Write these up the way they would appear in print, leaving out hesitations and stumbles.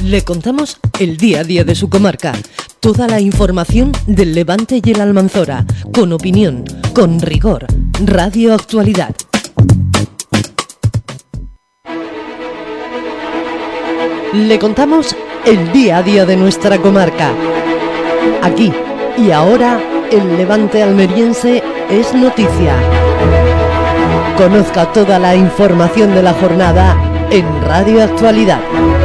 Le contamos el día a día de su comarca, toda la información del Levante y el Almanzora, con opinión, con rigor. Radio Actualidad. Le contamos el día a día de nuestra comarca. Aquí y ahora, el Levante almeriense es noticia. Conozca toda la información de la jornada en Radio Actualidad.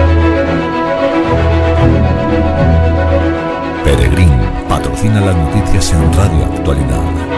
Peregrín patrocina las noticias en Radio Actualidad.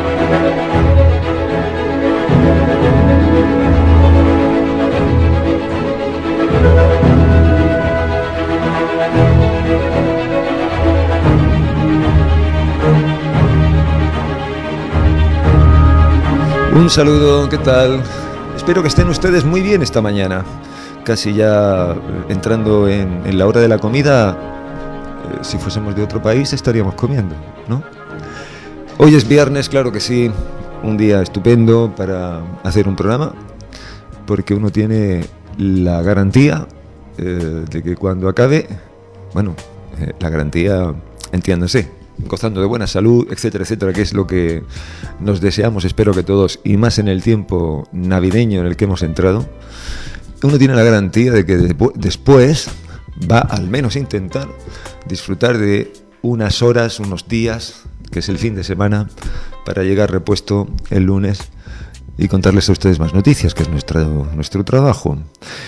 Un saludo, ¿qué tal? Espero que estén ustedes muy bien esta mañana. Casi ya entrando en la hora de la comida. Si fuésemos de otro país estaríamos comiendo, ¿no? Hoy es viernes, claro que sí. Un día estupendo para hacer un programa, porque uno tiene la garantía de que cuando acabe, la garantía, entiéndase, gozando de buena salud, etcétera, etcétera, que es lo que nos deseamos, espero que todos, y más en el tiempo navideño en el que hemos entrado. Uno tiene la garantía de que después va al menos a intentar disfrutar de unas horas, unos días, que es el fin de semana, para llegar repuesto el lunes y contarles a ustedes más noticias, que es nuestro trabajo.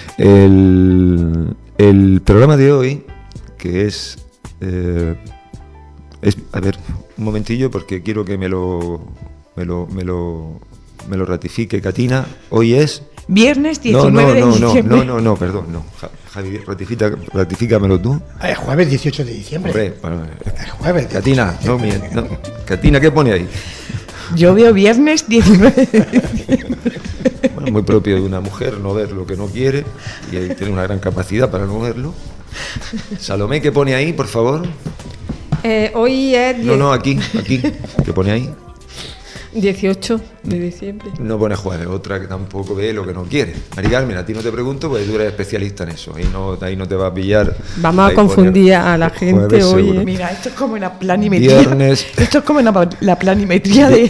El programa de hoy, que es... a ver, un momentillo, porque quiero que me lo ratifique Katina. Hoy es... Viernes 19 de diciembre. No, perdón, no. Javi, ratifícamelo tú. Jueves 18 de diciembre. Hombre, bueno, jueves. Katina, no. Katina, ¿qué pone ahí? Yo veo viernes 19 de diciembre. Bueno, muy propio de una mujer no ver lo que no quiere, y ahí tiene una gran capacidad para no verlo. Salomé, ¿qué pone ahí, por favor? Hoy es... No, aquí, ¿qué pone ahí? 18 de diciembre. No pone jueves, otra que tampoco ve lo que no quiere. Mari Carmen, a ti no te pregunto, porque tú eres especialista en eso. Ahí no te va a pillar. Vamos a confundir a la gente hoy. Seguro. Mira, esto es como una planimetría. Viernes. Esto es como la planimetría del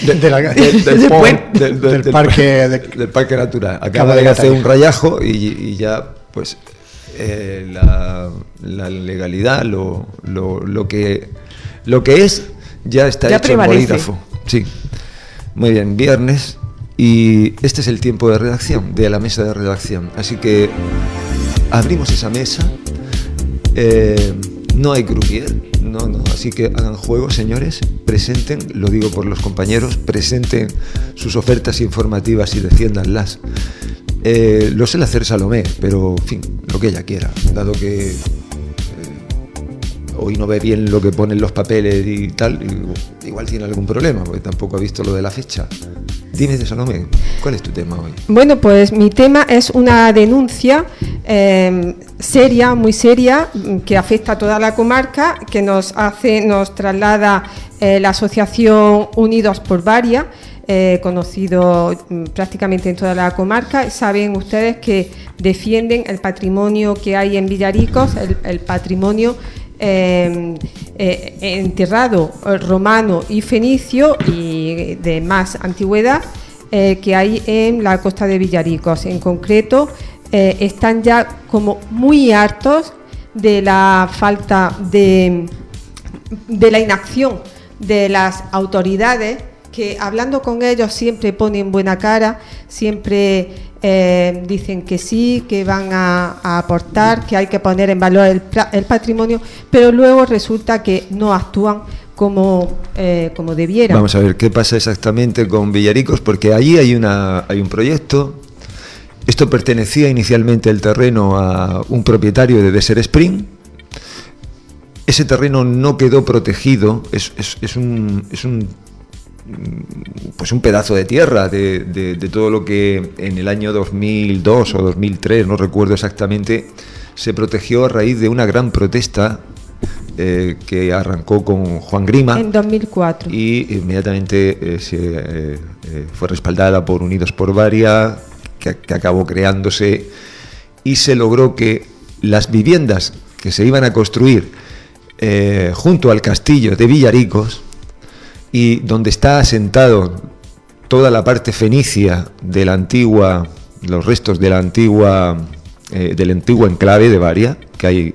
parque natural. Acaba de hacer un rayajo y ya, pues, la legalidad, lo que es, ya está ya hecho prevalece. En bolígrafo. Sí. Muy bien, viernes, y este es el tiempo de redacción, de la mesa de redacción. Así que abrimos esa mesa. No hay croupier, no. Así que hagan juego, señores. Presenten, lo digo por los compañeros, presenten sus ofertas informativas y defiéndanlas. Lo suele hacer Salomé, pero, en fin, lo que ella quiera, dado que hoy no ve bien lo que ponen los papeles y tal, igual tiene algún problema, porque tampoco ha visto lo de la fecha. Dime, Salomé, ¿cuál es tu tema hoy? Bueno, pues mi tema es una denuncia seria, muy seria, que afecta a toda la comarca, que nos traslada la asociación Unidos por Varia, conocido prácticamente en toda la comarca. Saben ustedes que defienden el patrimonio que hay en Villaricos, el patrimonio enterrado romano y fenicio y de más antigüedad que hay en la costa de Villaricos. En concreto, están ya como muy hartos de la falta de la inacción de las autoridades, que hablando con ellos siempre ponen buena cara, siempre dicen que sí, que van a aportar, que hay que poner en valor el patrimonio, pero luego resulta que no actúan como debieran. Vamos a ver qué pasa exactamente con Villaricos, porque allí hay un proyecto. Esto pertenecía inicialmente el terreno a un propietario de Desert Spring. Ese terreno no quedó protegido, es un pedazo de tierra de todo lo que en el año 2002 o 2003, no recuerdo exactamente, se protegió a raíz de una gran protesta que arrancó con Juan Grima en 2004 y inmediatamente fue respaldada por Unidos por Varia, que acabó creándose, y se logró que las viviendas que se iban a construir junto al castillo de Villaricos, y donde está asentado toda la parte fenicia de la antigua, los restos de la antigua, del antiguo enclave de Varia, que hay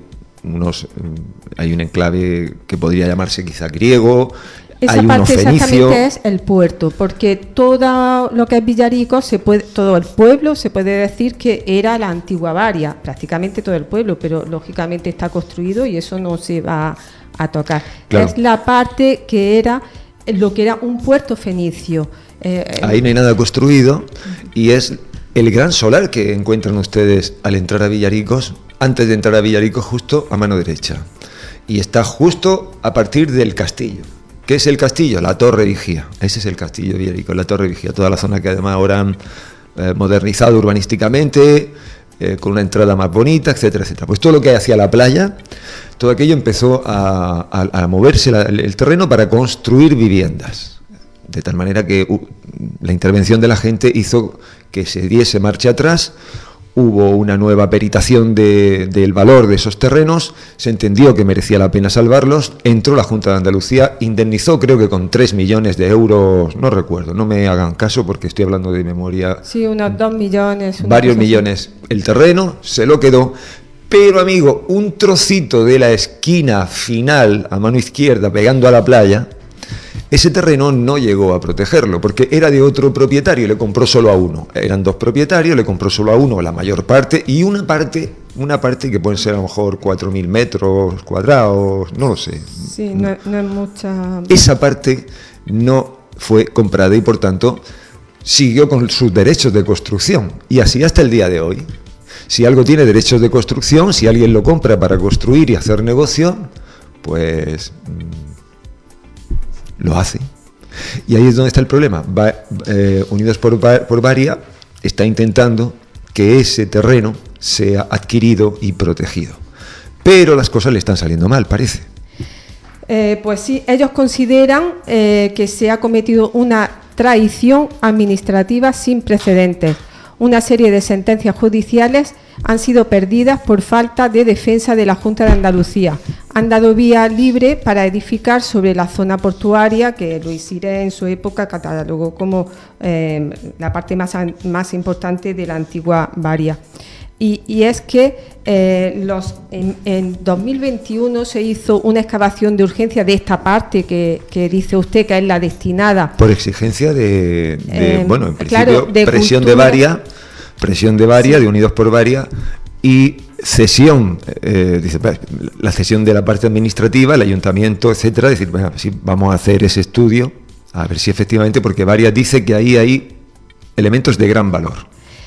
un enclave que podría llamarse quizá griego. Esa hay parte uno fenicio. exactamente es el puerto, porque todo lo que es Villaricos, todo el pueblo se puede decir que era la antigua Varia, prácticamente todo el pueblo, pero lógicamente está construido y eso no se va a tocar. Claro. Es la parte que era lo que era un puerto fenicio. Ahí no hay nada construido y es el gran solar que encuentran ustedes al entrar a Villaricos, antes de entrar a Villaricos, justo a mano derecha. Y está justo a partir del castillo. ¿Qué es el castillo? La Torre Vigía. Ese es el castillo de Villaricos, la Torre Vigía. Toda la zona que además ahora han modernizado urbanísticamente, con una entrada más bonita, etcétera, etcétera. Pues todo lo que hay hacia la playa, todo aquello empezó a moverse el terreno para construir viviendas. De tal manera que la intervención de la gente hizo que se diese marcha atrás. Hubo una nueva peritación del valor de esos terrenos, se entendió que merecía la pena salvarlos, entró la Junta de Andalucía, indemnizó creo que con 3 millones de euros, no recuerdo, no me hagan caso porque estoy hablando de memoria. Sí, unos 2 millones. Varios millones. El terreno se lo quedó, pero amigo, un trocito de la esquina final a mano izquierda pegando a la playa, ese terreno no llegó a protegerlo porque era de otro propietario y le compró solo a uno. Eran 2 propietarios, le compró solo a uno la mayor parte y una parte que pueden ser a lo mejor 4.000 metros cuadrados, no lo sé. Sí, no es mucha. Esa parte no fue comprada y por tanto siguió con sus derechos de construcción y así hasta el día de hoy. Si algo tiene derechos de construcción, si alguien lo compra para construir y hacer negocio, pues lo hace. Y ahí es donde está el problema. Unidos por Varia está intentando que ese terreno sea adquirido y protegido. Pero las cosas le están saliendo mal, parece. Pues sí, ellos consideran que se ha cometido una traición administrativa sin precedentes. Una serie de sentencias judiciales han sido perdidas por falta de defensa de la Junta de Andalucía. Han dado vía libre para edificar sobre la zona portuaria que Luis Siré en su época catalogó como la parte más importante de la antigua Varia. Y es que en 2021 se hizo una excavación de urgencia de esta parte que dice usted que es la destinada. Por exigencia bueno, en principio, claro, de presión cultura. de Varia, Sí. de Unidos por Varia, y cesión, dice, la cesión de la parte administrativa, el ayuntamiento, etcétera, decir, bueno, sí, vamos a hacer ese estudio, a ver si efectivamente, porque Varia dice que ahí hay elementos de gran valor.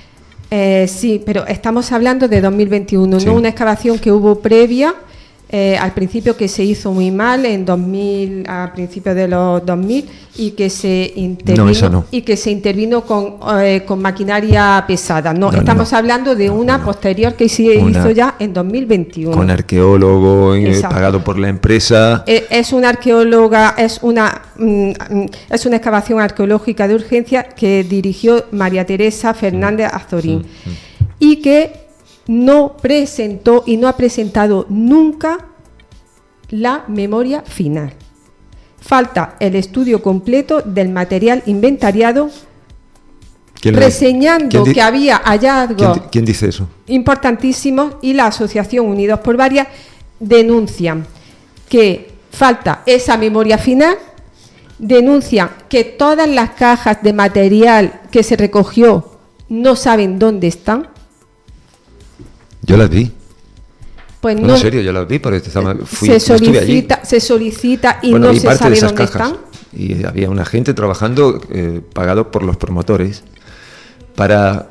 Sí, pero estamos hablando de 2021, Sí. no una excavación que hubo previa, al principio que se hizo muy mal, a principios de los 2000, y que se intervino, No, esa no. y que se intervino con maquinaria pesada. No, estamos hablando de una posterior que se hizo ya en 2021. Con arqueólogo Exacto. pagado por la empresa. Es una arqueóloga, es una excavación arqueológica de urgencia que dirigió María Teresa Fernández Azorín y que no presentó y no ha presentado nunca la memoria final. Falta el estudio completo del material inventariado, reseñando que había hallazgos ¿Quién dice eso? importantísimos, y la Asociación Unidos por Varia denuncian que falta esa memoria final, denuncian que todas las cajas de material que se recogió no saben dónde están. Yo las vi. Pues No, no, en serio, yo las vi, porque se solicita y Bueno, no vi se parte sabe de esas dónde cajas. están. Y había una gente trabajando, pagado por los promotores, para...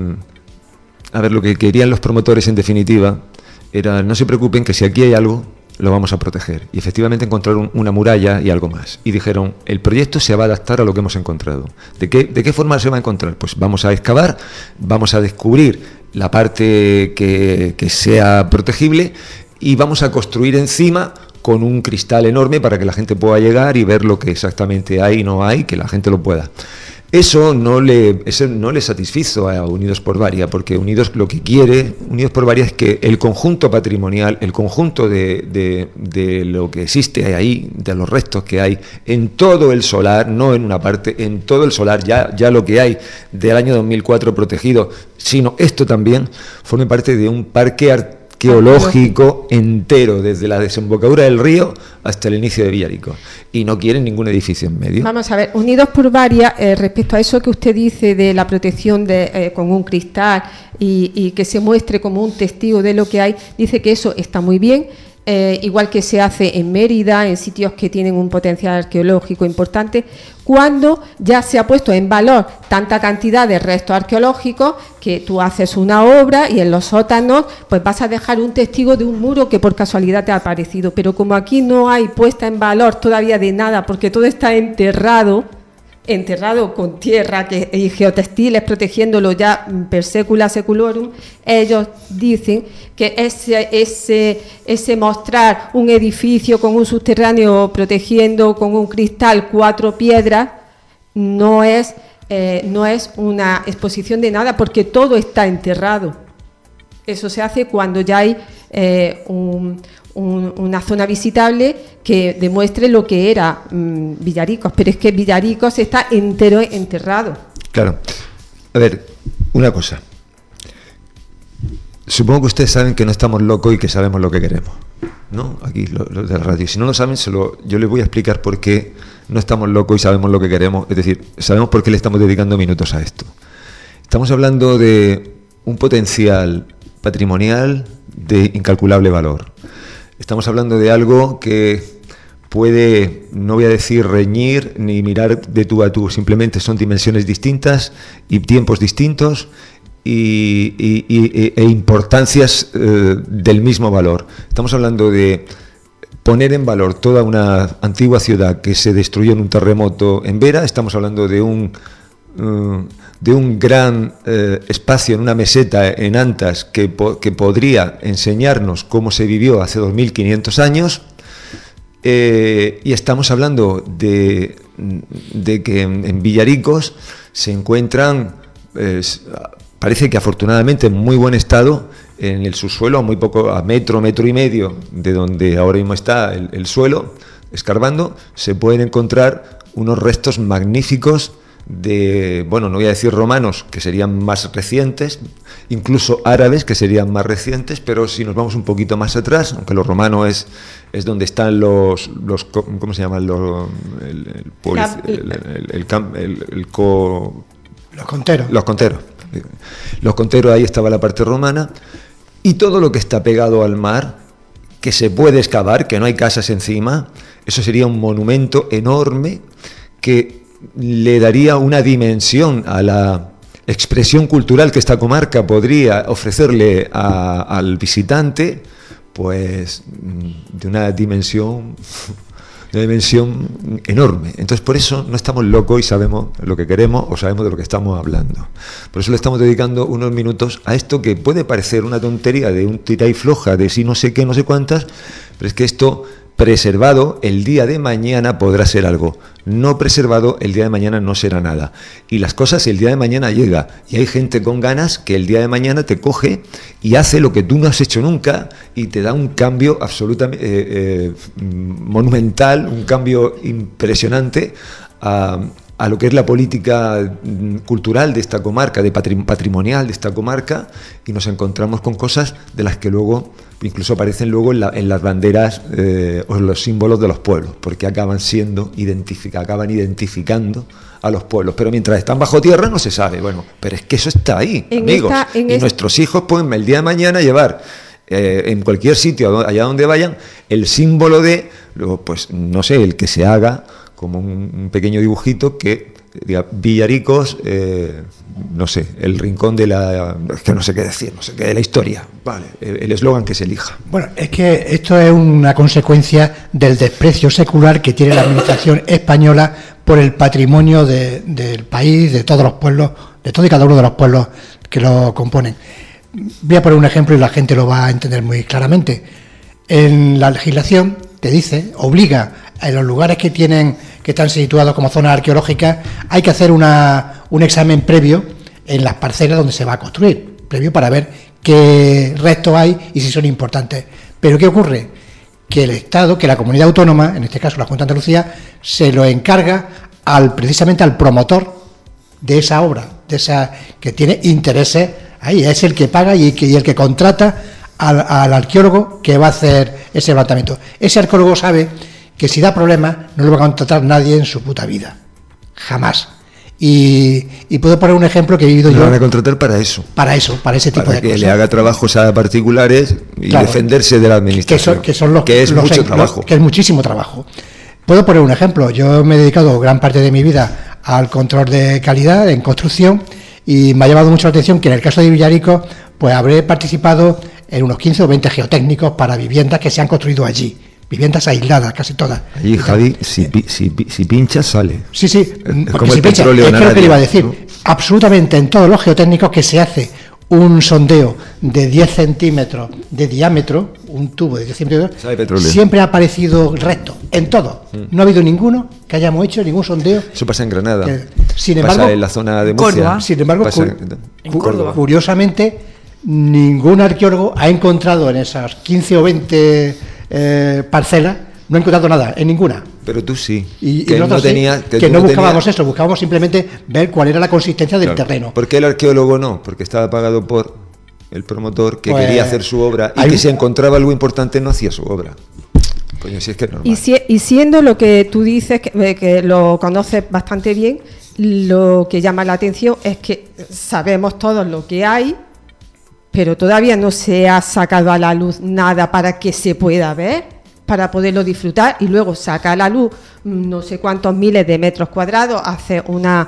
a ver, lo que querían los promotores en definitiva era, no se preocupen, que si aquí hay algo, lo vamos a proteger. Y efectivamente encontraron una muralla y algo más. Y dijeron, el proyecto se va a adaptar a lo que hemos encontrado. ¿De qué forma se va a encontrar? Pues vamos a excavar, vamos a descubrir la parte que sea protegible y vamos a construir encima con un cristal enorme para que la gente pueda llegar y ver lo que exactamente hay y no hay, que la gente lo pueda. Eso no le satisfizo a Unidos por Varia, porque Unidos por Varia es que el conjunto patrimonial, el conjunto de lo que existe ahí, de los restos que hay en todo el solar, no en una parte, en todo el solar, ya lo que hay del año 2004 protegido, sino esto también forme parte de un parque arqueológico entero, desde la desembocadura del río hasta el inicio de Villarico, y no quieren ningún edificio en medio. Vamos a ver, Unidos por Varia, respecto a eso que usted dice de la protección con un cristal y que se muestre como un testigo de lo que hay, dice que eso está muy bien. Igual que se hace en Mérida, en sitios que tienen un potencial arqueológico importante, cuando ya se ha puesto en valor tanta cantidad de restos arqueológicos que tú haces una obra y en los sótanos pues vas a dejar un testigo de un muro que por casualidad te ha aparecido, pero como aquí no hay puesta en valor todavía de nada porque todo está enterrado con tierra y geotextiles protegiéndolo ya per secula seculorum, ellos dicen que ese mostrar un edificio con un subterráneo protegiendo con un cristal 4 piedras no es una exposición de nada porque todo está enterrado. Eso se hace cuando ya hay una zona visitable que demuestre lo que era Villaricos, pero es que Villaricos está entero enterrado. Claro. A ver, una cosa. Supongo que ustedes saben que no estamos locos y que sabemos lo que queremos, ¿no? Aquí los de la radio. Si no lo saben, yo les voy a explicar por qué no estamos locos y sabemos lo que queremos. Es decir, sabemos por qué le estamos dedicando minutos a esto. Estamos hablando de un potencial patrimonial de incalculable valor. Estamos hablando de algo que puede, no voy a decir reñir ni mirar de tú a tú, simplemente son dimensiones distintas y tiempos distintos e importancias del mismo valor. Estamos hablando de poner en valor toda una antigua ciudad que se destruyó en un terremoto en Vera. Estamos hablando de un gran espacio en una meseta en Antas que podría enseñarnos cómo se vivió hace 2500 años, y estamos hablando de que en Villaricos se encuentran, parece que afortunadamente en muy buen estado, en el subsuelo, muy poco, a metro y medio de donde ahora mismo está el suelo, escarbando, se pueden encontrar unos restos magníficos no voy a decir romanos, que serían más recientes, incluso árabes, que serían más recientes, pero si nos vamos un poquito más atrás, aunque lo romano es donde están los ¿cómo se llaman? Los conteros. Los conteros, ahí estaba la parte romana, y todo lo que está pegado al mar, que se puede excavar, que no hay casas encima, eso sería un monumento enorme que le daría una dimensión a la expresión cultural que esta comarca podría ofrecerle al visitante, pues de una dimensión enorme. Entonces, por eso no estamos locos y sabemos lo que queremos o sabemos de lo que estamos hablando. Por eso le estamos dedicando unos minutos a esto que puede parecer una tontería de un tira y floja de sí no sé qué, no sé cuántas, pero es que esto preservado el día de mañana podrá ser algo, no preservado el día de mañana no será nada. Y las cosas el día de mañana llega, y hay gente con ganas que el día de mañana te coge y hace lo que tú no has hecho nunca y te da un cambio absolutamente monumental, un cambio impresionante a lo que es la política cultural de esta comarca, de patrimonial de esta comarca, y nos encontramos con cosas de las que luego incluso aparecen luego en las banderas o en los símbolos de los pueblos, porque acaban identificando a los pueblos, pero mientras están bajo tierra no se sabe. Bueno, pero es que eso está ahí, amigos, nuestros hijos pueden el día de mañana llevar en cualquier sitio, allá donde vayan, el símbolo de, pues no sé, el que se haga como un pequeño dibujito que diga Villaricos, no sé, el rincón de la... Es que no sé qué decir, no sé qué, de la historia. Vale, el eslogan que se elija. Bueno, es que esto es una consecuencia del desprecio secular que tiene la administración española por el patrimonio del país, de todos los pueblos, de todo y cada uno de los pueblos que lo componen. Voy a poner un ejemplo y la gente lo va a entender muy claramente. En la legislación te dice, obliga a los lugares que que están situados como zonas arqueológicas, hay que hacer un examen previo en las parcelas donde se va a construir, previo para ver qué restos hay y si son importantes. Pero ¿qué ocurre? Que el Estado, que la comunidad autónoma, en este caso la Junta de Andalucía, se lo encarga precisamente al promotor de esa obra, que tiene intereses ahí, es el que paga y el que contrata al arqueólogo que va a hacer ese levantamiento. Ese arqueólogo sabe que si da problemas no lo va a contratar nadie en su puta vida, jamás. Y puedo poner un ejemplo que he vivido yo. Lo van a contratar para eso. Para ese tipo de cosas. Para que le haga trabajos a particulares y defenderse de la administración. Que es mucho trabajo. Que es muchísimo trabajo. Puedo poner un ejemplo. Yo me he dedicado gran parte de mi vida al control de calidad en construcción y me ha llamado mucho la atención que en el caso de Villaricos, pues habré participado en unos 15 o 20 geotécnicos para viviendas que se han construido allí. Viviendas aisladas, casi todas. Allí, Javi, si pinchas, sale. Sí, como si el pincha, petróleo es en lo que le iba a Arabia, decir. ¿no? Absolutamente en todos los geotécnicos que se hace un sondeo de 10 centímetros de diámetro, un tubo de 10 centímetros, Sabe petróleo. siempre ha aparecido recto, en todo. No ha habido ninguno que hayamos hecho ningún sondeo. Eso pasa en Granada. Sin embargo, pasa en la zona de Murcia. Córdoba. Sin embargo, en Córdoba. Curiosamente, ningún arqueólogo ha encontrado en esas 15 o 20 parcelas, no ha encontrado nada, en ninguna. Pero tú sí. Y que nosotros no sí, tenía, que tú no no buscábamos tenías- eso, buscábamos simplemente ver cuál era la consistencia del Claro. terreno. ¿Por qué el arqueólogo no? Porque estaba pagado por el promotor que Pues, quería hacer su obra y hay que un- si encontraba algo importante no hacía su obra. Coño, si es que es normal. Y siendo lo que tú dices, que lo conoces bastante bien, lo que llama la atención es que sabemos todos lo que hay, pero todavía no se ha sacado a la luz nada para que se pueda ver, para poderlo disfrutar, y luego saca a la luz no sé cuántos miles de metros cuadrados, hace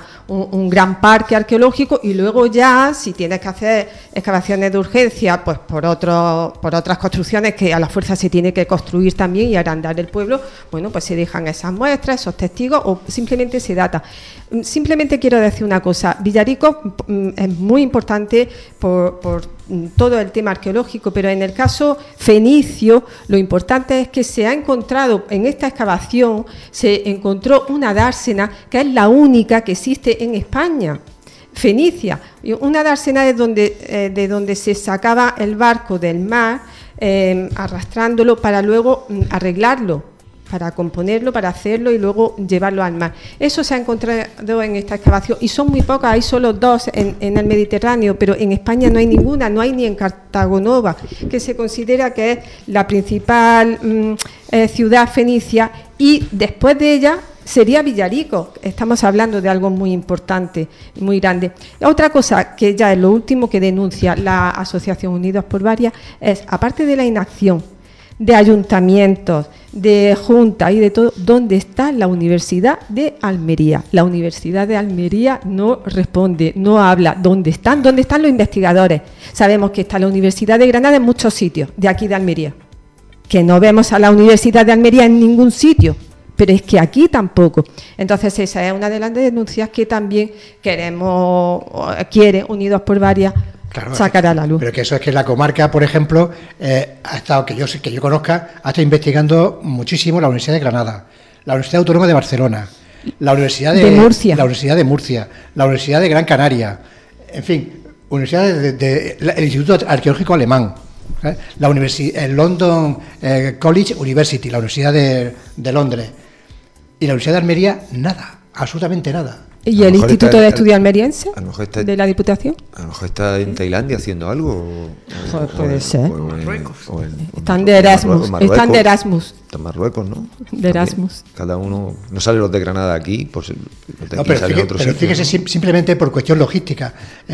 un gran parque arqueológico, y luego ya, si tienes que hacer excavaciones de urgencia, pues por otras construcciones que a la fuerza se tiene que construir también y agrandar el pueblo, bueno, pues se dejan esas muestras, esos testigos, o simplemente se data. Simplemente quiero decir una cosa: Villaricos es muy importante por todo el tema arqueológico, pero en el caso fenicio lo importante es que se ha encontrado en esta excavación, se encontró una dársena que es la única que existe en España, fenicia, una dársena de donde se sacaba el barco del mar, arrastrándolo para luego arreglarlo, para componerlo, para hacerlo y luego llevarlo al mar. Eso se ha encontrado en esta excavación y son muy pocas, hay solo 2 en el Mediterráneo, pero en España no hay ninguna, no hay ni en Cartagonova, que se considera que es la principal ciudad fenicia, y después de ella sería Villaricos. Estamos hablando de algo muy importante, muy grande. Otra cosa que ya es lo último que denuncia la Asociación Unidos por Varias es, aparte de la inacción de ayuntamientos, de juntas y de todo, ¿dónde está la Universidad de Almería? La Universidad de Almería no responde, no habla. ¿Dónde están? ¿Dónde están los investigadores? Sabemos que está la Universidad de Granada en muchos sitios, de aquí de Almería. Que no vemos a la Universidad de Almería en ningún sitio, pero es que aquí tampoco. Entonces esa es una de las denuncias que también quiere Unidos por Varias, Claro, sacar a la luz. Pero que eso es que la comarca, por ejemplo, ha estado, que yo conozca, ha estado investigando muchísimo la Universidad de Granada, la Universidad Autónoma de Barcelona, la Universidad de Murcia, la Universidad de Murcia, la Universidad de Gran Canaria, en fin, universidades el Instituto Arqueológico Alemán, el London College University, la Universidad de Londres, y la Universidad de Almería, nada, absolutamente nada. ¿Y el Instituto de Estudios Almeriense a lo mejor está, de la Diputación? A lo mejor está en Tailandia haciendo algo. Puede ser. Están de de Erasmus. Están de Erasmus. Está en Marruecos, ¿no? De Erasmus. Cada uno. No salen los de Granada aquí, pues los de No, aquí pero salen otros fíjese, sitios, ¿no? simplemente por cuestión logística.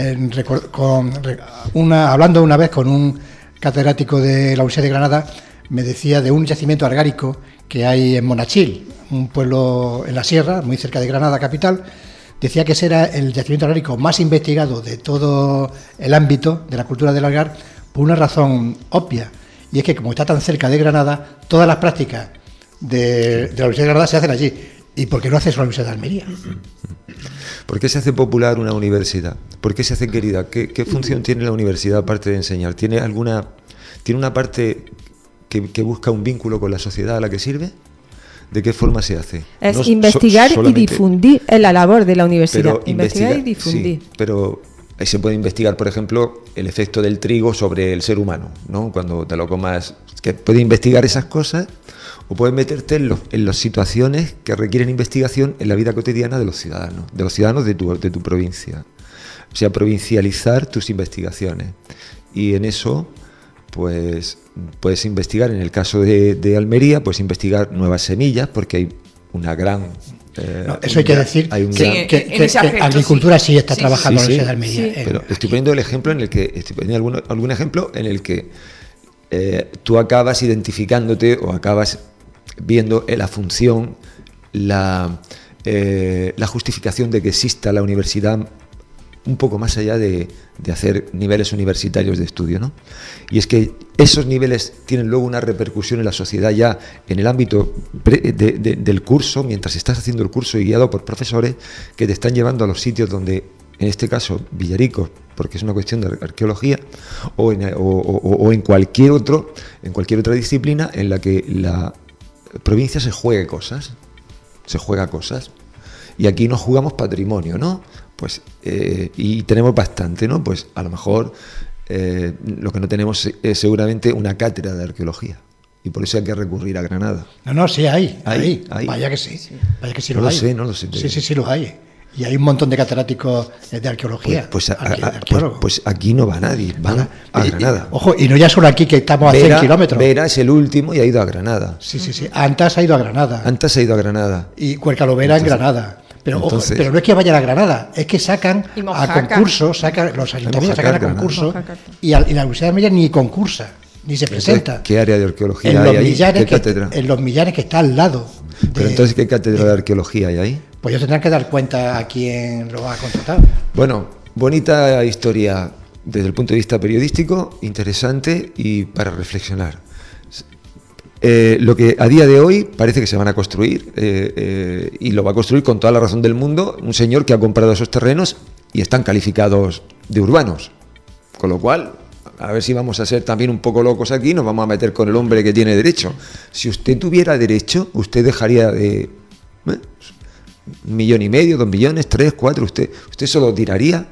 Hablando una vez con un catedrático de la Universidad de Granada, me decía de un yacimiento argárico que hay en Monachil, un pueblo en la sierra, muy cerca de Granada capital. Decía que ese era el yacimiento argárico más investigado de todo el ámbito de la cultura del algar, por una razón obvia, y es que como está tan cerca de Granada, todas las prácticas de la Universidad de Granada se hacen allí. ¿Y por qué no hace eso la Universidad de Almería? ¿Por qué se hace popular una universidad? ¿Por qué se hace querida? ¿Qué función tiene la universidad aparte de enseñar? ¿Tiene una parte que busca un vínculo con la sociedad a la que sirve? ¿De qué forma se hace? Es No investigar y solamente, difundir, es la labor de la universidad. pero Investigar y difundir. Sí, pero ahí se puede investigar, por ejemplo, el efecto del trigo sobre el ser humano, ¿no? Cuando te lo comas, que puedes investigar esas cosas, o puedes meterte en las situaciones que requieren investigación en la vida cotidiana de los ciudadanos de tu provincia. O sea, provincializar tus investigaciones. Y en eso, pues, puedes investigar, en el caso de Almería, puedes investigar nuevas semillas, porque hay una gran... eso hay que decir que agricultura sí está trabajando en la Universidad de Almería. Sí. Pero estoy poniendo el ejemplo en el que... Estoy poniendo algún ejemplo en el que tú acabas identificándote o acabas viendo la función, la justificación de que exista la universidad un poco más allá de hacer niveles universitarios de estudio, ¿no? Y es que esos niveles tienen luego una repercusión en la sociedad ya en el ámbito del curso, mientras estás haciendo el curso y guiado por profesores que te están llevando a los sitios donde, en este caso, Villaricos, porque es una cuestión de arqueología, o en cualquier otra disciplina en la que la provincia se juega cosas. Y aquí nos jugamos patrimonio, ¿no? Pues y tenemos bastante, ¿no? Pues a lo mejor lo que no tenemos es seguramente una cátedra de arqueología, y por eso hay que recurrir a Granada. No, sí hay. Vaya que sí. Vaya que sí no lo lo hay. sé, no lo sé. Sí los hay. Y hay un montón de catedráticos de arqueología. Pues aquí no va nadie, van a Granada. Ojo, y no ya solo aquí, que estamos a 100 kilómetros. Vera es el último y ha ido a Granada. Sí. Antas ha ido a Granada. Y Cuercalovera en Granada. Pero no es que vayan a Granada, es que sacan a concursos, los ayuntamientos sacan a concursos, y la Universidad de Almería ni concursa, ni se presenta. ¿Qué área de arqueología hay ahí? ¿Qué cátedra? En Los Millares, que está al lado. Pero entonces, ¿qué cátedra de arqueología hay ahí? Pues ellos tendrán que dar cuenta a quién lo ha contratado. Bueno, bonita historia desde el punto de vista periodístico, interesante y para reflexionar. Lo que a día de hoy parece que se van a construir, y lo va a construir con toda la razón del mundo un señor que ha comprado esos terrenos y están calificados de urbanos. Con lo cual, a ver si vamos a ser también un poco locos aquí, nos vamos a meter con el hombre que tiene derecho. Si usted tuviera derecho, usted dejaría de... 1,5 millones, 2 millones, 3, 4, usted solo tiraría.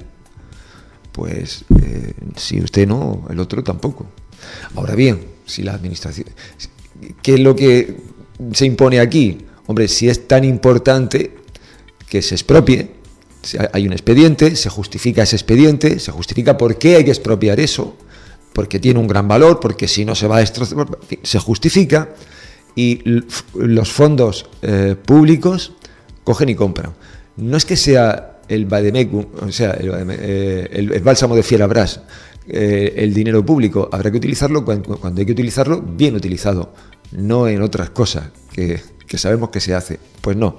Pues si usted no, el otro tampoco. Ahora bien, si la administración... ¿Qué es lo que se impone aquí? Hombre, si es tan importante que se expropie, hay un expediente, se justifica ese expediente, se justifica por qué hay que expropiar eso, porque tiene un gran valor, porque si no se va a destrozar, se justifica, y los fondos públicos cogen y compran. No es que sea el Bademecum, o sea, el bálsamo de Fierabras, el dinero público, habrá que utilizarlo cuando hay que utilizarlo, bien utilizado, no en otras cosas que sabemos que se hace. Pues no.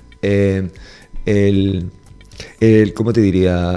¿Cómo te diría?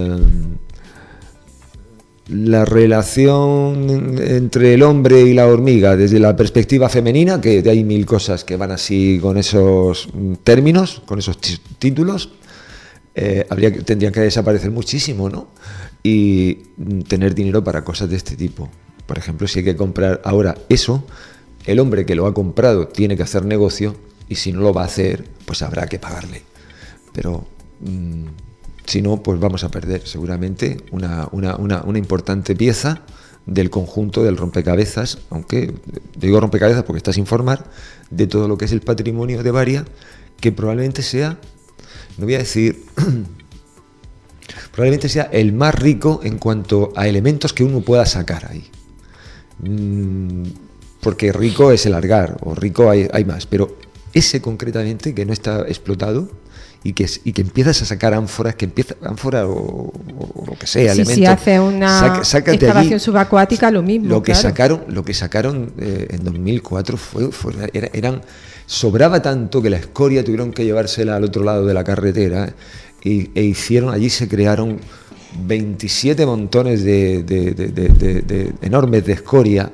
La relación entre el hombre y la hormiga desde la perspectiva femenina, que hay 1000 cosas que van así con esos términos, con esos títulos, tendrían que desaparecer muchísimo, ¿no? Y tener dinero para cosas de este tipo. Por ejemplo, si hay que comprar ahora eso, el hombre que lo ha comprado tiene que hacer negocio, y si no lo va a hacer, pues habrá que pagarle. Pero si no, pues vamos a perder seguramente una importante pieza del conjunto del rompecabezas, aunque digo rompecabezas porque está sin formar, de todo lo que es el patrimonio de Varia, que probablemente sea, no voy a decir... probablemente sea el más rico en cuanto a elementos que uno pueda sacar ahí. Porque rico es el Algar, o rico hay más, pero ese concretamente que no está explotado y que empiezas a sacar ánforas, ánfora o lo que sea, elementos. Si hace una excavación subacuática, lo mismo. Lo que sacaron en 2004 sobraba tanto que la escoria tuvieron que llevársela al otro lado de la carretera. Allí se crearon 27 montones de enormes de escoria,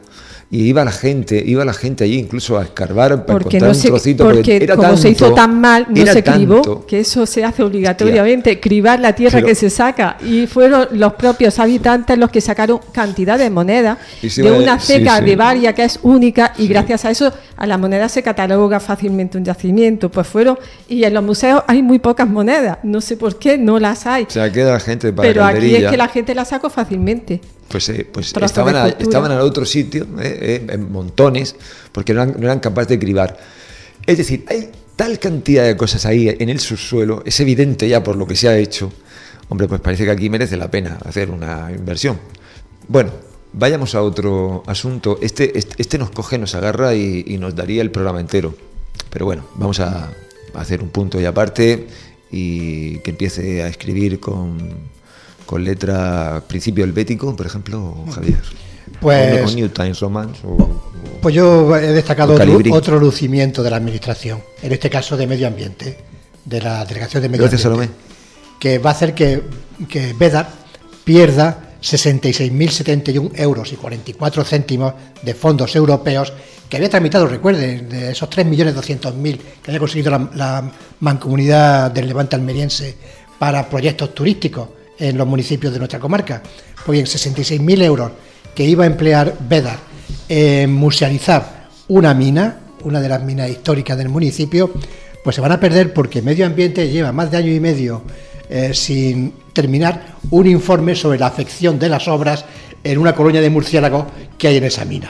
Y iba la gente allí incluso a escarbar para porque encontrar un trocito. Porque era como tanto, se hizo tan mal, no se cribó, tanto. que eso se hace obligatoriamente, cribar la tierra Pero, que se saca. Y fueron los propios habitantes los que sacaron cantidad de monedas de una ceca de Varia que es única, y gracias a eso a la moneda se cataloga fácilmente un yacimiento. Pues fueron, y en los museos hay muy pocas monedas, no sé por qué, no las hay. O sea, queda la gente para pero calderilla. aquí es que la gente la sacó fácilmente. Pues estaban al otro sitio, en montones, porque no eran capaces de cribar. Es decir, hay tal cantidad de cosas ahí en el subsuelo, es evidente ya por lo que se ha hecho. Hombre, pues parece que aquí merece la pena hacer una inversión. Bueno, vayamos a otro asunto. Este nos coge, nos agarra y nos daría el programa entero. Pero bueno, vamos a hacer un punto y aparte, y que empiece a escribir con letra principio helvético, por ejemplo, Javier. Pues, o New Times Roman. Pues yo he destacado otro lucimiento de la administración, en este caso de medio ambiente, de la Delegación de Medio Gracias, Ambiente, Salomé. que va a hacer que Vedar pierda 66.071 euros y 44 céntimos de fondos europeos que había tramitado, recuerden, de esos 3.200.000 que había conseguido la Mancomunidad del Levante Almeriense para proyectos turísticos en los municipios de nuestra comarca. Pues bien, 66.000 euros que iba a emplear Vedar en musealizar una mina, una de las minas históricas del municipio, pues se van a perder porque Medio Ambiente lleva más de año y medio sin terminar un informe sobre la afección de las obras en una colonia de murciélagos que hay en esa mina.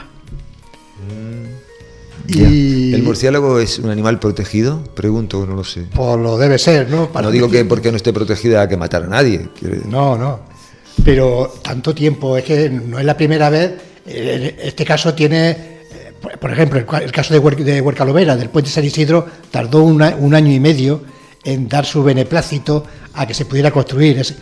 Y ¿el murciélago es un animal protegido? Pregunto, no lo sé. Pues lo debe ser, ¿no? No digo que porque no esté protegido haya que matar a nadie. No. Pero tanto tiempo, es que no es la primera vez. Este caso tiene, por ejemplo, el caso de Huercalovera, del puente San Isidro, tardó un año y medio en dar su beneplácito a que se pudiera construir. Es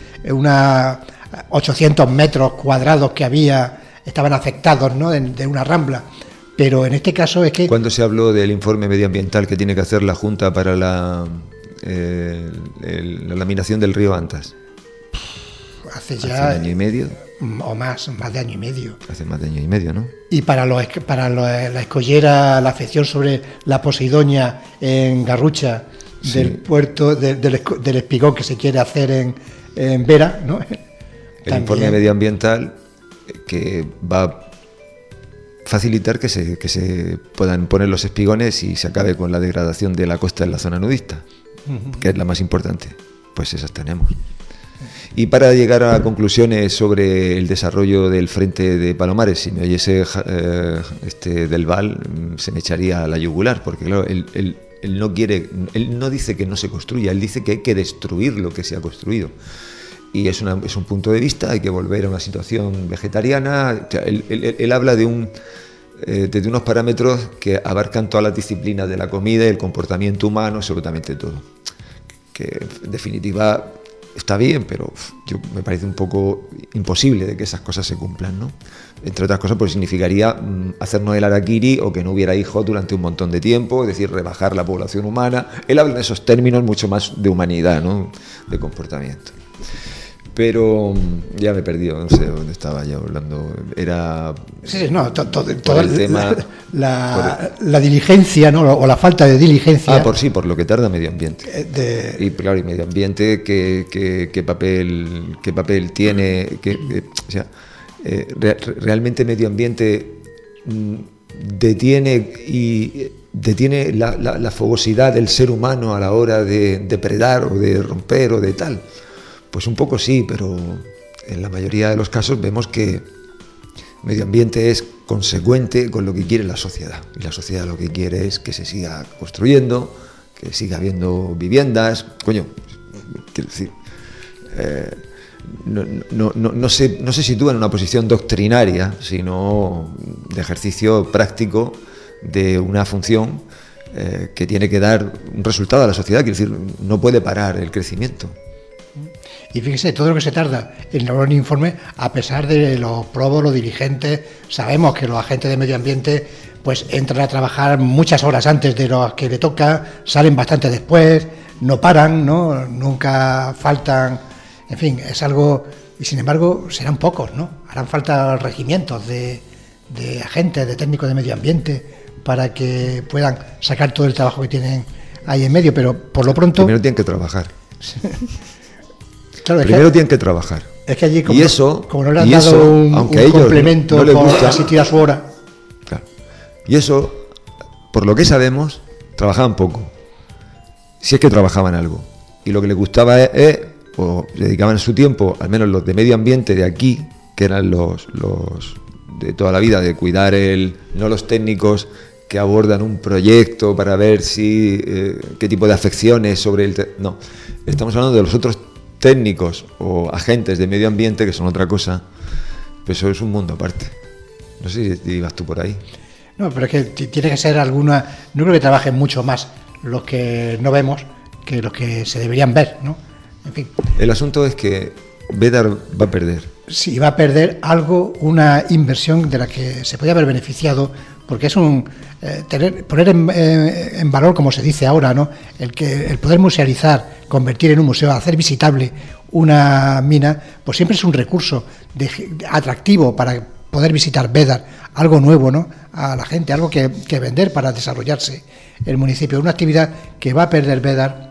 800 metros cuadrados que estaban afectados, ¿no?, de una rambla. Pero en este caso es que... ¿Cuándo se habló del informe medioambiental que tiene que hacer la Junta para la laminación del río Antas? Hace ya... ¿Hace un año y medio? O más de año y medio. Hace más de año y medio, ¿no? Y para la escollera, la afección sobre la Posidonia en Garrucha, sí, del puerto, del espigón que se quiere hacer en Vera, ¿no? El informe medioambiental que va a facilitar que se puedan poner los espigones y se acabe con la degradación de la costa en la zona nudista, que es la más importante. Pues esas tenemos. Y para llegar a conclusiones sobre el desarrollo del frente de Palomares, si me oyese del Val, se me echaría a la yugular, porque claro, él no dice que no se construya, él dice que hay que destruir lo que se ha construido. Y es un punto de vista, hay que volver a una situación vegetariana. Él habla de unos parámetros que abarcan todas las disciplinas de la comida y el comportamiento humano, absolutamente todo. Que en definitiva está bien, pero me parece un poco imposible de que esas cosas se cumplan, ¿no? Entre otras cosas, pues significaría hacernos el harakiri o que no hubiera hijos durante un montón de tiempo, es decir, rebajar la población humana. Él habla en esos términos mucho más de humanidad, ¿no?, de comportamiento. Pero ya me he perdido, no sé dónde estaba yo hablando. Era... Sí, no, todo el tema... La diligencia, ¿no?, o la falta de diligencia. Por lo que tarda medio ambiente. Y claro, y medio ambiente, ¿qué papel tiene? Realmente medio ambiente detiene la fogosidad del ser humano a la hora de depredar o de romper o de tal. Pues un poco sí, pero en la mayoría de los casos vemos que medio ambiente es consecuente con lo que quiere la sociedad. Y la sociedad lo que quiere es que se siga construyendo, que siga habiendo viviendas. Coño, quiero decir, no se sitúa en una posición doctrinaria, sino de ejercicio práctico de una función que tiene que dar un resultado a la sociedad. Quiero decir, no puede parar el crecimiento. Y fíjese, todo lo que se tarda en elaborar un informe, a pesar de los probos, los diligentes, sabemos que los agentes de medio ambiente pues entran a trabajar muchas horas antes de los que le toca, salen bastante después, no paran, ¿no?, nunca faltan, en fin, es algo, y sin embargo serán pocos, ¿no? Harán falta regimientos de de agentes, de técnicos de medio ambiente, para que puedan sacar todo el trabajo que tienen ahí en medio, pero por lo pronto... Primero tienen que trabajar. Claro, Primero tienen que trabajar. Es que allí, y eso, como no le han y dado eso, un aunque a ellos complemento no les por gusta, asistir a su hora... Claro. Y eso, por lo que sabemos, trabajaban poco. Si es que trabajaban algo. Y lo que les gustaba o dedicaban su tiempo, al menos los de medio ambiente de aquí, que eran los de toda la vida, de cuidar no los técnicos que abordan un proyecto para ver si qué tipo de afecciones sobre no, estamos hablando de los otros técnicos o agentes de medio ambiente, que son otra cosa, pero eso es un mundo aparte. No sé si ibas tú por ahí. No, pero es que tiene que ser alguna... No creo que trabajen mucho más los que no vemos que los que se deberían ver, ¿no? En fin. El asunto es que Bédar va a perder. Sí, va a perder algo, una inversión de la que se podía haber beneficiado, porque es poner en valor, como se dice ahora, ¿no? El poder musealizar, convertir en un museo, hacer visitable una mina, pues siempre es un recurso atractivo para poder visitar Bédar, algo nuevo, ¿no? A la gente, algo que vender para desarrollarse el municipio, una actividad que va a perder Bédar,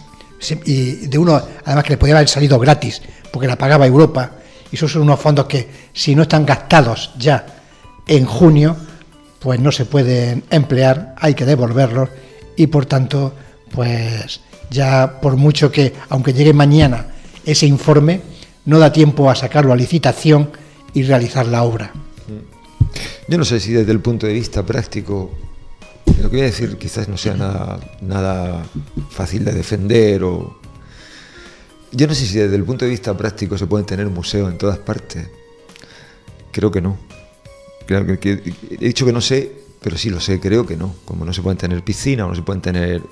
y de uno, además, que le podía haber salido gratis, porque la pagaba Europa, y esos son unos fondos que, si no están gastados ya en junio, pues no se pueden emplear, hay que devolverlos, y por tanto, pues ya por mucho que, aunque llegue mañana ese informe, no da tiempo a sacarlo a licitación y realizar la obra. Yo no sé si desde el punto de vista práctico, lo que voy a decir quizás no sea nada fácil de defender, yo no sé si desde el punto de vista práctico se pueden tener museos en todas partes. Creo que no. Creo que he dicho que no sé, pero sí lo sé, creo que no. Como no se pueden tener piscinas, o no se pueden tener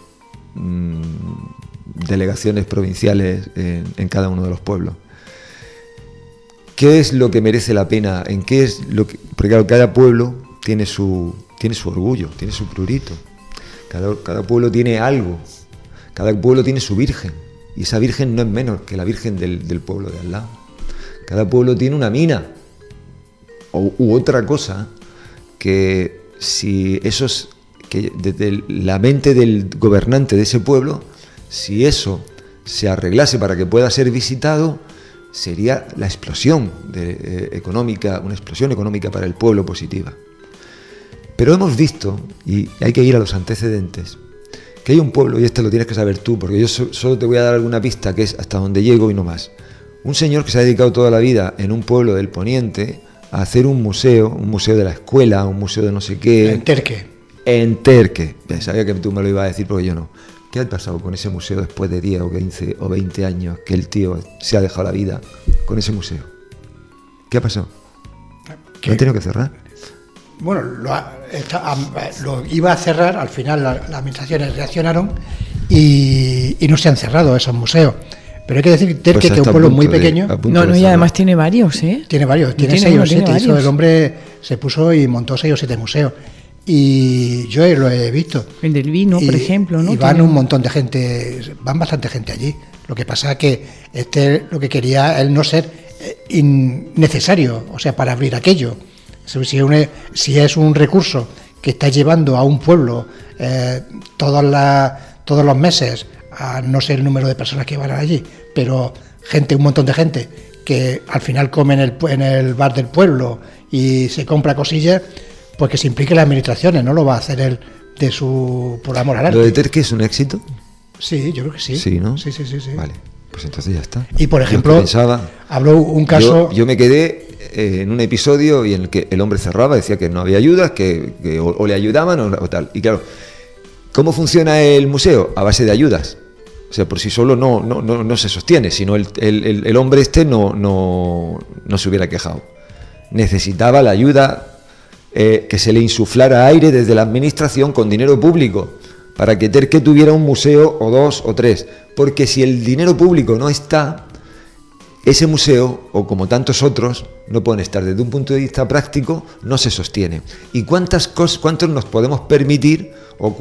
delegaciones provinciales en cada uno de los pueblos. ¿Qué es lo que merece la pena? ¿En qué es lo que? Porque claro, cada pueblo tiene su orgullo, tiene su prurito. Cada pueblo tiene algo. Cada pueblo tiene su virgen. Y esa virgen no es menos que la virgen del pueblo de al lado. Cada pueblo tiene una mina u otra cosa que si que desde la mente del gobernante de ese pueblo, si eso se arreglase para que pueda ser visitado, sería la explosión económica, una explosión económica para el pueblo positiva. Pero hemos visto, y hay que ir a los antecedentes, que hay un pueblo, y esto lo tienes que saber tú, porque yo solo te voy a dar alguna pista, que es hasta donde llego y no más. Un señor que se ha dedicado toda la vida en un pueblo del Poniente a hacer un museo de la escuela, un museo de no sé qué. En Terque. Sabía que tú me lo ibas a decir porque yo no. ¿Qué ha pasado con ese museo después de 10 o 15 o 20 años que el tío se ha dejado la vida con ese museo? ¿Qué ha pasado? ¿Lo han tenido que cerrar? Bueno, lo iba a cerrar, al final las administraciones reaccionaron y no se han cerrado esos museos. Pero hay que decir Terque, pues que es un pueblo muy pequeño. No, y además tiene varios, ¿eh? Tiene varios, tiene 6 o 7. Hizo el hombre, se puso y montó 6 o 7 museos. Y yo lo he visto. El del vino, por ejemplo, ¿no? Y van un montón de gente, van bastante gente allí. Lo que pasa es que lo que quería él no ser innecesario, o sea, para abrir aquello. Si es un recurso que está llevando a un pueblo todos los meses, a no sé el número de personas que van allí, pero un montón de gente que al final come en el bar del pueblo y se compra cosillas, pues que se implique las administraciones, no lo va a hacer él por amor al arte. ¿Lo de Terque es un éxito? Sí, yo creo que sí. Sí, ¿no? Sí. Vale, pues entonces ya está. Y por ejemplo, habló un caso... Yo me quedé en un episodio y en el que el hombre cerraba, decía que no había ayudas, que o le ayudaban o tal. Y claro, ¿cómo funciona el museo? A base de ayudas. O sea, por sí solo no se sostiene, sino el hombre no se hubiera quejado. Necesitaba la ayuda, que se le insuflara aire desde la administración con dinero público, para que Terque tuviera un museo o 2 o 3. Porque si el dinero público no está, ese museo, o como tantos otros, no pueden estar. Desde un punto de vista práctico, no se sostiene. ¿Y cuántos nos podemos permitir,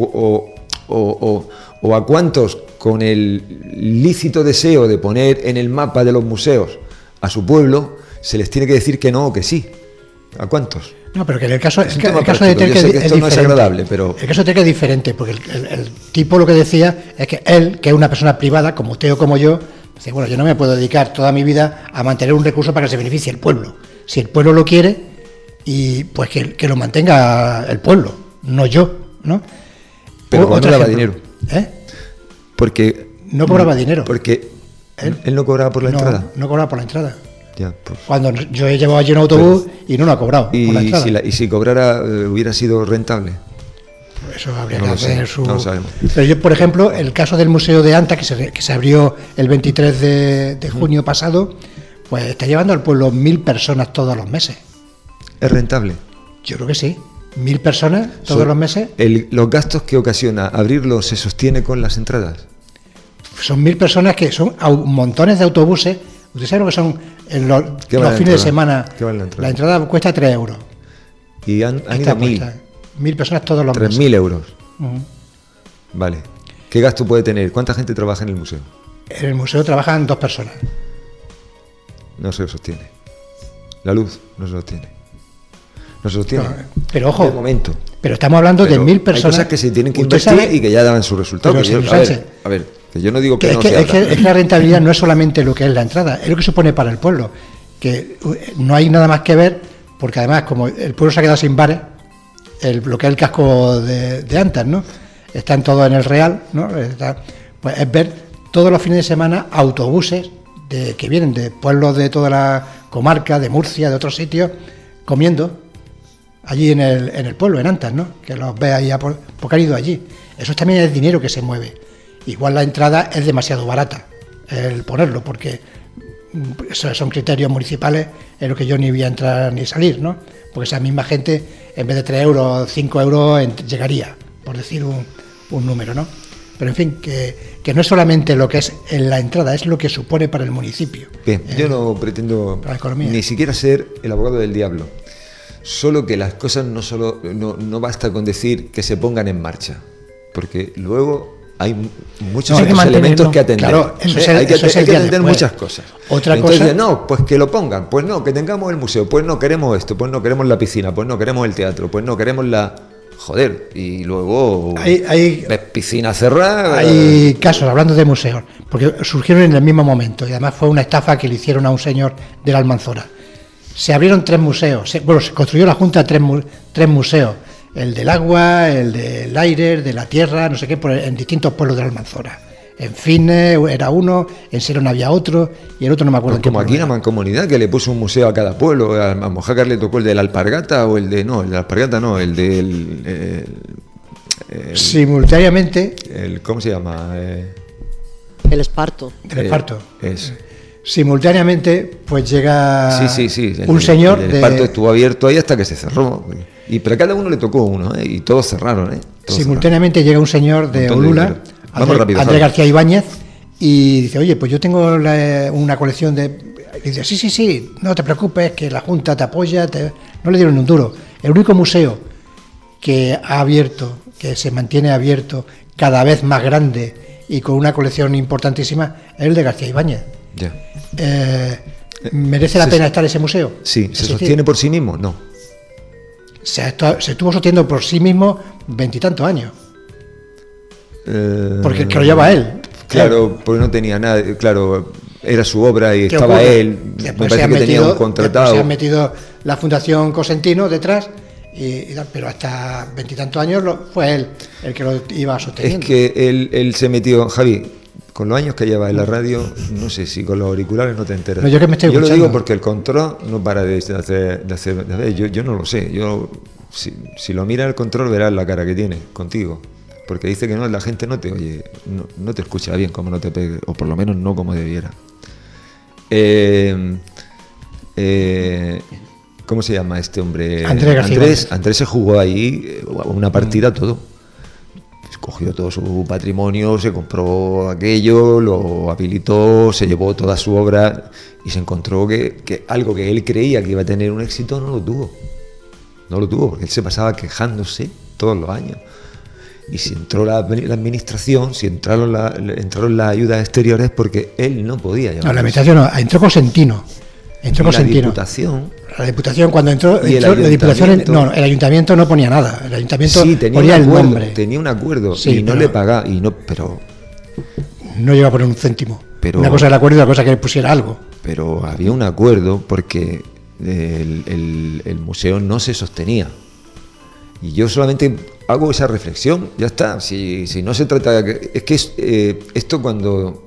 o a cuántos, con el lícito deseo de poner en el mapa de los museos a su pueblo, se les tiene que decir que no o que sí? ¿A cuántos? No, pero que en el caso, Es un el tema caso de práctico. Yo Terque sé que es esto no es diferente. agradable, pero- El caso de Terque es diferente, porque el tipo lo que decía es que él, que es una persona privada, como usted o como yo, dice, bueno, yo no me puedo dedicar toda mi vida a mantener un recurso para que se beneficie el pueblo. Si el pueblo lo quiere, y pues que lo mantenga el pueblo, no yo, ¿no? Pero no Otro daba ejemplo. dinero. ¿Eh? Porque... No cobraba dinero. Porque él no cobraba por la entrada. No cobraba por la entrada. Ya, pues. Cuando yo he llevado allí un autobús y no lo ha cobrado por la Y entrada. si cobrara, hubiera sido rentable. Eso habría No que lo sé, hacer su... no lo sabemos. Pero yo, por ejemplo, el caso del Museo de Anta, que se abrió el 23 de junio pasado, pues está llevando al pueblo 1.000 personas todos los meses. ¿Es rentable? Yo creo que sí. 1.000 personas todos los meses. Los gastos que ocasiona abrirlo se sostiene con las entradas. Son 1.000 personas que son montones de autobuses. ¿Usted sabe lo que son en los ¿Qué vale la fines de entrada? semana? ¿Qué vale la entrada? La entrada cuesta 3 euros. Y han Está ido 1.000. puesta. 1.000 personas todos los meses. 3.000 euros. Ujú. Vale. ¿Qué gasto puede tener? ¿Cuánta gente trabaja en el museo? En el museo trabajan 2 personas. No se sostiene. La luz no se sostiene. No se sostiene. Pero ojo, De momento. pero estamos hablando Pero de 1.000 personas. Hay cosas que se tienen que Usted invertir sabe y que ya daban su resultado. Pero, Que yo- señor a ver, Sánchez, a ver, que yo no digo que que no es, que, se es que- haga. es que la rentabilidad no es solamente lo que es la entrada, es lo que supone para el pueblo. Que no hay nada más que ver, porque además, como el pueblo se ha quedado sin bares, lo que es el casco de Antas, ¿no? Están todos en el Real, ¿no? Pues es ver todos los fines de semana autobuses que vienen de pueblos de toda la comarca, de Murcia, de otros sitios, comiendo allí en el pueblo, en Antas, ¿no? Que los ve ahí porque han ido allí. Eso también es dinero que se mueve. Igual la entrada es demasiado barata el ponerlo, porque esos son criterios municipales en los que yo ni voy a entrar ni salir, ¿no? Porque esa misma gente, en vez de 3 euros, 5 euros, llegaría, por decir un número, ¿no? Pero en fin, que no es solamente lo que es en la entrada, es lo que supone para el municipio. Bien, yo no pretendo para la economía. ni siquiera ser el abogado del diablo. Solo que las cosas no basta con decir que se pongan en marcha, porque luego hay muchos hay que otros elementos mantenerlo. que atender. Claro, eso es Hay que eso es el día atender después. muchas cosas. Otra Entonces, cosa- no, pues que lo pongan, pues no, que tengamos el museo, pues no queremos esto, pues no queremos la piscina, pues no queremos el teatro, pues no queremos la... Joder, y luego ves piscina cerrada. Hay casos, hablando de museos, porque surgieron en el mismo momento y además fue una estafa que le hicieron a un señor de la Almanzora. Se abrieron 3 museos, se construyó la Junta 3 museos, el del agua, el del aire, el de la tierra, no sé qué, en distintos pueblos de la Almanzora. En Fines era uno, en Serón había otro y el otro no me acuerdo. Pues en qué como aquí pueblo en la era. Mancomunidad, que le puso un museo a cada pueblo. A Mojácar le tocó el de la Alpargata o el de... No, el de la Alpargata no, el del... Simultáneamente, ¿Cómo se llama? El Esparto. del Esparto. Es. Simultáneamente, pues llega Sí. un señor el Esparto estuvo abierto ahí hasta que se cerró. Pero a cada uno le tocó uno, ¿eh? Y todos cerraron, ¿eh? Todos Simultáneamente llega un señor de Montón de Olula, dinero. Vamos rápido, Andrés Javi. García Ibáñez, y dice, oye, pues yo tengo una colección de... Y dice, sí, no te preocupes, que la Junta te apoya, no le dieron ni un duro. El único museo que ha abierto, que se mantiene abierto, cada vez más grande y con una colección importantísima, es el de García Ibáñez. Ya. ¿Merece la pena estar ese museo? Sí, Es ¿se decir, sostiene por sí mismo? No. se estuvo sosteniendo por sí mismo 20 y tantos años, porque que lo lleva él. Claro, porque no tenía nada. Claro, era su obra y ¿Qué estaba ocurre? él. Me Después parece que tenía un contratado. después se han metido la Fundación Cosentino detrás, pero hasta 20 y tantos años fue él el que lo iba Es sosteniendo. que él se metió, Javi, con los años que lleva en la radio, no sé si con los auriculares no te enteras. No, yo que me estoy lo escuchando. digo porque el control no para de hacer. Yo no lo sé. Si lo mira el control verás la cara que tiene contigo. Porque dice que no, la gente no te oye, no te escucha bien como no te pegue, o por lo menos no como debiera. ¿Cómo se llama este hombre? Andrés García Ibáñez. Andrés se jugó ahí una partida todo. Cogió todo su patrimonio, se compró aquello, lo habilitó, se llevó toda su obra y se encontró que algo que él creía que iba a tener un éxito no lo tuvo. No lo tuvo porque él se pasaba quejándose todos los años. Y si entró la administración, si entraron las ayudas exteriores, porque él no podía No, llevar. la administración no, entró Cosentino. Entró y por la Sentino. Diputación. La Diputación, cuando entró, Y el la Diputación, ayuntamiento. no, el Ayuntamiento no ponía nada. El Ayuntamiento Sí, tenía ponía un el acuerdo, nombre. tenía un acuerdo Sí, y no pero- le pagaba, pero No llegaba a poner un céntimo. Pero- Una cosa era el acuerdo y otra cosa que pusiera algo. había un acuerdo porque el museo no se sostenía. Y yo solamente hago esa reflexión, ya está. Si no se trata de... Es que esto cuando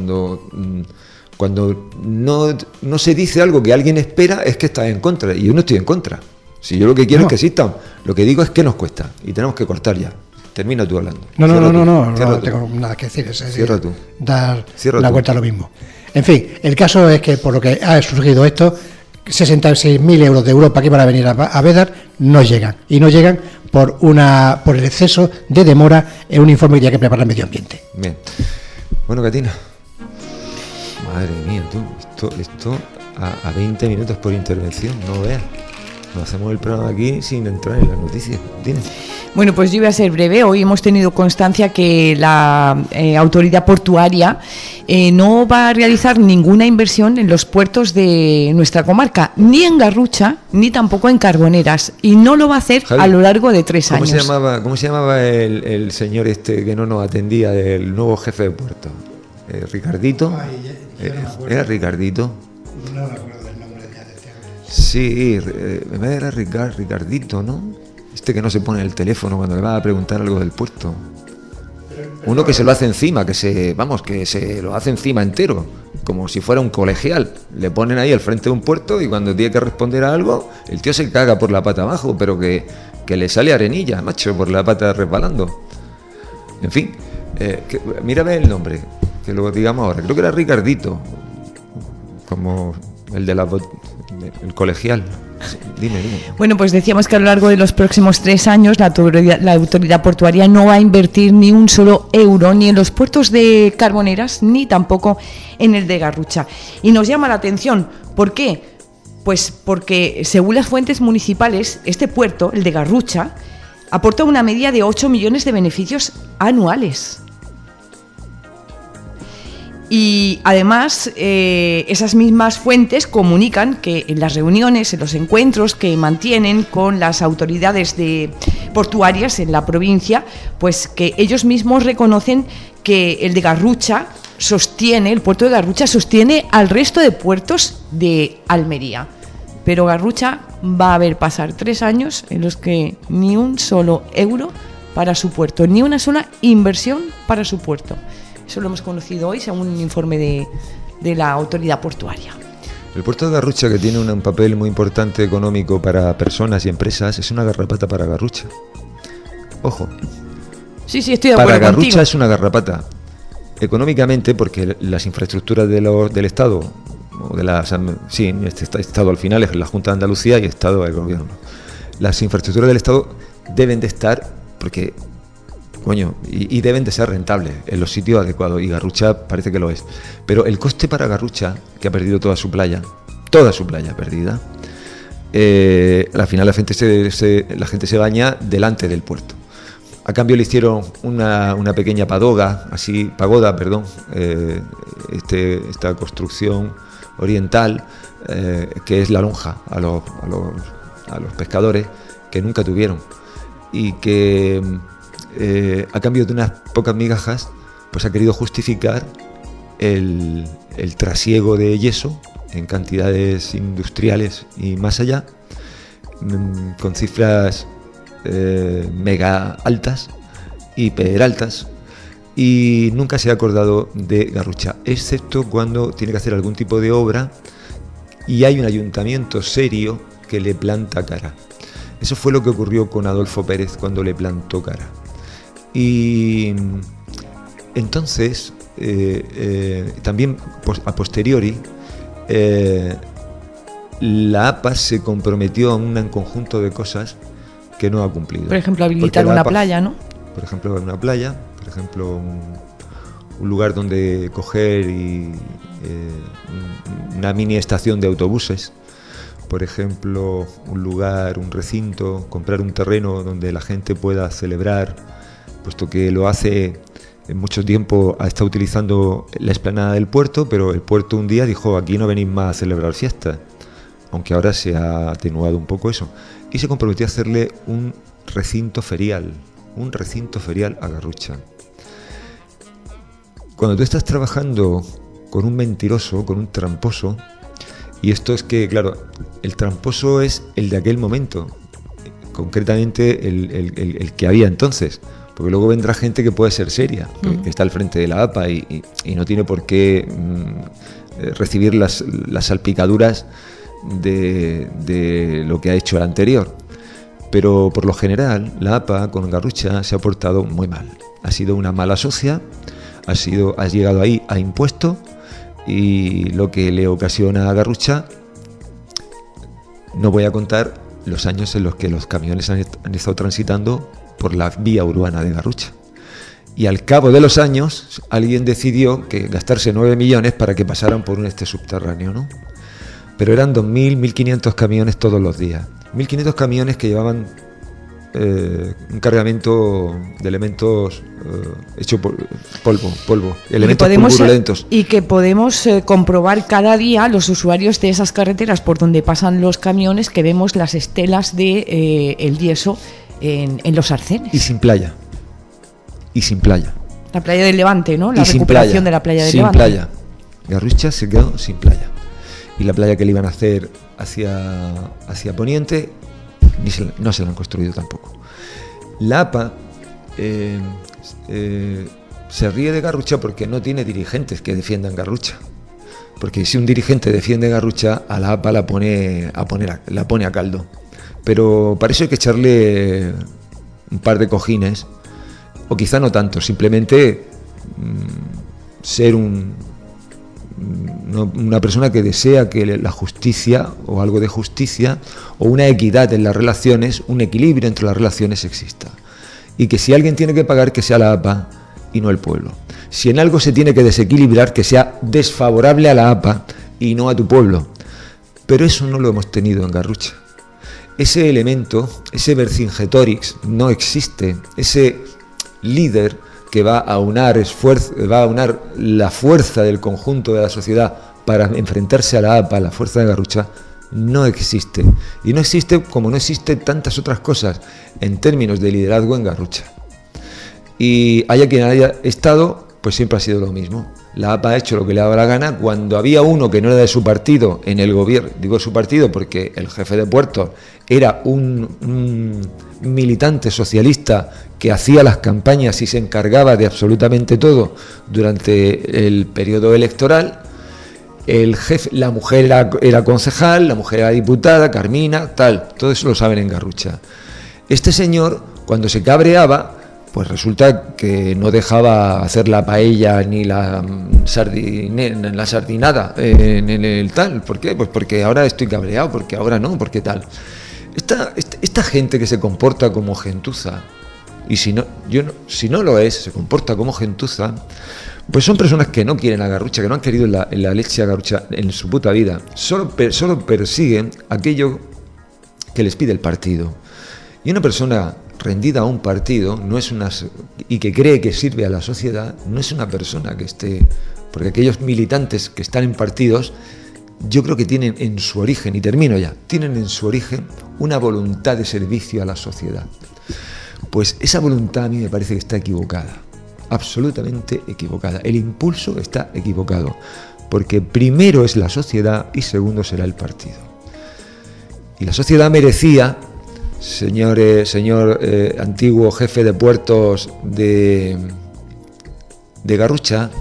no se dice algo que alguien espera, es que está en contra. Y yo no estoy en contra. Si yo lo que quiero No. es que existan. Lo que digo es que nos cuesta. Y tenemos que cortar ya. Termina tú hablando. No Cierra tú. tengo nada que decir. Es decir, Cierra tú. dar Cierra la tú. vuelta a lo mismo. En fin, el caso es que por lo que ha surgido esto, 66.000 euros de Europa que van a venir a Bédar no llegan. Y no llegan por el exceso de demora en un informe que tiene que preparar el medio ambiente. Bien. Bueno, Catina. Madre mía, tú. Esto a 20 minutos por intervención, no veas. Nos hacemos el programa aquí sin entrar en las noticias. Dime. Bueno, pues yo voy a ser breve. Hoy hemos tenido constancia que la autoridad portuaria no va a realizar ninguna inversión en los puertos de nuestra comarca, ni en Garrucha, ni tampoco en Carboneras, y no lo va a hacer Javi, a lo largo de 3 ¿Cómo años. ¿Cómo se llamaba el señor este que no nos atendía, el nuevo jefe de puerto? ¿Ricardito? ¿Era Ricardito? No me acuerdo del nombre de Sí, era Ricardito, ¿no? Este que no se pone el teléfono cuando le va a preguntar algo del puerto. Uno que se lo hace encima, que se lo hace encima entero, como si fuera un colegial. Le ponen ahí al frente de un puerto y cuando tiene que responder a algo, el tío se caga por la pata abajo, pero que le sale arenilla, macho, por la pata resbalando. En fin, mírame el nombre, que lo digamos ahora. Creo que era Ricardito, como el de el colegial. Dime. Bueno, pues decíamos que a lo largo de los próximos 3 años la autoridad portuaria no va a invertir ni un solo euro ni en los puertos de Carboneras ni tampoco en el de Garrucha. Y nos llama la atención. ¿Por qué? Pues porque según las fuentes municipales, este puerto, el de Garrucha, aporta una media de 8 millones de beneficios anuales. Y además, esas mismas fuentes comunican que en las reuniones, en los encuentros que mantienen con las autoridades portuarias en la provincia, pues que ellos mismos reconocen que el de Garrucha el puerto de Garrucha sostiene al resto de puertos de Almería. Pero Garrucha va a ver pasar 3 años en los que ni un solo euro para su puerto, ni una sola inversión para su puerto. Eso lo hemos conocido hoy según un informe de la autoridad portuaria. El puerto de Garrucha, que tiene un papel muy importante económico para personas y empresas, es una garrapata para Garrucha. Ojo. Sí, estoy de acuerdo Para Garrucha contigo. es una garrapata. Económicamente, porque las infraestructuras del Estado, o en este Estado al final es la Junta de Andalucía y Estado del Gobierno. Las infraestructuras del Estado deben de estar, porque... y deben de ser rentables en los sitios adecuados, y Garrucha parece que lo es. Pero el coste para Garrucha, que ha perdido toda su playa perdida, al final la gente se baña delante del puerto. A cambio le hicieron una pequeña pagoda, esta construcción oriental, que es la lonja a los pescadores, que nunca tuvieron, y que... a cambio de unas pocas migajas, pues ha querido justificar el trasiego de yeso en cantidades industriales y más allá, con cifras mega altas, hiper altas, y nunca se ha acordado de Garrucha, excepto cuando tiene que hacer algún tipo de obra y hay un ayuntamiento serio que le planta cara. Eso fue lo que ocurrió con Adolfo Pérez cuando le plantó cara. Y entonces, también a posteriori, la APA se comprometió a un conjunto de cosas que no ha cumplido. Por ejemplo, habilitar una playa, ¿no? Por ejemplo, una playa, por ejemplo, un lugar donde coger una mini estación de autobuses. Por ejemplo, un recinto, comprar un terreno donde la gente pueda celebrar, puesto que lo hace mucho tiempo ha estado utilizando la explanada del puerto, pero el puerto un día dijo: aquí no venís más a celebrar fiestas, aunque ahora se ha atenuado un poco eso, y se comprometió a hacerle un recinto ferial a Garrucha. Cuando tú estás trabajando con un mentiroso, con un tramposo, y esto es que, claro, el tramposo es el de aquel momento, concretamente el que había entonces, porque luego vendrá gente que puede ser seria, que está al frente de la APA y no tiene por qué recibir las salpicaduras de lo que ha hecho el anterior. Pero por lo general la APA con Garrucha se ha portado muy mal, ha sido una mala socia, has llegado ahí a impuesto, y lo que le ocasiona a Garrucha, no voy a contar los años en los que los camiones han estado transitando por la vía urbana de Garrucha. Y al cabo de los años, alguien decidió que gastarse 9 millones para que pasaran por este subterráneo, ¿no? Pero eran 2.000, 1.500 camiones todos los días. 1.500 camiones que llevaban un cargamento de elementos hecho por polvo, elementos pulverulentos. Y que podemos comprobar cada día los usuarios de esas carreteras por donde pasan los camiones, que vemos las estelas de el yeso en los arcenes. Y sin playa. La playa del Levante, ¿no? La y recuperación de la playa del Levante. Sin playa. Garrucha se quedó sin playa. Y la playa que le iban a hacer hacia Poniente no se la han construido tampoco. La APA se ríe de Garrucha porque no tiene dirigentes que defiendan Garrucha. Porque si un dirigente defiende Garrucha, a la APA la pone a caldo. Pero para eso hay que echarle un par de cojines, o quizá no tanto, simplemente ser una persona que desea que la justicia, o algo de justicia, o una equidad en las relaciones, un equilibrio entre las relaciones exista. Y que si alguien tiene que pagar, que sea la APA y no el pueblo. Si en algo se tiene que desequilibrar, que sea desfavorable a la APA y no a tu pueblo. Pero eso no lo hemos tenido en Garrucha. Ese elemento, ese Vercingetorix no existe. Ese líder que va a unar la fuerza del conjunto de la sociedad para enfrentarse a la APA, la fuerza de Garrucha, no existe. Y no existe como no existen tantas otras cosas en términos de liderazgo en Garrucha. Y haya quien haya estado, pues siempre ha sido lo mismo. La APA ha hecho lo que le daba la gana. Cuando había uno que no era de su partido en el gobierno, digo su partido porque el jefe de puertos era un militante socialista que hacía las campañas y se encargaba de absolutamente todo durante el periodo electoral. El jefe, la mujer era concejal, la mujer era diputada, Carmina, tal, todo eso lo saben en Garrucha. Este señor, cuando se cabreaba, pues resulta que no dejaba hacer la paella ni la sardinada en el tal. ¿Por qué? Pues porque ahora estoy cabreado, porque ahora no, porque tal. Esta gente que se comporta como gentuza, y si no lo es, se comporta como gentuza, pues son personas que no quieren a Garrucha, que no han querido en la leche a Garrucha en su puta vida. Solo persiguen aquello que les pide el partido. Y una persona rendida a un partido y que cree que sirve a la sociedad, no es una persona que esté... Porque aquellos militantes que están en partidos, yo creo que tienen en su origen, y termino ya, tienen en su origen una voluntad de servicio a la sociedad. Pues esa voluntad a mí me parece que está equivocada, absolutamente equivocada. El impulso está equivocado, porque primero es la sociedad y segundo será el partido. Y la sociedad merecía, señor antiguo jefe de puertos de Garrucha,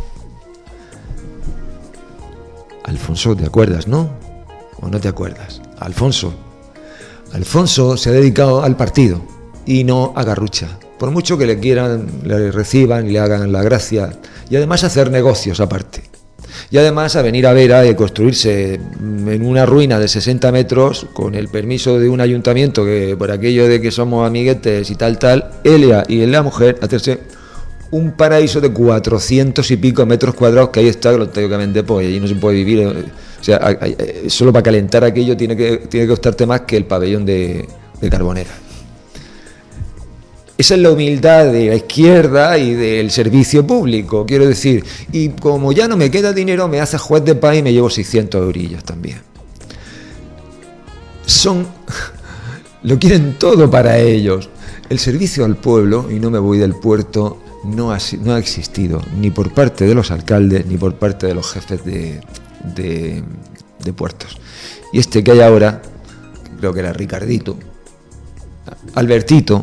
Alfonso, ¿te acuerdas, no? ¿O no te acuerdas? Alfonso se ha dedicado al partido y no a Garrucha. Por mucho que le quieran, le reciban y le hagan la gracia. Y además a hacer negocios aparte. Y además a venir a Vera y construirse en una ruina de 60 metros con el permiso de un ayuntamiento que por aquello de que somos amiguetes y tal, él y la mujer hacerse un paraíso de 400 y pico metros cuadrados que ahí está gloriosamente, pues allí no se puede vivir. O sea, solo para calentar aquello tiene que costarte más que el pabellón de Carbonera. Esa es la humildad de la izquierda y del servicio público, quiero decir. Y como ya no me queda dinero, me hace juez de paz y me llevo 600 eurillos también. Lo quieren todo para ellos. El servicio al pueblo, y no me voy del puerto, no ha existido, ni por parte de los alcaldes, ni por parte de los jefes de puertos. Y este que hay ahora, creo que era Albertito,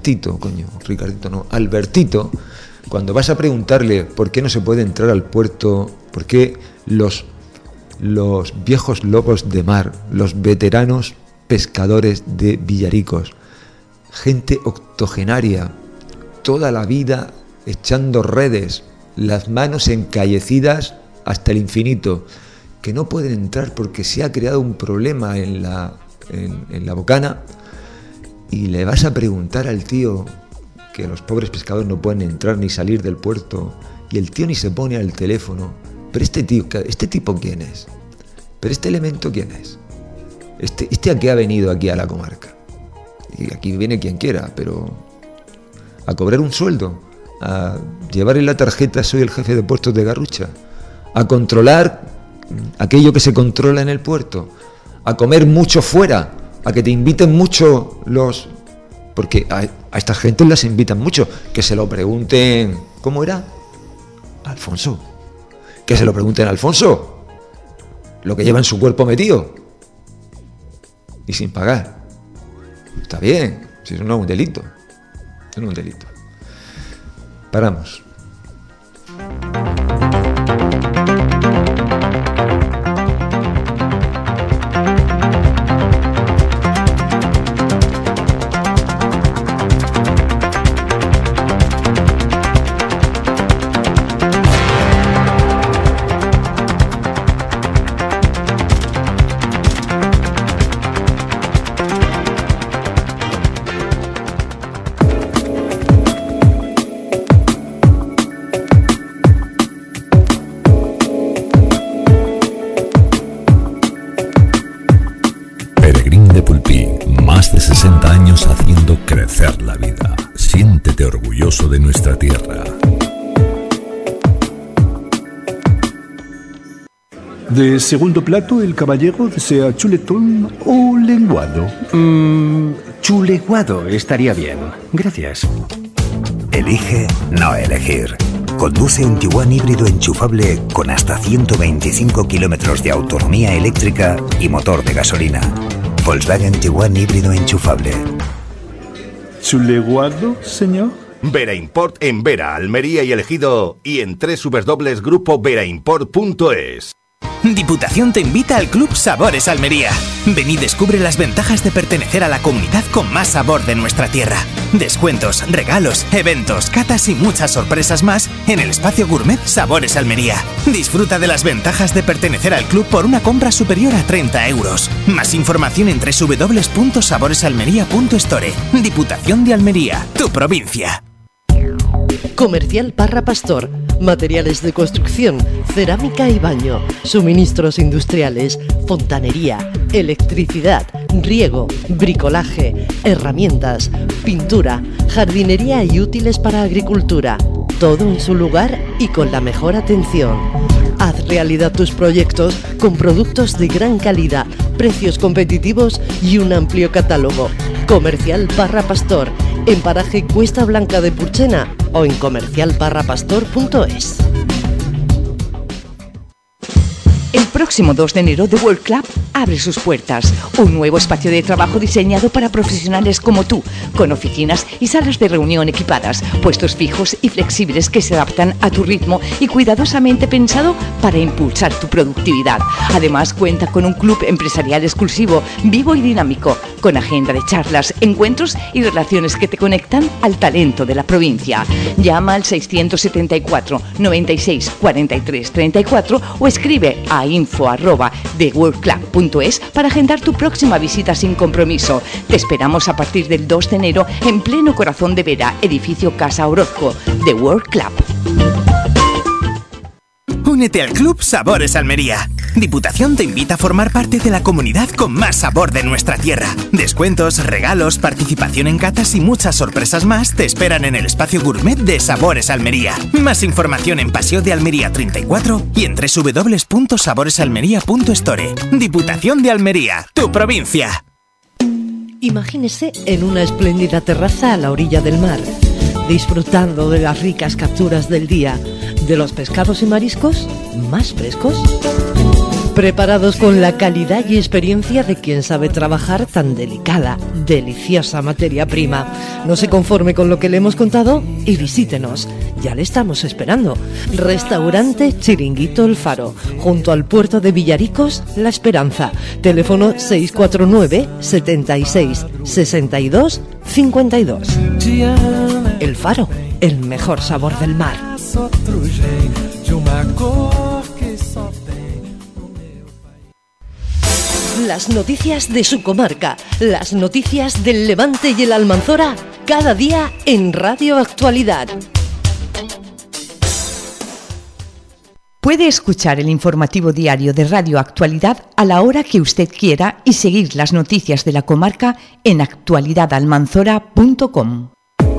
cuando vas a preguntarle por qué no se puede entrar al puerto, por qué los viejos lobos de mar, los veteranos pescadores de Villaricos, gente octogenaria, toda la vida echando redes, las manos encallecidas hasta el infinito, que no pueden entrar porque se ha creado un problema en la bocana, y le vas a preguntar al tío que los pobres pescadores no pueden entrar ni salir del puerto, y el tío ni se pone al teléfono. Pero este tipo ¿quién es? ¿Pero este elemento quién es? Este a qué ha venido aquí a la comarca. Y aquí viene quien quiera, pero a cobrar un sueldo, a llevar en la tarjeta soy el jefe de puertos de Garrucha, a controlar aquello que se controla en el puerto, a comer mucho fuera, a que te inviten mucho porque a esta gente las invitan mucho, que se lo pregunten, ¿cómo era? Alfonso, que se lo pregunten a Alfonso, lo que lleva en su cuerpo metido, y sin pagar. Está bien, si eso no es un delito, eso no es un delito. Paramos. Más de 60 años haciendo crecer la vida. Siéntete orgulloso de nuestra tierra. De segundo plato, el caballero desea chuletón o lenguado. Chuleguado estaría bien. Gracias. Elige no elegir. Conduce un Tiguan híbrido enchufable con hasta 125 kilómetros de autonomía eléctrica y motor de gasolina. Volkswagen Tiguan híbrido enchufable. ¿Chuleguado, señor? Vera Import en Vera, Almería y El Ejido, y en www.grupoveraImport.es. Diputación te invita al Club Sabores Almería. Ven y descubre las ventajas de pertenecer a la comunidad con más sabor de nuestra tierra. Descuentos, regalos, eventos, catas y muchas sorpresas más en el espacio gourmet Sabores Almería. Disfruta de las ventajas de pertenecer al club por una compra superior a 30 euros. Más información en www.saboresalmería.store. Diputación de Almería, tu provincia. Comercial Parra Pastor. Materiales de construcción, cerámica y baño, suministros industriales, fontanería, electricidad, riego, bricolaje, herramientas, pintura, jardinería y útiles para agricultura. Todo en su lugar y con la mejor atención. Haz realidad tus proyectos con productos de gran calidad, precios competitivos y un amplio catálogo. Comercial Parra Pastor, en paraje Cuesta Blanca de Purchena o en comercialparrapastor.es. El próximo 2 de enero, The World Club abre sus puertas. Un nuevo espacio de trabajo diseñado para profesionales como tú, con oficinas y salas de reunión equipadas, puestos fijos y flexibles que se adaptan a tu ritmo y cuidadosamente pensado para impulsar tu productividad. Además, cuenta con un club empresarial exclusivo, vivo y dinámico, con agenda de charlas, encuentros y relaciones que te conectan al talento de la provincia. Llama al 674 96 43 34 o escribe a info@theworldclub.es para agendar tu próxima visita sin compromiso. Te esperamos a partir del 2 de enero en pleno corazón de Vera, edificio Casa Orozco, The World Club. Únete al Club Sabores Almería. Diputación te invita a formar parte de la comunidad con más sabor de nuestra tierra. Descuentos, regalos, participación en catas y muchas sorpresas más te esperan en el espacio gourmet de Sabores Almería. Más información en Paseo de Almería 34 y en www.saboresalmería.store. Diputación de Almería, tu provincia. Imagínese en una espléndida terraza a la orilla del mar, disfrutando de las ricas capturas del día, de los pescados y mariscos más frescos, preparados con la calidad y experiencia de quien sabe trabajar tan delicada, deliciosa materia prima. No se conforme con lo que le hemos contado y visítenos. Ya le estamos esperando. Restaurante Chiringuito El Faro, junto al puerto de Villaricos, La Esperanza. Teléfono 649 76 62 52. El Faro, el mejor sabor del mar. Las noticias de su comarca, las noticias del Levante y el Almanzora, cada día en Radio Actualidad. Puede escuchar el informativo diario de Radio Actualidad a la hora que usted quiera y seguir las noticias de la comarca en actualidadalmanzora.com.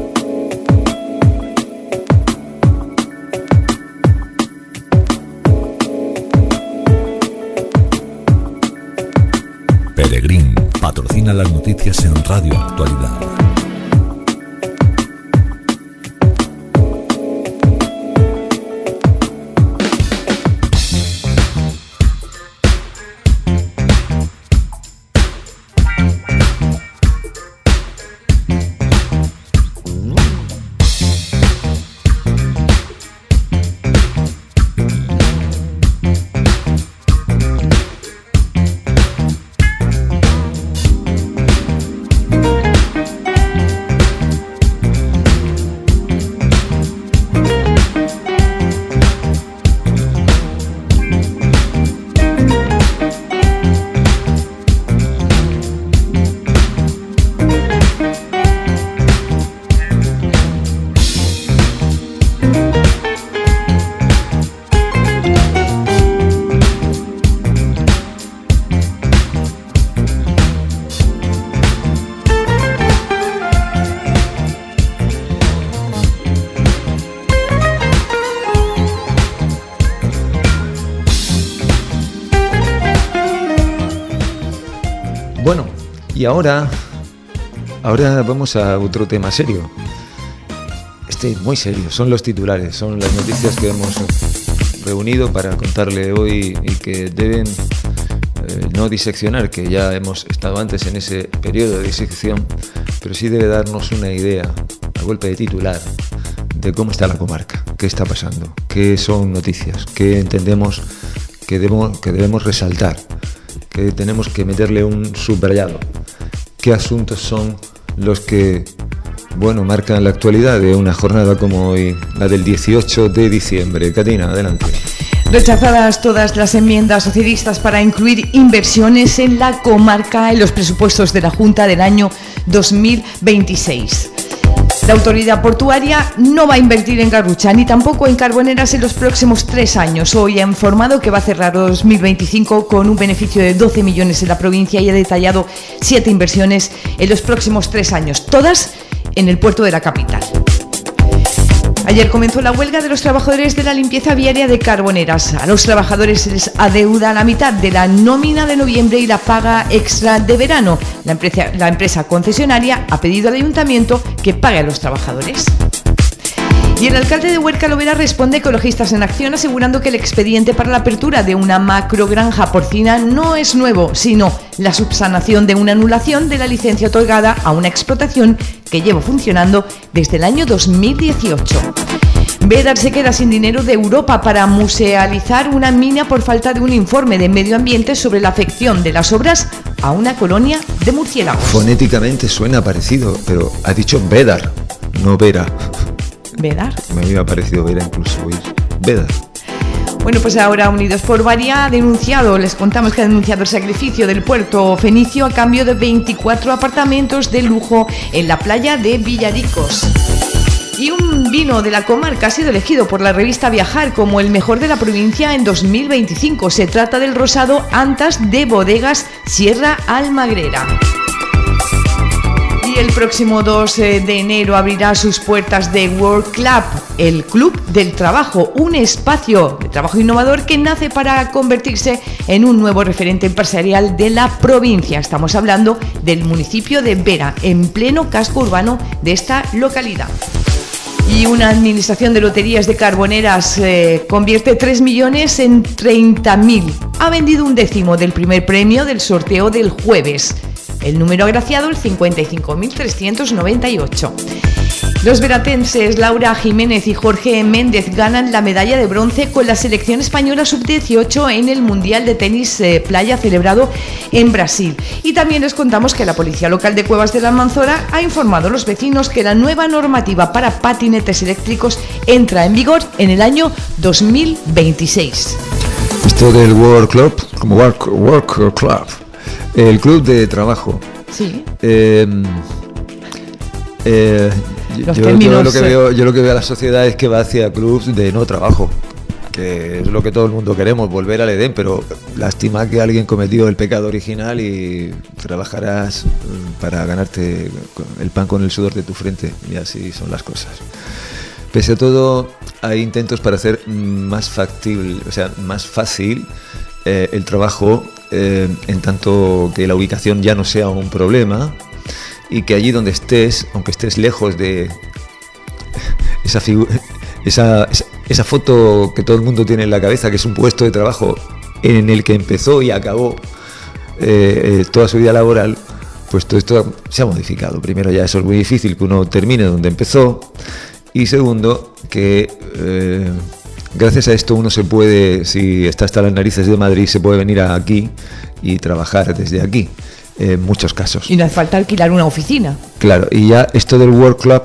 Peregrín patrocina las noticias en Radio Actualidad. Bueno, y ahora vamos a otro tema serio. Muy serio, son los titulares, son las noticias que hemos reunido para contarle hoy y que deben no diseccionar, que ya hemos estado antes en ese periodo de disección, pero sí debe darnos una idea, a golpe de titular, de cómo está la comarca, qué está pasando, qué son noticias, qué entendemos que debemos resaltar, que tenemos que meterle un subrayado, qué asuntos son los que marcan la actualidad de una jornada como hoy, la del 18 de diciembre. Catina, adelante. Rechazadas todas las enmiendas socialistas para incluir inversiones en la comarca en los presupuestos de la Junta del año 2026. La autoridad portuaria no va a invertir en Garrucha ni tampoco en Carboneras en los próximos 3 años. Hoy ha informado que va a cerrar 2025 con un beneficio de 12 millones en la provincia y ha detallado 7 inversiones en los próximos 3 años, todas en el puerto de la capital. Ayer comenzó la huelga de los trabajadores de la limpieza viaria de Carboneras. A los trabajadores se les adeuda la mitad de la nómina de noviembre y la paga extra de verano. La empresa concesionaria ha pedido al ayuntamiento que pague a los trabajadores. Y el alcalde de Huerca Lovera responde a Ecologistas en Acción asegurando que el expediente para la apertura de una macrogranja porcina no es nuevo, sino la subsanación de una anulación de la licencia otorgada a una explotación que lleva funcionando desde el año 2018. Vedar se queda sin dinero de Europa para musealizar una mina por falta de un informe de medio ambiente sobre la afección de las obras a una colonia de murciélagos. Fonéticamente suena parecido, pero ha dicho Vedar, no Vera. ¿Vedar? Me había parecido Vera incluso. Vedar. Bueno, pues ahora Unidos por Varia ha denunciado, les contamos que ha denunciado el sacrificio del puerto fenicio a cambio de 24 apartamentos de lujo en la playa de Villaricos. Y un vino de la comarca ha sido elegido por la revista Viajar como el mejor de la provincia en 2025. Se trata del rosado Antas de Bodegas Sierra Almagrera. Y el próximo 2 de enero abrirá sus puertas The Work Club, el Club del Trabajo, un espacio de trabajo innovador que nace para convertirse en un nuevo referente empresarial de la provincia. Estamos hablando del municipio de Vera, en pleno casco urbano de esta localidad. Y una administración de loterías de Carboneras convierte 3 millones en 30.000. Ha vendido un décimo del primer premio del sorteo del jueves. El número agraciado, el 55.398. Los veratenses Laura Jiménez y Jorge Méndez ganan la medalla de bronce con la selección española sub-18 en el Mundial de Tenis Playa celebrado en Brasil. Y también les contamos que la Policía Local de Cuevas de la Almanzora ha informado a los vecinos que la nueva normativa para patinetes eléctricos entra en vigor en el año 2026. Esto del Work Club, como Work Club, el club de trabajo. Sí. Yo lo que veo a la sociedad es que va hacia clubs de no trabajo, que es lo que todo el mundo queremos, volver al Edén, pero lástima que alguien cometió el pecado original y trabajarás para ganarte el pan con el sudor de tu frente, y así son las cosas. Pese a todo, hay intentos para hacer más factible, o sea, más fácil el trabajo, en tanto que la ubicación ya no sea un problema, y que allí donde estés, aunque estés lejos de esa foto que todo el mundo tiene en la cabeza, que es un puesto de trabajo en el que empezó y acabó toda su vida laboral, pues todo esto se ha modificado. Primero, ya eso es muy difícil que uno termine donde empezó, y segundo, que gracias a esto uno se puede, si está hasta las narices de Madrid, se puede venir aquí y trabajar desde aquí. En muchos casos. Y no hace falta alquilar una oficina. Claro, y ya esto del Work Club,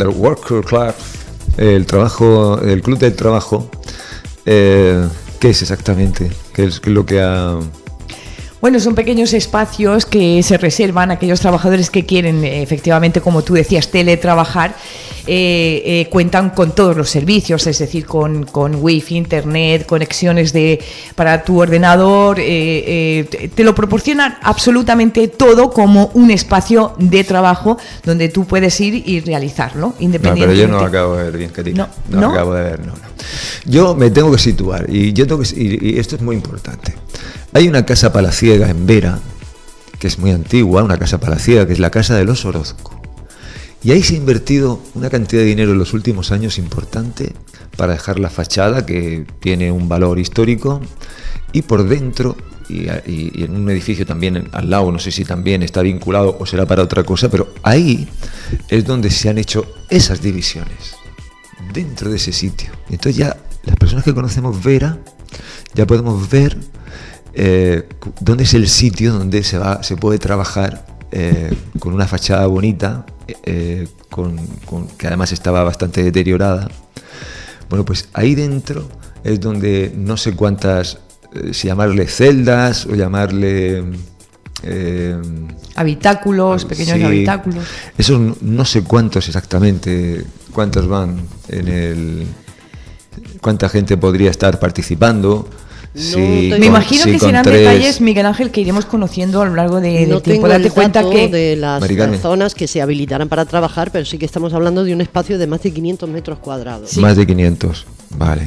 el trabajo, el club del trabajo, ¿qué es exactamente? ¿Qué es lo que ha...? Bueno, son pequeños espacios que se reservan a aquellos trabajadores que quieren, efectivamente, como tú decías, teletrabajar. Cuentan con todos los servicios, es decir, con wifi, internet, conexiones para tu ordenador, te lo proporcionan absolutamente todo como un espacio de trabajo donde tú puedes ir y realizarlo independientemente. No, pero yo no acabo de ver bien, Katina. No acabo de ver, no. Yo me tengo que situar y esto es muy importante. Hay una casa palaciega en Vera, que es muy antigua, una casa palaciega, que es la Casa de los Orozco. Y ahí se ha invertido una cantidad de dinero en los últimos años importante para dejar la fachada, que tiene un valor histórico, y por dentro, y en un edificio también al lado, no sé si también está vinculado o será para otra cosa, pero ahí es donde se han hecho esas divisiones, dentro de ese sitio. Entonces ya las personas que conocemos Vera, ya podemos ver dónde es el sitio donde se puede trabajar con una fachada bonita, que además estaba bastante deteriorada. Bueno, pues ahí dentro es donde no sé cuántas, si llamarle celdas o llamarle... habitáculos, pequeños habitáculos. Esos no sé cuántos exactamente, cuántos van cuánta gente podría estar participando. Me imagino que serán detalles, Miguel Ángel, que iremos conociendo a lo largo del tiempo. Date cuenta que de las zonas que se habilitarán para trabajar, pero sí que estamos hablando de un espacio de más de 500 metros cuadrados. Sí. Más de 500, vale.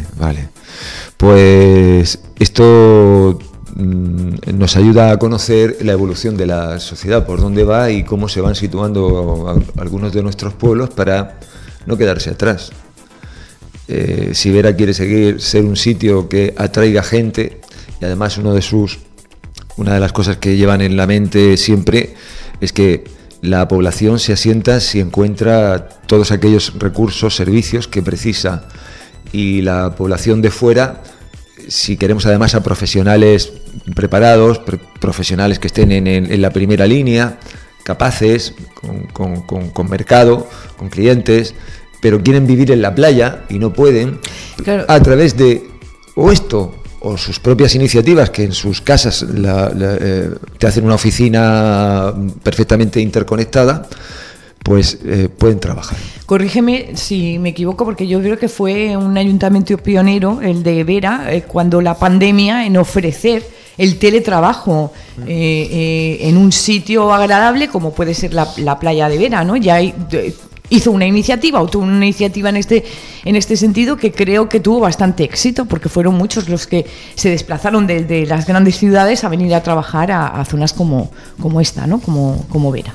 Pues esto nos ayuda a conocer la evolución de la sociedad, por dónde va y cómo se van situando algunos de nuestros pueblos para no quedarse atrás. Si Vera quiere ser un sitio que atraiga gente, y además una de las cosas que llevan en la mente siempre es que la población se asienta si encuentra todos aquellos recursos, servicios que precisa, y la población de fuera, si queremos además a profesionales preparados, profesionales que estén en la primera línea, capaces, con mercado, con clientes, pero quieren vivir en la playa y no pueden, claro, a través de o sus propias iniciativas, que en sus casas te hacen una oficina perfectamente interconectada, pues pueden trabajar. Corrígeme si me equivoco, porque yo creo que fue un ayuntamiento pionero, el de Vera, cuando la pandemia, en ofrecer el teletrabajo en un sitio agradable como puede ser la playa de Vera, ¿no? Ya hizo una iniciativa, o tuvo una iniciativa en este sentido que creo que tuvo bastante éxito, porque fueron muchos los que se desplazaron de las grandes ciudades a venir a trabajar a zonas como esta, ¿no? Como Vera.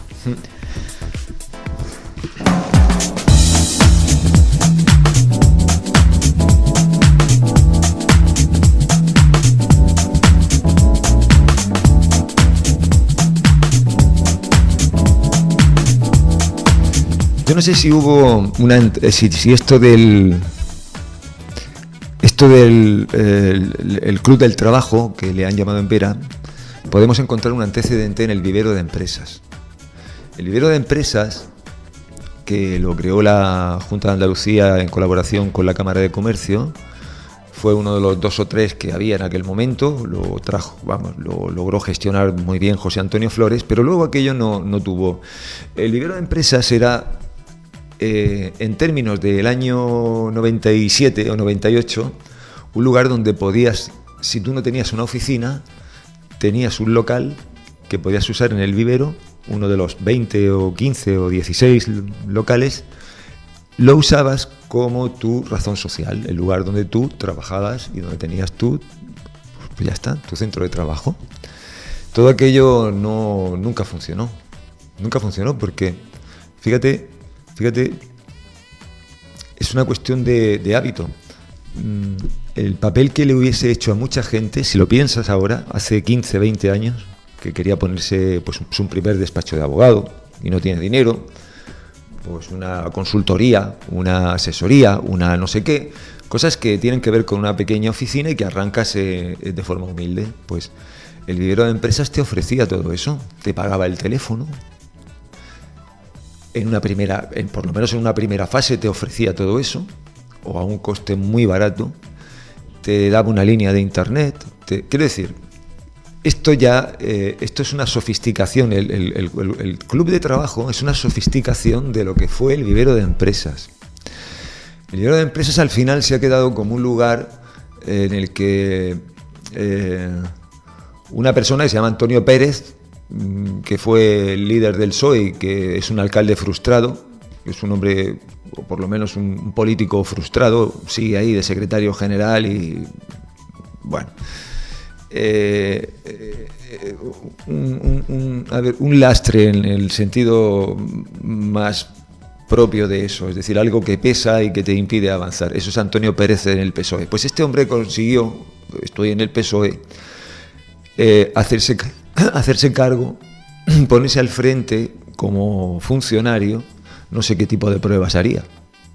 Yo no sé si hubo si esto del el Club del Trabajo, que le han llamado en Vera, podemos encontrar un antecedente en el vivero de empresas. El vivero de empresas, que lo creó la Junta de Andalucía en colaboración con la Cámara de Comercio, fue uno de los 2 o 3 que había en aquel momento, lo logró gestionar muy bien José Antonio Flores, pero luego aquello no tuvo. El vivero de empresas era, en términos del año 97 o 98, un lugar donde podías, si tú no tenías una oficina, tenías un local que podías usar en el vivero, uno de los 20 o 15 o 16 locales, lo usabas como tu razón social, el lugar donde tú trabajabas y donde tenías tú, pues ya está, tu centro de trabajo. Todo aquello nunca funcionó porque, fíjate, es una cuestión de hábito. El papel que le hubiese hecho a mucha gente, si lo piensas ahora, hace 15, 20 años, que quería ponerse pues un primer despacho de abogado y no tiene dinero, pues una consultoría, una asesoría, una no sé qué, cosas que tienen que ver con una pequeña oficina y que arrancas de forma humilde. Pues el vivero de empresas te ofrecía todo eso, te pagaba el teléfono, por lo menos en una primera fase te ofrecía todo eso, o a un coste muy barato, te daba una línea de internet. Quiero decir, esto es una sofisticación, el club de trabajo es una sofisticación de lo que fue el vivero de empresas. El vivero de empresas al final se ha quedado como un lugar en el que una persona que se llama Antonio Pérez, que fue el líder del PSOE, que es un alcalde frustrado, es un hombre, o por lo menos un político frustrado, sigue ahí de secretario general y bueno, un lastre en el sentido más propio de eso, es decir, algo que pesa y que te impide avanzar. Eso es Antonio Pérez en el PSOE. Pues este hombre consiguió, estoy en el PSOE, hacerse cargo, ponerse al frente como funcionario. No sé qué tipo de pruebas haría.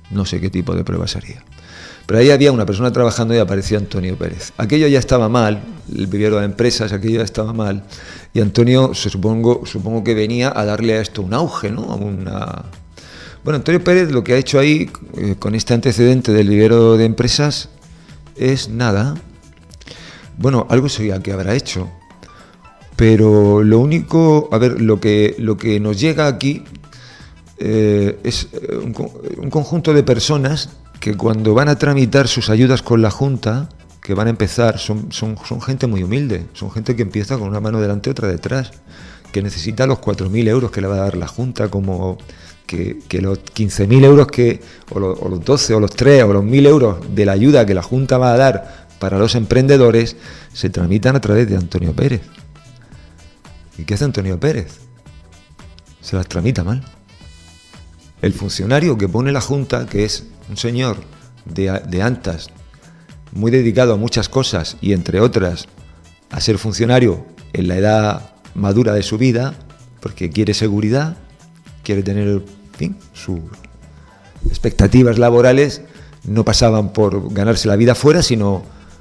Pero ahí había una persona trabajando y apareció Antonio Pérez. Aquello ya estaba mal, el vivero de empresas, aquello ya estaba mal. Y Antonio, supongo que venía a darle a esto un auge, ¿no? Bueno, Antonio Pérez lo que ha hecho ahí, con este antecedente del vivero de empresas, es nada. Bueno, algo sabía que habrá hecho. Pero lo único, lo que nos llega aquí es un conjunto de personas que cuando van a tramitar sus ayudas con la Junta, que van a empezar, son gente muy humilde, son gente que empieza con una mano delante y otra detrás, que necesita los 4.000 euros que le va a dar la Junta, como que los 15.000 euros o los 12 o los 3 o los 1.000 euros de la ayuda que la Junta va a dar para los emprendedores se tramitan a través de Antonio Pérez. ¿Y qué hace Antonio Pérez? Se las tramita mal. El funcionario que pone la Junta, que es un señor de Antas, muy dedicado a muchas cosas y entre otras a ser funcionario en la edad madura de su vida, porque quiere seguridad, quiere tener, en fin, sus expectativas laborales no pasaban por ganarse la vida fuera, sino,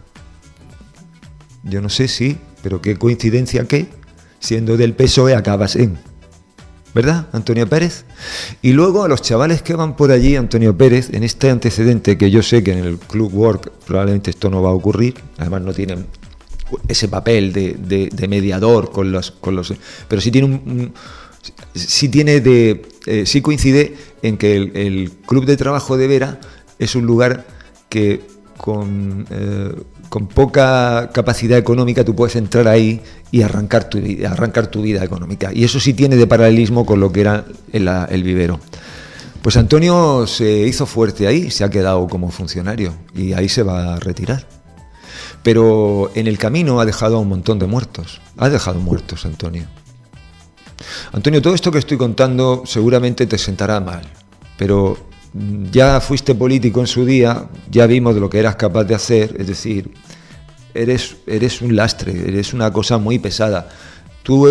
yo no sé si, pero qué coincidencia que, siendo del PSOE acabas en, ¿verdad, Antonio Pérez? Y luego a los chavales que van por allí, Antonio Pérez, en este antecedente que yo sé que en el Club Work probablemente esto no va a ocurrir, además no tienen ese papel de mediador con los, pero sí tiene sí coincide en que el Club de Trabajo de Vera es un lugar que con poca capacidad económica tú puedes entrar ahí y arrancar tu vida económica. Y eso sí tiene de paralelismo con lo que era el vivero. Pues Antonio se hizo fuerte ahí, se ha quedado como funcionario y ahí se va a retirar. Pero en el camino ha dejado a un montón de muertos. Ha dejado muertos, Antonio. Antonio, todo esto que estoy contando seguramente te sentará mal, pero ya fuiste político en su día, ya vimos de lo que eras capaz de hacer, es decir, eres un lastre, eres una cosa muy pesada. Tú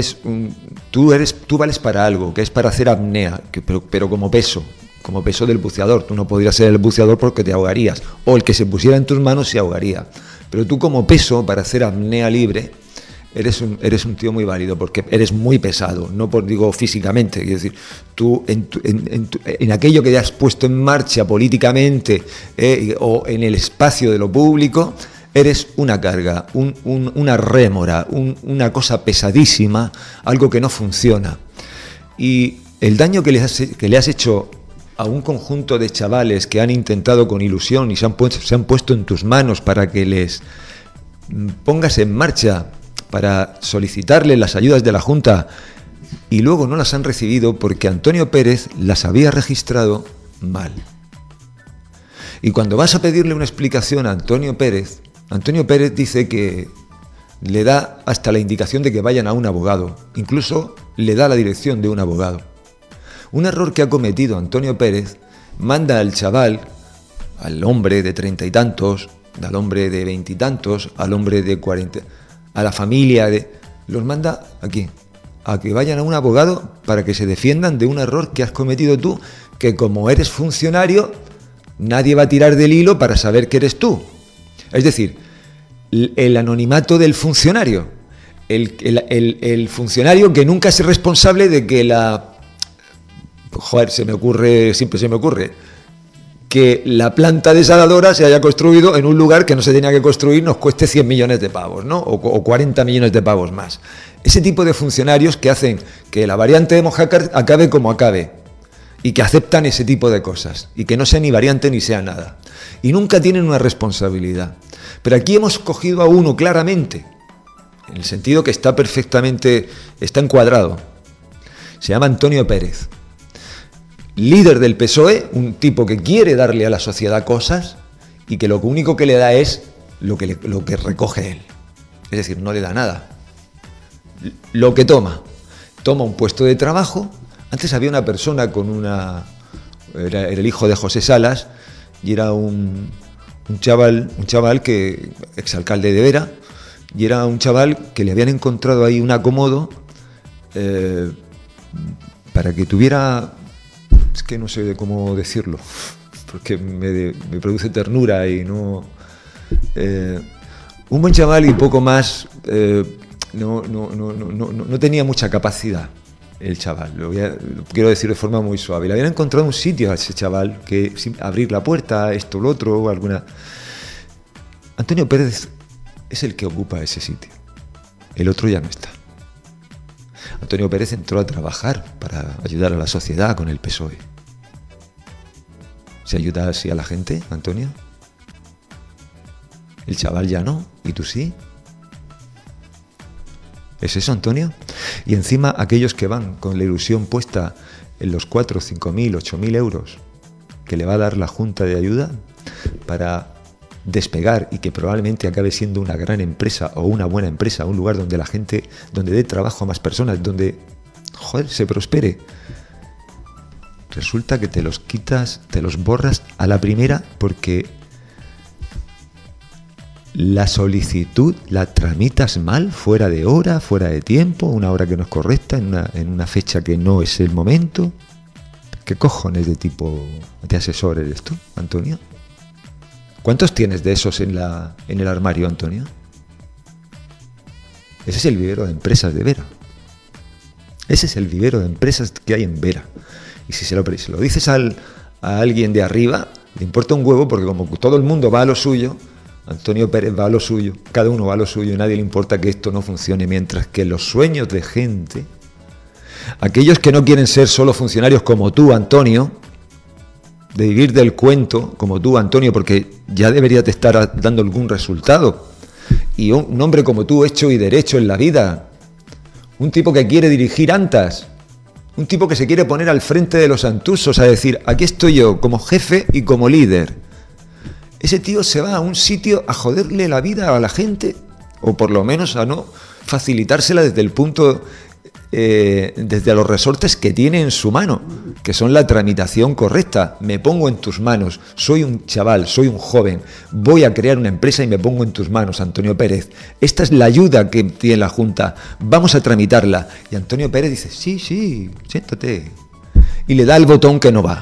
vales para algo, que es para hacer apnea, pero como peso del buceador. Tú no podrías ser el buceador porque te ahogarías, o el que se pusiera en tus manos se ahogaría. Pero tú como peso para hacer apnea libre eres un tío muy válido, porque eres muy pesado, no digo físicamente, quiero decir, tú en aquello que ya has puesto en marcha políticamente o en el espacio de lo público, eres una carga, una rémora, una cosa pesadísima, algo que no funciona. Y el daño que le has hecho a un conjunto de chavales que han intentado con ilusión y se han puesto en tus manos para que les pongas en marcha, para solicitarle las ayudas de la Junta, y luego no las han recibido porque Antonio Pérez las había registrado mal. Y cuando vas a pedirle una explicación a Antonio Pérez dice que le da hasta la indicación de que vayan a un abogado, incluso le da la dirección de un abogado. Un error que ha cometido Antonio Pérez: manda al chaval, al hombre de 30 y tantos, al hombre de 20 y tantos, al hombre de 40, a la familia, los manda aquí, a que vayan a un abogado para que se defiendan de un error que has cometido tú, que como eres funcionario, nadie va a tirar del hilo para saber que eres tú. Es decir, el anonimato del funcionario, el funcionario que nunca es responsable de que siempre se me ocurre, que la planta desaladora se haya construido en un lugar que no se tenía que construir, nos cueste 100 millones de pavos, ¿no? O 40 millones de pavos más. Ese tipo de funcionarios que hacen que la variante de Mojácar acabe como acabe, y que aceptan ese tipo de cosas, y que no sea ni variante ni sea nada, y nunca tienen una responsabilidad. Pero aquí hemos cogido a uno claramente, en el sentido que está encuadrado. Se llama Antonio Pérez, líder del PSOE, un tipo que quiere darle a la sociedad cosas y que lo único que le da es lo que recoge él. Es decir, no le da nada. Lo que toma un puesto de trabajo. Antes había una persona era el hijo de José Salas, y era un chaval que, exalcalde de Vera, y era un chaval que le habían encontrado ahí un acomodo para que tuviera... Es que no sé cómo decirlo, porque me produce ternura y no... un buen chaval y poco más, no tenía mucha capacidad el chaval, lo quiero decir de forma muy suave. Le habían encontrado un sitio a ese chaval, que sin abrir la puerta, esto, lo otro, o alguna... Antonio Pérez es el que ocupa ese sitio, el otro ya no está. Antonio Pérez entró a trabajar para ayudar a la sociedad con el PSOE. ¿Se ayuda así a la gente, Antonio? El chaval ya no, ¿y tú sí? ¿Es eso, Antonio? Y encima aquellos que van con la ilusión puesta en los 4, 5.000, 8.000 euros que le va a dar la Junta de Ayuda para despegar y que probablemente acabe siendo una gran empresa o una buena empresa, un lugar donde la gente, donde dé trabajo a más personas, donde, se prospere. Resulta que te los quitas, te los borras a la primera porque la solicitud la tramitas mal, fuera de hora, fuera de tiempo, una hora que no es correcta, en una fecha que no es el momento. ¿Qué cojones de tipo de asesor eres tú, Antonio? ¿Cuántos tienes de esos en el armario, Antonio? Ese es el vivero de empresas de Vera. Ese es el vivero de empresas que hay en Vera. Y si se lo dices a alguien de arriba, le importa un huevo, porque como todo el mundo va a lo suyo, Antonio Pérez va a lo suyo, cada uno va a lo suyo, y a nadie le importa que esto no funcione, mientras que los sueños de gente Aquellos que no quieren ser solo funcionarios como tú, Antonio, de vivir del cuento como tú, Antonio, porque ya deberías de estar dando algún resultado. Y un hombre como tú, hecho y derecho en la vida, un tipo que quiere dirigir Antas, un tipo que se quiere poner al frente de los antusos a decir, aquí estoy yo como jefe y como líder. Ese tío se va a un sitio a joderle la vida a la gente, o por lo menos a no facilitársela desde el punto, desde los resortes que tiene en su mano, que son la tramitación correcta. Me pongo en tus manos, soy un chaval, soy un joven, voy a crear una empresa y me pongo en tus manos, Antonio Pérez. Esta es la ayuda que tiene la Junta, vamos a tramitarla. Y Antonio Pérez dice, sí, siéntate. Y le da el botón que no va.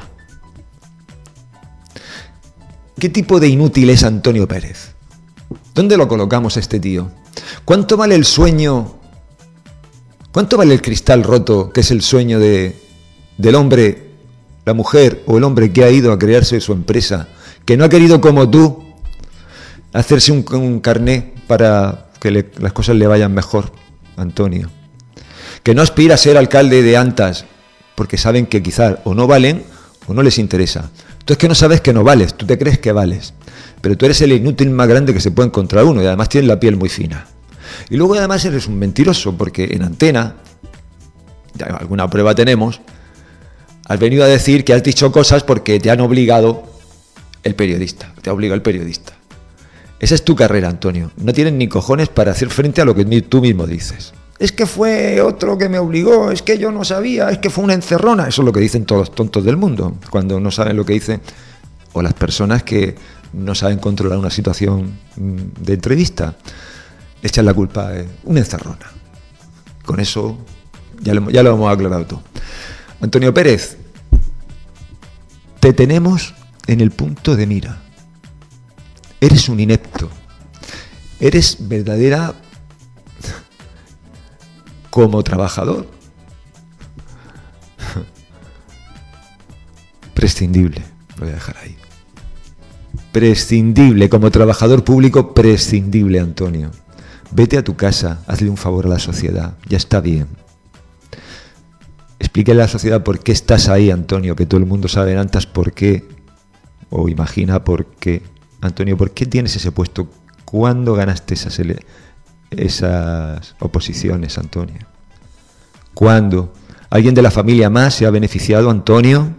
¿Qué tipo de inútil es Antonio Pérez? ¿Dónde lo colocamos a este tío? ¿Cuánto vale el sueño? ¿Cuánto vale el cristal roto, que es el sueño del hombre, la mujer o el hombre que ha ido a crearse su empresa, que no ha querido como tú hacerse un carné para que las cosas le vayan mejor, Antonio? Que no aspira a ser alcalde de Antas porque saben que quizás o no valen o no les interesa. Tú es que no sabes que no vales, tú te crees que vales, pero tú eres el inútil más grande que se puede encontrar uno y además tienes la piel muy fina. Y luego además eres un mentiroso porque en Antena, ya alguna prueba tenemos, has venido a decir que has dicho cosas porque te han obligado el periodista, te ha obligado el periodista. Esa es tu carrera, Antonio. No tienes ni cojones para hacer frente a lo que tú mismo dices. Es que fue otro que me obligó, es que yo no sabía, es que fue una encerrona. Eso es lo que dicen todos los tontos del mundo, cuando no saben lo que dicen, o las personas que no saben controlar una situación de entrevista. Le echan la culpa a una encerrona. Con eso ya lo hemos aclarado todo. Antonio Pérez, te tenemos en el punto de mira. Eres un inepto. Eres verdadera como trabajador. Prescindible, lo voy a dejar ahí. Prescindible, como trabajador público, prescindible, Antonio. Vete a tu casa, hazle un favor a la sociedad, ya está bien. Explíquele a la sociedad por qué estás ahí, Antonio, que todo el mundo sabe en Antas por qué, o imagina por qué. Antonio, ¿por qué tienes ese puesto? ¿Cuándo ganaste esas oposiciones, Antonio? ¿Cuándo? ¿Alguien de la familia más se ha beneficiado, Antonio?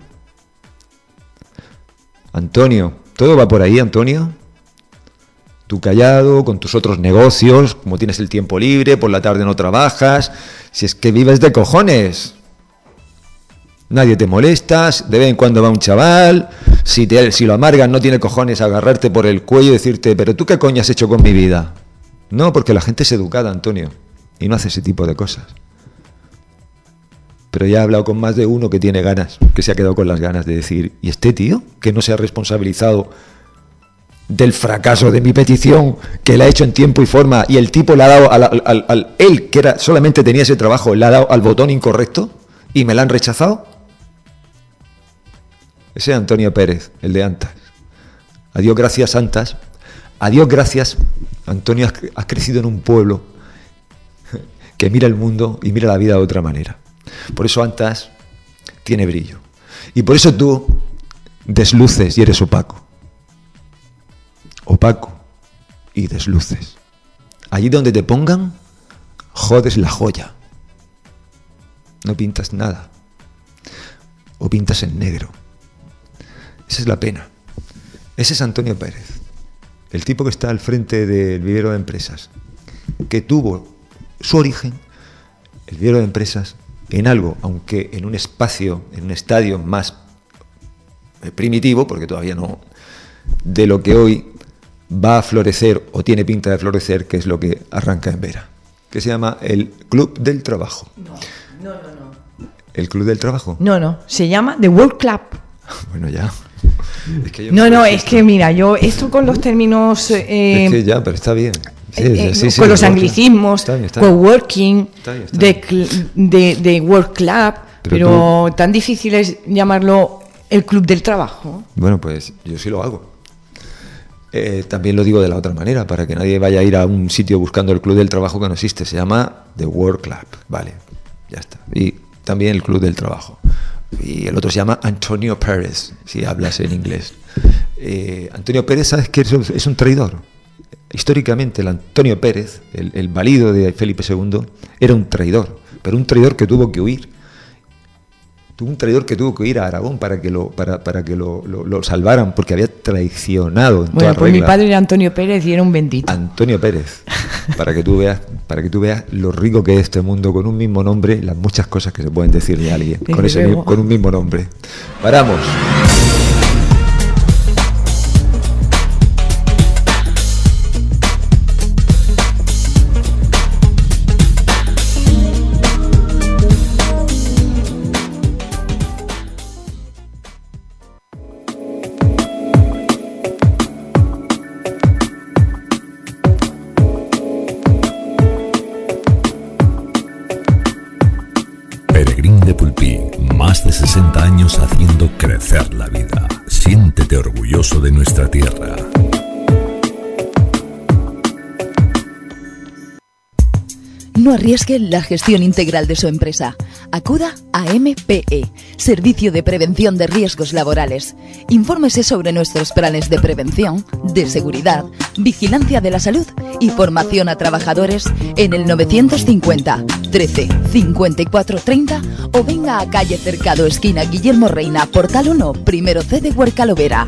Antonio, ¿todo va por ahí, Antonio? Tú callado, con tus otros negocios, como tienes el tiempo libre, por la tarde no trabajas, si es que vives de cojones. Nadie te molesta, de vez en cuando va un chaval, si lo amargan no tiene cojones a agarrarte por el cuello y decirte, pero tú qué coño has hecho con mi vida. No, porque la gente es educada, Antonio, y no hace ese tipo de cosas. Pero ya he hablado con más de uno que tiene ganas, que se ha quedado con las ganas de decir, ¿y este tío que no se ha responsabilizado del fracaso de mi petición, que la ha hecho en tiempo y forma, y el tipo le ha dado él, que solamente tenía ese trabajo, le ha dado al botón incorrecto y me la han rechazado? Ese es Antonio Pérez, el de Antas. Adiós, gracias, Antas. Adiós, gracias, Antonio. Has crecido en un pueblo que mira el mundo y mira la vida de otra manera. Por eso Antas tiene brillo. Y por eso tú desluces y eres opaco. Opaco y desluces. Allí donde te pongan, jodes la joya. No pintas nada. O pintas en negro. Esa es la pena. Ese es Antonio Pérez, el tipo que está al frente del vivero de empresas, que tuvo su origen, el vivero de empresas, en algo, aunque en un espacio, en un estadio más primitivo, porque todavía no, de lo que hoy va a florecer o tiene pinta de florecer, que es lo que arranca en Vera, que se llama el Club del Trabajo. No. ¿El Club del Trabajo? No, se llama The World Club. Bueno, ya. Es que es que mira, yo esto con los términos... es que ya, pero está bien. Sí, con los anglicismos, está. coworking, está. de World Club, pero tan difícil es llamarlo el Club del Trabajo. Bueno, pues yo sí lo hago. También lo digo de la otra manera, para que nadie vaya a ir a un sitio buscando el Club del Trabajo que no existe. Se llama The World Club. Vale, ya está. Y también el Club del Trabajo. Y el otro se llama Antonio Pérez, si hablas en inglés. Antonio Pérez, ¿sabes qué? Es un traidor. Históricamente el Antonio Pérez, el valido de Felipe II, era un traidor, pero un traidor que tuvo que huir. Un traidor que tuvo que ir a Aragón para que lo salvaran, porque había traicionado en toda pues regla. Mi padre era Antonio Pérez y era un bendito. Antonio Pérez, para que tú veas lo rico que es este mundo, con un mismo nombre, las muchas cosas que se pueden decir de alguien con un mismo nombre. Paramos. Más de 60 años haciendo crecer la vida. Siéntete orgulloso de nuestra tierra. No arriesgue la gestión integral de su empresa. Acuda a MPE, Servicio de Prevención de Riesgos Laborales. Infórmese sobre nuestros planes de prevención, de seguridad, vigilancia de la salud y formación a trabajadores en el 950 13 54 30 o venga a calle Cercado, esquina Guillermo Reina, Portal 1, primero C de Huercalovera.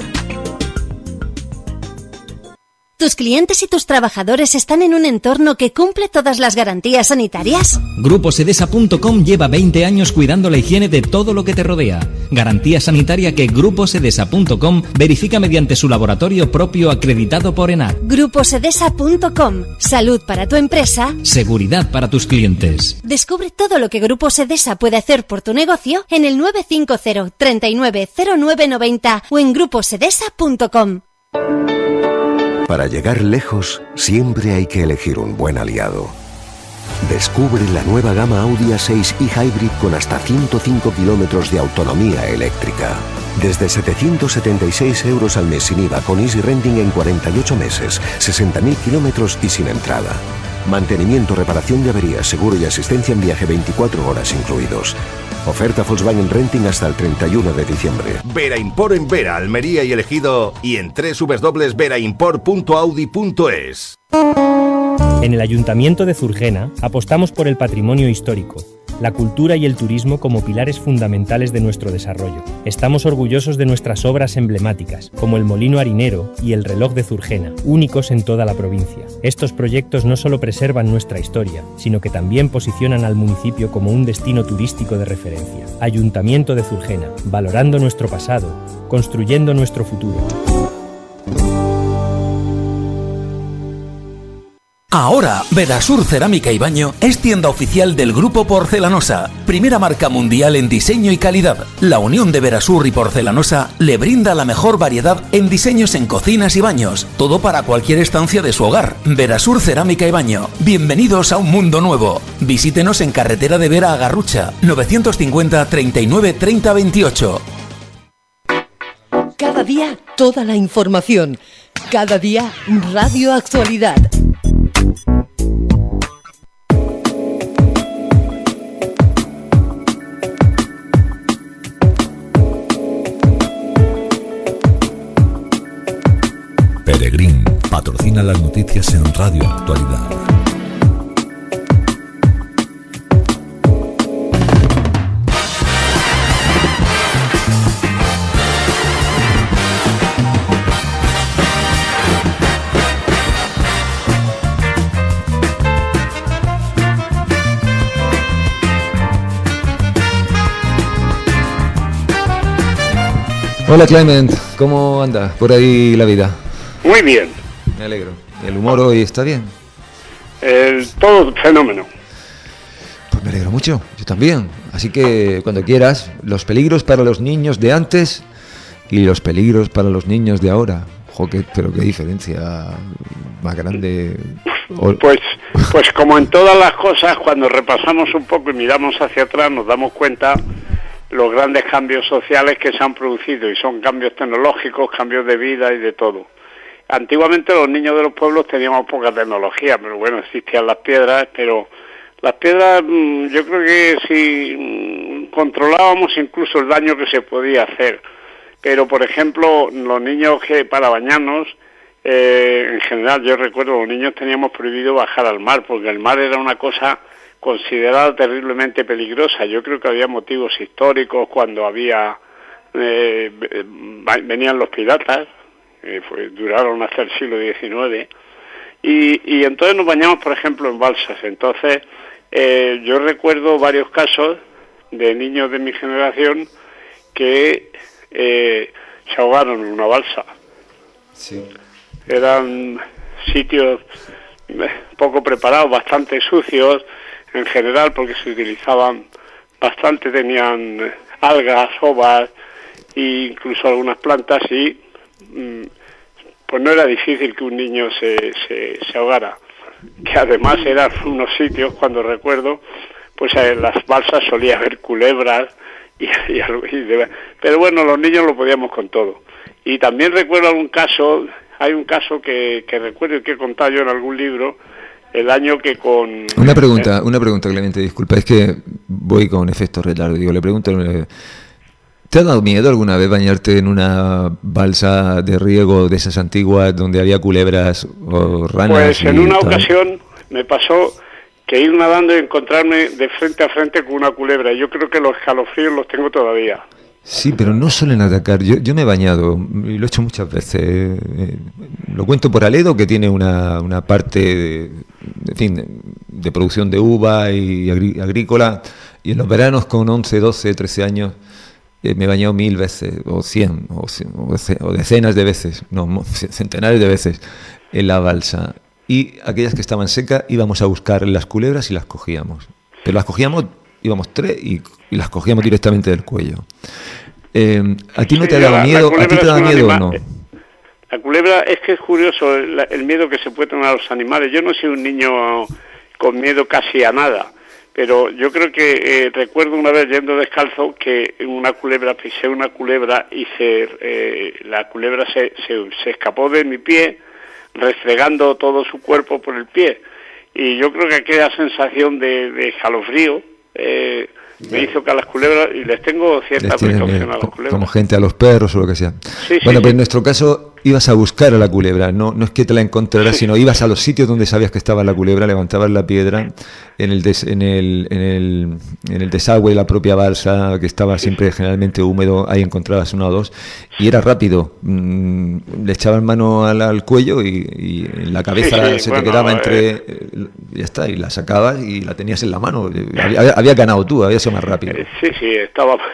¿Tus clientes y tus trabajadores están en un entorno que cumple todas las garantías sanitarias? GrupoSedesa.com lleva 20 años cuidando la higiene de todo lo que te rodea. Garantía sanitaria que GrupoSedesa.com verifica mediante su laboratorio propio acreditado por ENAC. GrupoSedesa.com. Salud para tu empresa. Seguridad para tus clientes. Descubre todo lo que Grupo Sedesa puede hacer por tu negocio en el 950 39 09 90 o en GrupoSedesa.com. Para llegar lejos, siempre hay que elegir un buen aliado. Descubre la nueva gama Audi A6 e-Hybrid con hasta 105 kilómetros de autonomía eléctrica. Desde 776 euros al mes sin IVA, con Easy Renting en 48 meses, 60.000 kilómetros y sin entrada. Mantenimiento, reparación de averías, seguro y asistencia en viaje 24 horas incluidos. Oferta Volkswagen Renting hasta el 31 de diciembre. Vera Import en Vera, Almería y El Ejido y en www.veraimport.audi.es. En el Ayuntamiento de Zurgena apostamos por el patrimonio histórico, la cultura y el turismo como pilares fundamentales de nuestro desarrollo. Estamos orgullosos de nuestras obras emblemáticas, como el Molino Harinero y el Reloj de Zurgena, únicos en toda la provincia. Estos proyectos no solo preservan nuestra historia, sino que también posicionan al municipio como un destino turístico de referencia. Ayuntamiento de Zurgena, valorando nuestro pasado, construyendo nuestro futuro. Ahora, Verasur Cerámica y Baño es tienda oficial del Grupo Porcelanosa, primera marca mundial en diseño y calidad. La unión de Verasur y Porcelanosa le brinda la mejor variedad en diseños en cocinas y baños, todo para cualquier estancia de su hogar. Verasur Cerámica y Baño, bienvenidos a un mundo nuevo. Visítenos en Carretera de Vera a Garrucha, 950 39 30 28. Cada día toda la información, cada día Radio Actualidad. Peregrín patrocina las noticias en Radio Actualidad. Hola Clement, ¿cómo anda por ahí la vida? Muy bien. Me alegro. ¿El humor hoy está bien? Todo fenómeno. Pues me alegro mucho, yo también. Así que cuando quieras, los peligros para los niños de antes y los peligros para los niños de ahora. Pero qué diferencia más grande. Pues como en todas las cosas, cuando repasamos un poco y miramos hacia atrás, nos damos cuenta los grandes cambios sociales que se han producido, y son cambios tecnológicos, cambios de vida y de todo. Antiguamente los niños de los pueblos teníamos poca tecnología, pero bueno, existían las piedras, pero las piedras yo creo que si controlábamos incluso el daño que se podía hacer. Pero, por ejemplo, los niños que para bañarnos, en general, yo recuerdo, los niños teníamos prohibido bajar al mar, porque el mar era una cosa considerada terriblemente peligrosa. Yo creo que había motivos históricos cuando venían los piratas, duraron hasta el siglo XIX, y entonces nos bañamos, por ejemplo, en balsas. Entonces, yo recuerdo varios casos de niños de mi generación que se ahogaron en una balsa. Sí. Eran sitios poco preparados, bastante sucios en general, porque se utilizaban bastante, tenían algas, ovas e incluso algunas plantas, y pues no era difícil que un niño se ahogara, que además eran unos sitios, cuando recuerdo, pues en las balsas solía haber culebras pero bueno, los niños lo podíamos con todo. Y también recuerdo hay un caso que recuerdo y que he contado yo en algún libro, el año que con... Una pregunta, Clemente, disculpa, es que voy con efecto retardo. Le pregunto, ¿te ha dado miedo alguna vez bañarte en una balsa de riego de esas antiguas donde había culebras o ranas? Pues en una ocasión me pasó que ir nadando y encontrarme de frente a frente con una culebra. Yo creo que los escalofríos los tengo todavía. Sí, pero no suelen atacar. Yo me he bañado y lo he hecho muchas veces. Lo cuento por Aledo, que tiene una parte de producción de uva y agrícola, y en los veranos con 11, 12, 13 años me he bañado 1000 veces, o 100, o decenas de veces, no, centenares de veces en la balsa. Y aquellas que estaban secas íbamos a buscar las culebras y las cogíamos. Pero las cogíamos, íbamos 3 y las cogíamos directamente del cuello. ¿A ti no te ha dado miedo? ¿A ti te da miedo o no? La culebra, es que es curioso el miedo que se puede tener a los animales. Yo no soy un niño con miedo casi a nada, pero yo creo que recuerdo una vez yendo descalzo que pisé una culebra y la culebra se escapó de mi pie, restregando todo su cuerpo por el pie, y yo creo que aquella sensación de escalofrío me hizo que a las culebras, y les tengo cierta precaución a las culebras. Como gente a los perros o lo que sea. Sí, bueno, sí, pero en nuestro caso ibas a buscar a la culebra, no es que te la encontraras, sino ibas a los sitios donde sabías que estaba la culebra, levantabas la piedra en el desagüe de la propia balsa, que estaba siempre generalmente húmedo, ahí encontrabas una o dos, y era rápido. Le echabas mano al cuello y en la cabeza te quedaba entre... ya está, y la sacabas y la tenías en la mano. Había ganado tú, había sido más rápido. Sí, es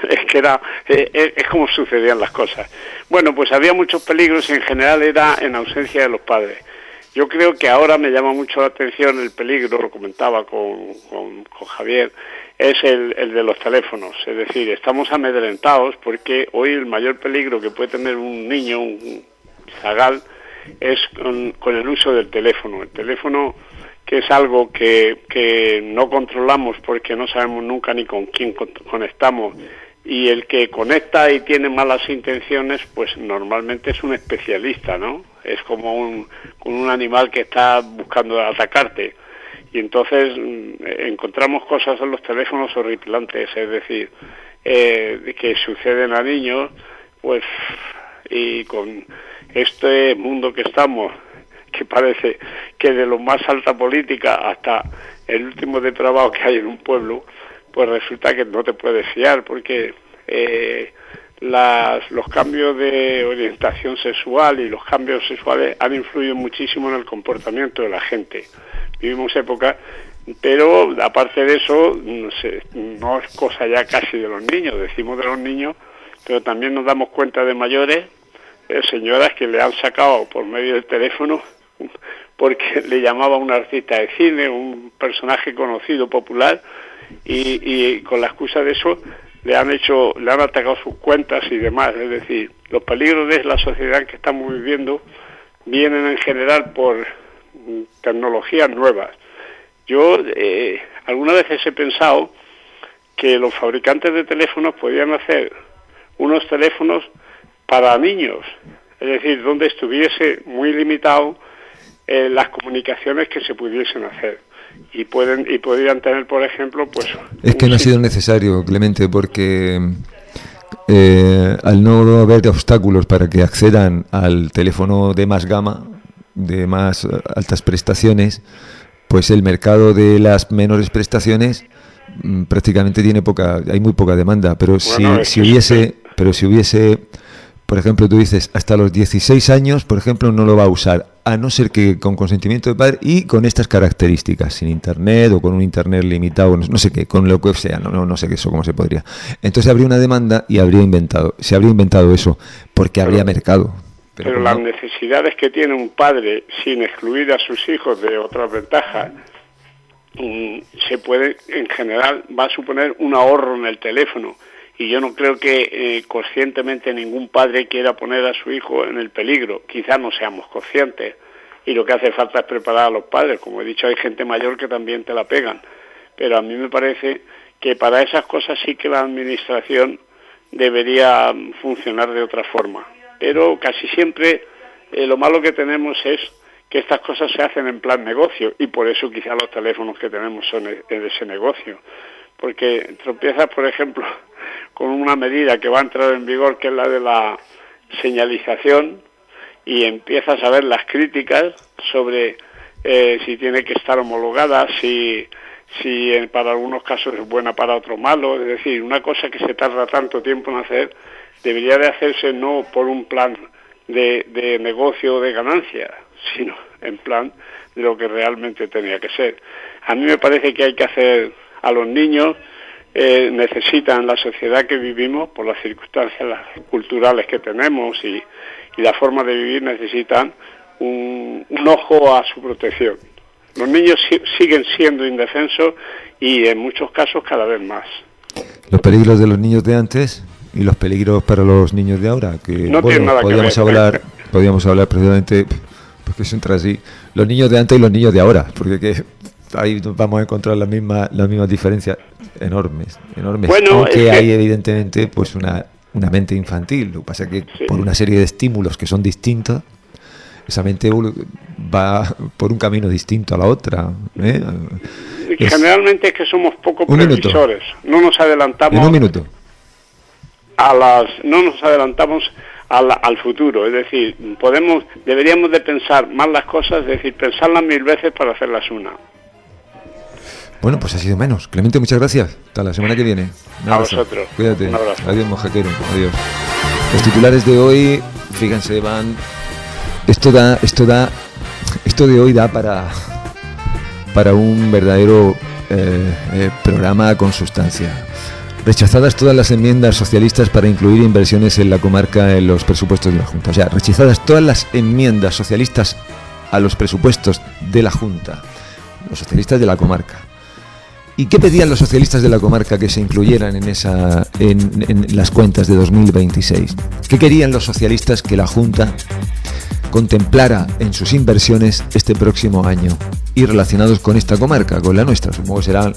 como sucedían las cosas. Bueno, pues había muchos peligros y en general era en ausencia de los padres. Yo creo que ahora me llama mucho la atención el peligro, lo comentaba con Javier, es el de los teléfonos. Es decir, estamos amedrentados porque hoy el mayor peligro que puede tener un niño, un zagal, es con el uso del teléfono. El teléfono, que es algo que no controlamos porque no sabemos nunca ni con quién conectamos, y el que conecta y tiene malas intenciones, pues normalmente es un especialista, ¿no? Es como un animal que está buscando atacarte, y entonces encontramos cosas en los teléfonos horripilantes, es decir, que suceden a niños, pues, y con este mundo que estamos, que parece que de lo más alta política hasta el último depravado que hay en un pueblo, pues resulta que no te puedes fiar, porque los cambios de orientación sexual y los cambios sexuales han influido muchísimo en el comportamiento de la gente. Vivimos épocas, pero aparte de eso, no es cosa ya casi de los niños, decimos de los niños, pero también nos damos cuenta de mayores, señoras que le han sacado por medio del teléfono porque le llamaba un artista de cine, un personaje conocido, popular, y con la excusa de eso le han atacado sus cuentas y demás. Es decir, los peligros de la sociedad en que estamos viviendo vienen en general por tecnologías nuevas. Yo algunas veces he pensado que los fabricantes de teléfonos podían hacer unos teléfonos para niños, es decir, donde estuviese muy limitado las comunicaciones que se pudiesen hacer. y podrían tener, por ejemplo, pues... Es que no ha sido necesario, Clemente, porque al no haber obstáculos para que accedan al teléfono de más gama, de más altas prestaciones, pues el mercado de las menores prestaciones prácticamente hay muy poca demanda, pero bueno, si hubiese, por ejemplo, tú dices, hasta los 16 años, por ejemplo, no lo va a usar, a no ser que con consentimiento de padre y con estas características, sin internet o con un internet limitado, no sé qué, con lo que sea, no sé eso cómo se podría. Entonces habría una demanda y se habría inventado eso, porque habría mercado. Pero las necesidades que tiene un padre, sin excluir a sus hijos de otras ventajas, se puede, en general, va a suponer un ahorro en el teléfono. Y yo no creo que conscientemente ningún padre quiera poner a su hijo en el peligro. Quizás no seamos conscientes. Y lo que hace falta es preparar a los padres. Como he dicho, hay gente mayor que también te la pegan. Pero a mí me parece que para esas cosas sí que la administración debería funcionar de otra forma. Pero casi siempre lo malo que tenemos es que estas cosas se hacen en plan negocio, y por eso quizá los teléfonos que tenemos son de ese negocio. Porque tropiezas, por ejemplo, con una medida que va a entrar en vigor, que es la de la señalización, y empiezas a ver las críticas sobre si tiene que estar homologada, si para algunos casos es buena, para otros malo. Es decir, una cosa que se tarda tanto tiempo en hacer debería de hacerse no por un plan de negocio o de ganancia, sino en plan de lo que realmente tenía que ser. A mí me parece que hay que hacer a los niños, necesitan la sociedad que vivimos, por las circunstancias culturales que tenemos y la forma de vivir, necesitan un ojo a su protección. Los niños siguen siendo indefensos y en muchos casos cada vez más. Los peligros de los niños de antes y los peligros para los niños de ahora, que no tiene nada podríamos hablar precisamente, porque eso entra así, los niños de antes y los niños de ahora, porque ahí vamos a encontrar las mismas diferencias enormes. Bueno, aunque hay evidentemente pues una mente infantil. Lo que pasa es que por una serie de estímulos que son distintos, esa mente va por un camino distinto a la otra. Generalmente es que somos poco previsores. No nos adelantamos. En un minuto. No nos adelantamos al futuro. Es decir, deberíamos de pensar más las cosas, es decir, pensarlas 1000 veces para hacerlas una. Bueno, pues ha sido menos. Clemente, muchas gracias. Hasta la semana que viene. A vosotros. Cuídate. Un abrazo. Adiós, mojaquero. Adiós. Los titulares de hoy, fíjense, van... Esto de hoy da para un verdadero programa con sustancia. Rechazadas todas las enmiendas socialistas para incluir inversiones en la comarca en los presupuestos de la Junta. O sea, rechazadas todas las enmiendas socialistas a los presupuestos de la Junta. Los socialistas de la comarca. ¿Y qué pedían los socialistas de la comarca que se incluyeran en las cuentas de 2026? ¿Qué querían los socialistas que la Junta contemplara en sus inversiones este próximo año y relacionados con esta comarca, con la nuestra? Supongo que serán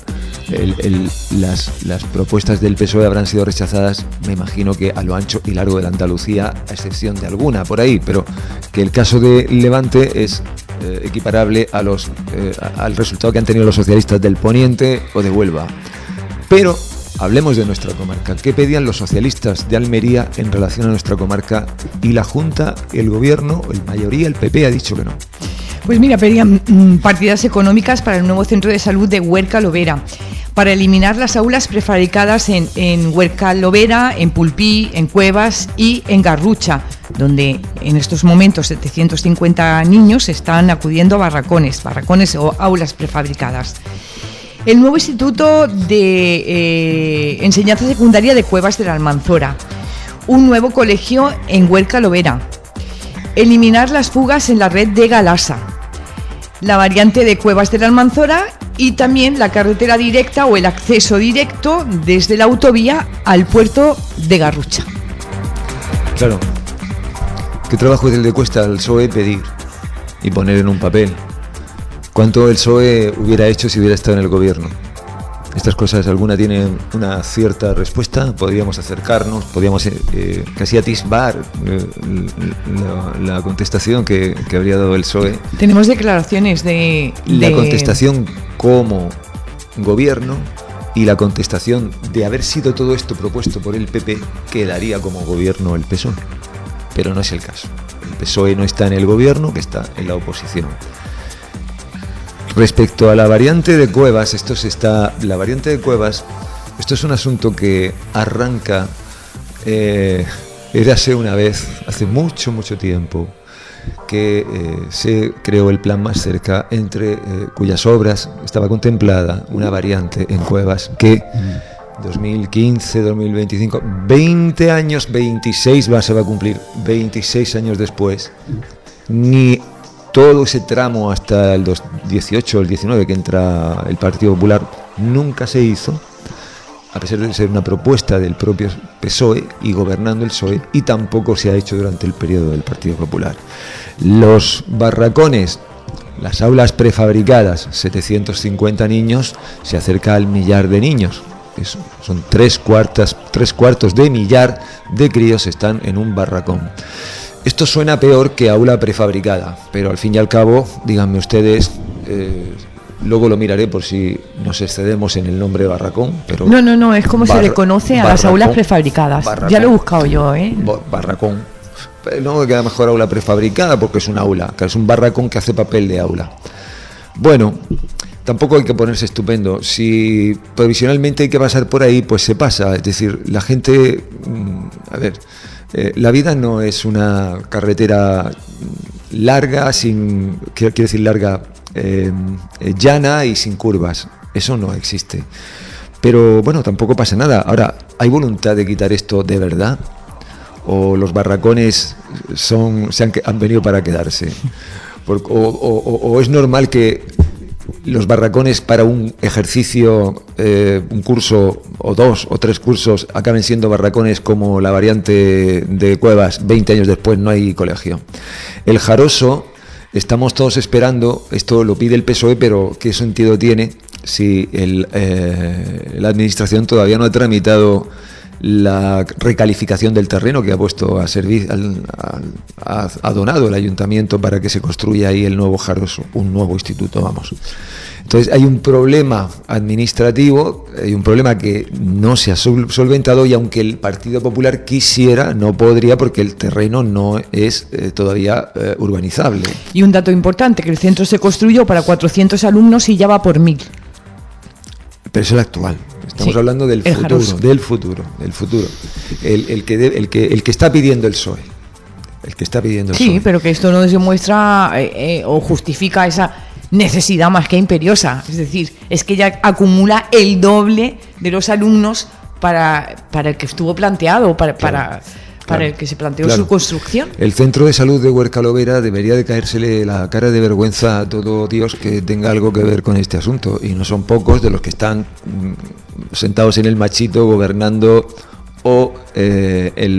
las propuestas del PSOE habrán sido rechazadas, me imagino que a lo ancho y largo de la Andalucía, a excepción de alguna por ahí, pero que el caso de Levante es equiparable al resultado que han tenido los socialistas del Poniente o de Huelva. Pero hablemos de nuestra comarca. ¿Qué pedían los socialistas de Almería en relación a nuestra comarca? Y la Junta, el Gobierno, la mayoría, el PP ha dicho que no. Pues mira, pedían partidas económicas para el nuevo centro de salud de Huerca Lovera, para eliminar las aulas prefabricadas en Huerca Lovera, en Pulpí, en Cuevas y en Garrucha, donde en estos momentos 750 niños están acudiendo a barracones o aulas prefabricadas. El nuevo Instituto de Enseñanza Secundaria de Cuevas de la Almanzora, un nuevo colegio en Huerca Lovera, eliminar las fugas en la red de Galasa, la variante de Cuevas de la Almanzora y también la carretera directa o el acceso directo desde la autovía al puerto de Garrucha. Claro. ¿Qué trabajo es el que cuesta al PSOE pedir y poner en un papel? ¿Cuánto el PSOE hubiera hecho si hubiera estado en el gobierno? Estas cosas, alguna tienen una cierta respuesta, podríamos acercarnos, podríamos casi atisbar la contestación que habría dado el PSOE. Tenemos declaraciones de... La contestación como gobierno, y la contestación de haber sido todo esto propuesto por el PP, quedaría como gobierno el PSOE. Pero no es el caso. El PSOE no está en el gobierno, que está en la oposición. Respecto a la variante de Cuevas, esto es un asunto que arranca, érase una vez, hace mucho, mucho tiempo, que se creó el plan Más Cerca, entre cuyas obras estaba contemplada una variante en Cuevas que 2015, 2025, 20 años, 26 se va a cumplir, 26 años después, ni todo ese tramo hasta el 18 o el 19 que entra el Partido Popular nunca se hizo, a pesar de ser una propuesta del propio PSOE y gobernando el PSOE, y tampoco se ha hecho durante el periodo del Partido Popular. Los barracones, las aulas prefabricadas, 750 niños, se acerca al millar de niños. Son tres cuartos de millar de críos están en un barracón. Esto suena peor que aula prefabricada, pero al fin y al cabo, díganme ustedes, luego lo miraré por si nos excedemos en el nombre barracón, pero no, es como se le conoce a las aulas prefabricadas. Barracón, ya lo he buscado yo, barracón. No me queda mejor aula prefabricada porque es un aula, que es un barracón que hace papel de aula. Bueno, tampoco hay que ponerse estupendo. Si provisionalmente hay que pasar por ahí, pues se pasa. Es decir, la gente, la vida no es una carretera larga, llana y sin curvas. Eso no existe. Pero bueno, tampoco pasa nada. Ahora, ¿hay voluntad de quitar esto de verdad? ¿O los barracones han venido para quedarse? O es normal que los barracones para un ejercicio, un curso o 2 o 3 cursos, acaben siendo barracones como la variante de Cuevas? 20 años después no hay colegio. El Jaroso, estamos todos esperando, esto lo pide el PSOE, pero ¿qué sentido tiene si la administración todavía no ha tramitado la recalificación del terreno que ha puesto a servir, ha donado el ayuntamiento para que se construya ahí el nuevo Jaroso, un nuevo instituto, vamos? Entonces hay un problema administrativo, hay un problema que no se ha solventado, y aunque el Partido Popular quisiera, no podría, porque el terreno no es todavía urbanizable. Y un dato importante, que el centro se construyó para 400 alumnos y ya va por 1000. Pero es el actual. Estamos hablando del futuro. El que está pidiendo el PSOE. Sí, pero que esto no demuestra o justifica esa necesidad más que imperiosa. Es decir, es que ya acumula el doble de los alumnos para el que estuvo planteado, para el que se planteó su construcción. El centro de salud de Huerca-Lovera debería de caérsele la cara de vergüenza a todo Dios que tenga algo que ver con este asunto, y no son pocos de los que están sentados en el machito gobernando o en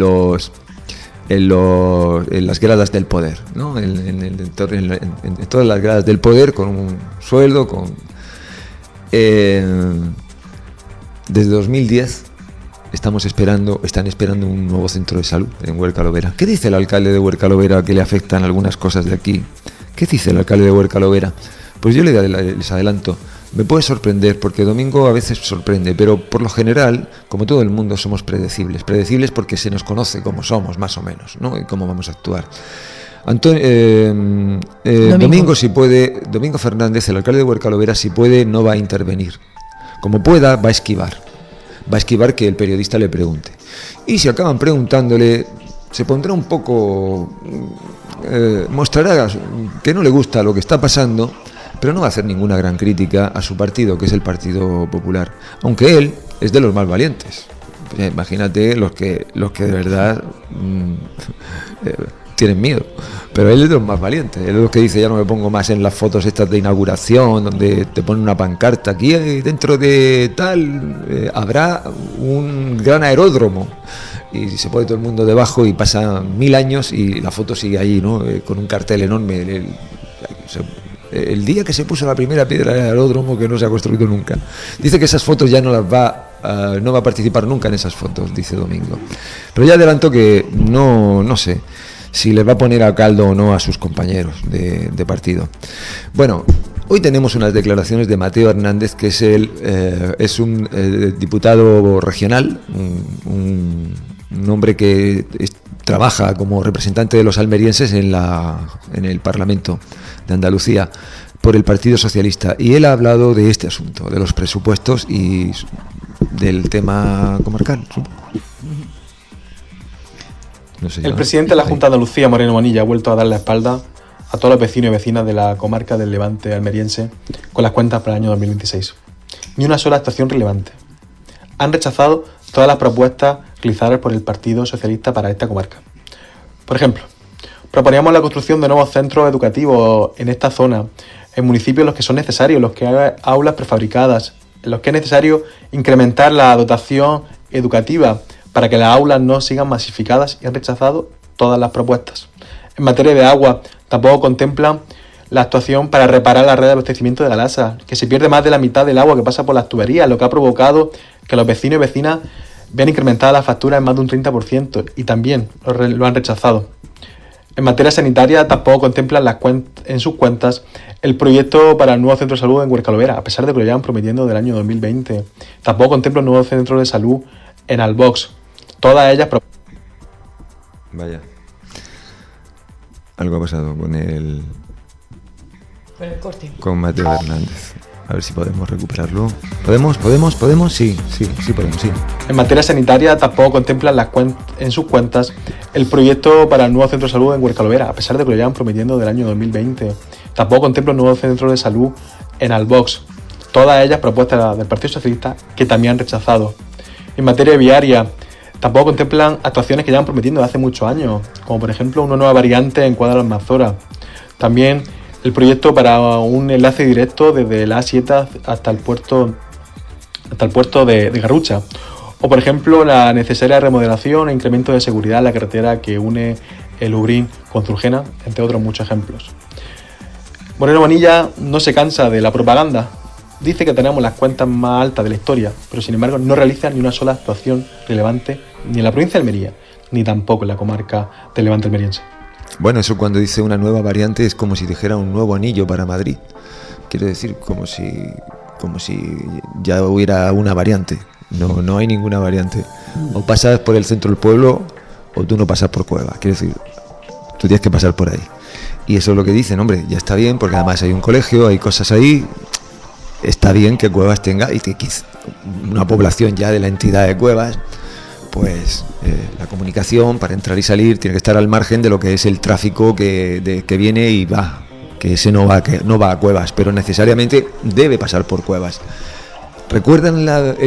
las gradas del poder, ¿no? En todas las gradas del poder, con un sueldo, desde 2010 están esperando un nuevo centro de salud en Huerca-Lovera. ¿Qué dice el alcalde de Huerca-Lovera que le afectan algunas cosas de aquí? ¿Qué dice el alcalde de Huerca-Lovera? Pues yo les adelanto, me puede sorprender, porque Domingo a veces sorprende, pero por lo general, como todo el mundo, somos predecibles porque se nos conoce cómo somos, más o menos, ¿no? Y cómo vamos a actuar. Domingo Fernández, el alcalde de Huerca-Lovera, si puede, no va a intervenir. Como pueda, va a esquivar que el periodista le pregunte. Y si acaban preguntándole, se pondrá un poco, mostrará que no le gusta lo que está pasando, pero no va a hacer ninguna gran crítica a su partido, que es el Partido Popular, aunque él es de los más valientes. Imagínate los que de verdad tienen miedo, pero él es de los más valientes. Él es de los que dice: ya no me pongo más en las fotos estas de inauguración donde te ponen una pancarta, aquí dentro de tal habrá un gran aeródromo, y se pone todo el mundo debajo y pasan 1000 años y la foto sigue ahí, ¿no? Con un cartel enorme. El día que se puso la primera piedra del aeródromo, que no se ha construido nunca. Dice que esas fotos ya no va a participar nunca en esas fotos, dice Domingo. Pero ya adelanto que no sé si les va a poner a caldo o no a sus compañeros de partido. Bueno, Hoy tenemos unas declaraciones de Mateo Hernández, que es un diputado regional, un hombre que trabaja como representante de los almerienses en el Parlamento de Andalucía por el Partido Socialista, y él ha hablado de este asunto, de los presupuestos y del tema comarcal. No sé, el presidente de la Junta de Andalucía, Moreno Bonilla, ha vuelto a dar la espalda a todos los vecinos y vecinas de la comarca del Levante almeriense con las cuentas para el año 2026. Ni una sola actuación relevante. Han rechazado todas las propuestas realizadas por el Partido Socialista para esta comarca. Por ejemplo, proponíamos la construcción de nuevos centros educativos en esta zona, en municipios en los que son necesarios, en los que hay aulas prefabricadas, en los que es necesario incrementar la dotación educativa para que las aulas no sigan masificadas, y han rechazado todas las propuestas. En materia de agua, tampoco contemplan la actuación para reparar la red de abastecimiento de Galasa, que se pierde más de la mitad del agua que pasa por las tuberías, lo que ha provocado que los vecinos y vecinas vean incrementada la factura en más de un 30%, y también lo han rechazado. En materia sanitaria, tampoco contemplan en sus cuentas el proyecto para el nuevo centro de salud en Huercalovera, a pesar de que lo llevan prometiendo del año 2020. Tampoco contemplan un nuevo centro de salud en Albox. Todas ellas... Vaya. Algo ha pasado con el corte. Con Mateo Hernández. A ver si podemos recuperarlo. ¿Podemos? Sí, podemos, sí. En materia sanitaria, tampoco contemplan en sus cuentas el proyecto para el nuevo centro de salud en Huercalovera, a pesar de que lo llevan prometiendo del año 2020. Tampoco contemplan un nuevo centro de salud en Albox. Todas ellas propuestas del Partido Socialista, que también han rechazado. En materia viaria, tampoco contemplan actuaciones que llevan prometiendo desde hace muchos años, como por ejemplo una nueva variante en Cuadra Almanzora. También el proyecto para un enlace directo desde la A7 hasta el puerto de Garrucha. O por ejemplo la necesaria remodelación e incremento de seguridad en la carretera que une el Ubrín con Zurgena, entre otros muchos ejemplos. Moreno Bonilla no se cansa de la propaganda. Dice que tenemos las cuentas más altas de la historia, pero sin embargo no realiza ni una sola actuación relevante ni en la provincia de Almería, ni tampoco en la comarca del Levante almeriense. Bueno, eso cuando dice una nueva variante es como si dijera un nuevo anillo para Madrid. Quiero decir, como si ya hubiera una variante. No hay ninguna variante. O pasas por el centro del pueblo o tú no pasas por Cueva. Quiero decir, tú tienes que pasar por ahí. Y eso es lo que dicen, hombre, ya está bien, porque además hay un colegio, hay cosas ahí. Está bien que Cuevas tenga, y que una población ya de la entidad de Cuevas, pues la comunicación para entrar y salir tiene que estar al margen de lo que es el tráfico que viene y va, que ese no va a Cuevas, pero necesariamente debe pasar por Cuevas. ¿Recuerdan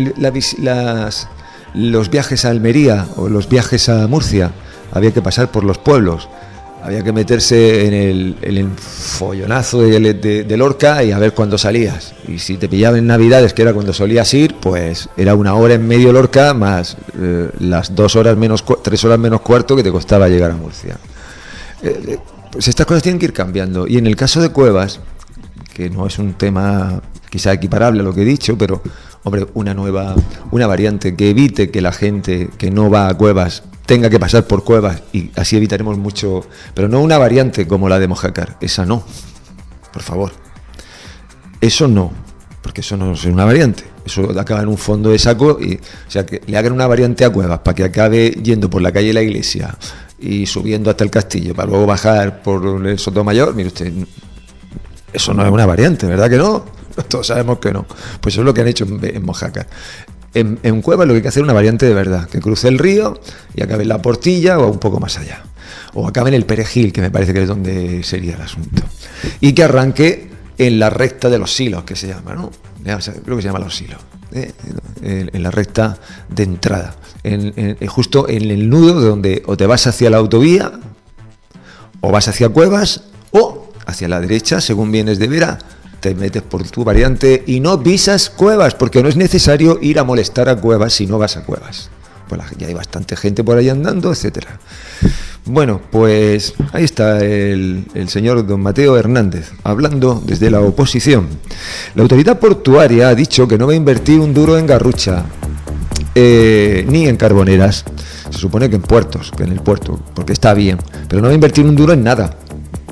los viajes a Almería o los viajes a Murcia? Había que pasar por los pueblos. Había que meterse en el follonazo de Lorca y a ver cuándo salías. Y si te pillaban en Navidades, que era cuando solías ir, pues era una hora en medio Lorca más las 2 horas menos 3 horas menos cuarto que te costaba llegar a Murcia. Pues estas cosas tienen que ir cambiando. Y en el caso de Cuevas, que no es un tema quizá equiparable a lo que he dicho, pero hombre, una variante que evite que la gente que no va a Cuevas tenga que pasar por Cuevas, y así evitaremos mucho, pero no una variante como la de Mojácar, esa no, por favor, eso no, porque eso no es una variante, eso acaba en un fondo de saco, y, o sea, que le hagan una variante a Cuevas para que acabe yendo por la calle de la iglesia y subiendo hasta el castillo para luego bajar por el Sotomayor. Mire usted, eso no es una variante, ¿verdad que no? Todos sabemos que no. Pues eso es lo que han hecho en Mojácar. En Cuevas lo que hay que hacer es una variante de verdad, que cruce el río y acabe en La Portilla o un poco más allá, o acabe en el Perejil, que me parece que es donde sería el asunto, y que arranque en la recta de los silos, que se llama, ¿no? Creo que se llama los silos, en la recta de entrada, justo en el nudo de donde o te vas hacia la autovía o vas hacia Cuevas, o hacia la derecha según vienes de Vera, te metes por tu variante y no pisas Cuevas, porque no es necesario ir a molestar a Cuevas si no vas a Cuevas. Pues ya hay bastante gente por ahí andando, etcétera. Bueno, pues ahí está el señor don Mateo Hernández, hablando desde la oposición. La autoridad portuaria ha dicho que no va a invertir un duro en Garrucha, ni en Carboneras. Se supone que en puertos, que en el puerto, porque está bien, pero no va a invertir un duro en nada.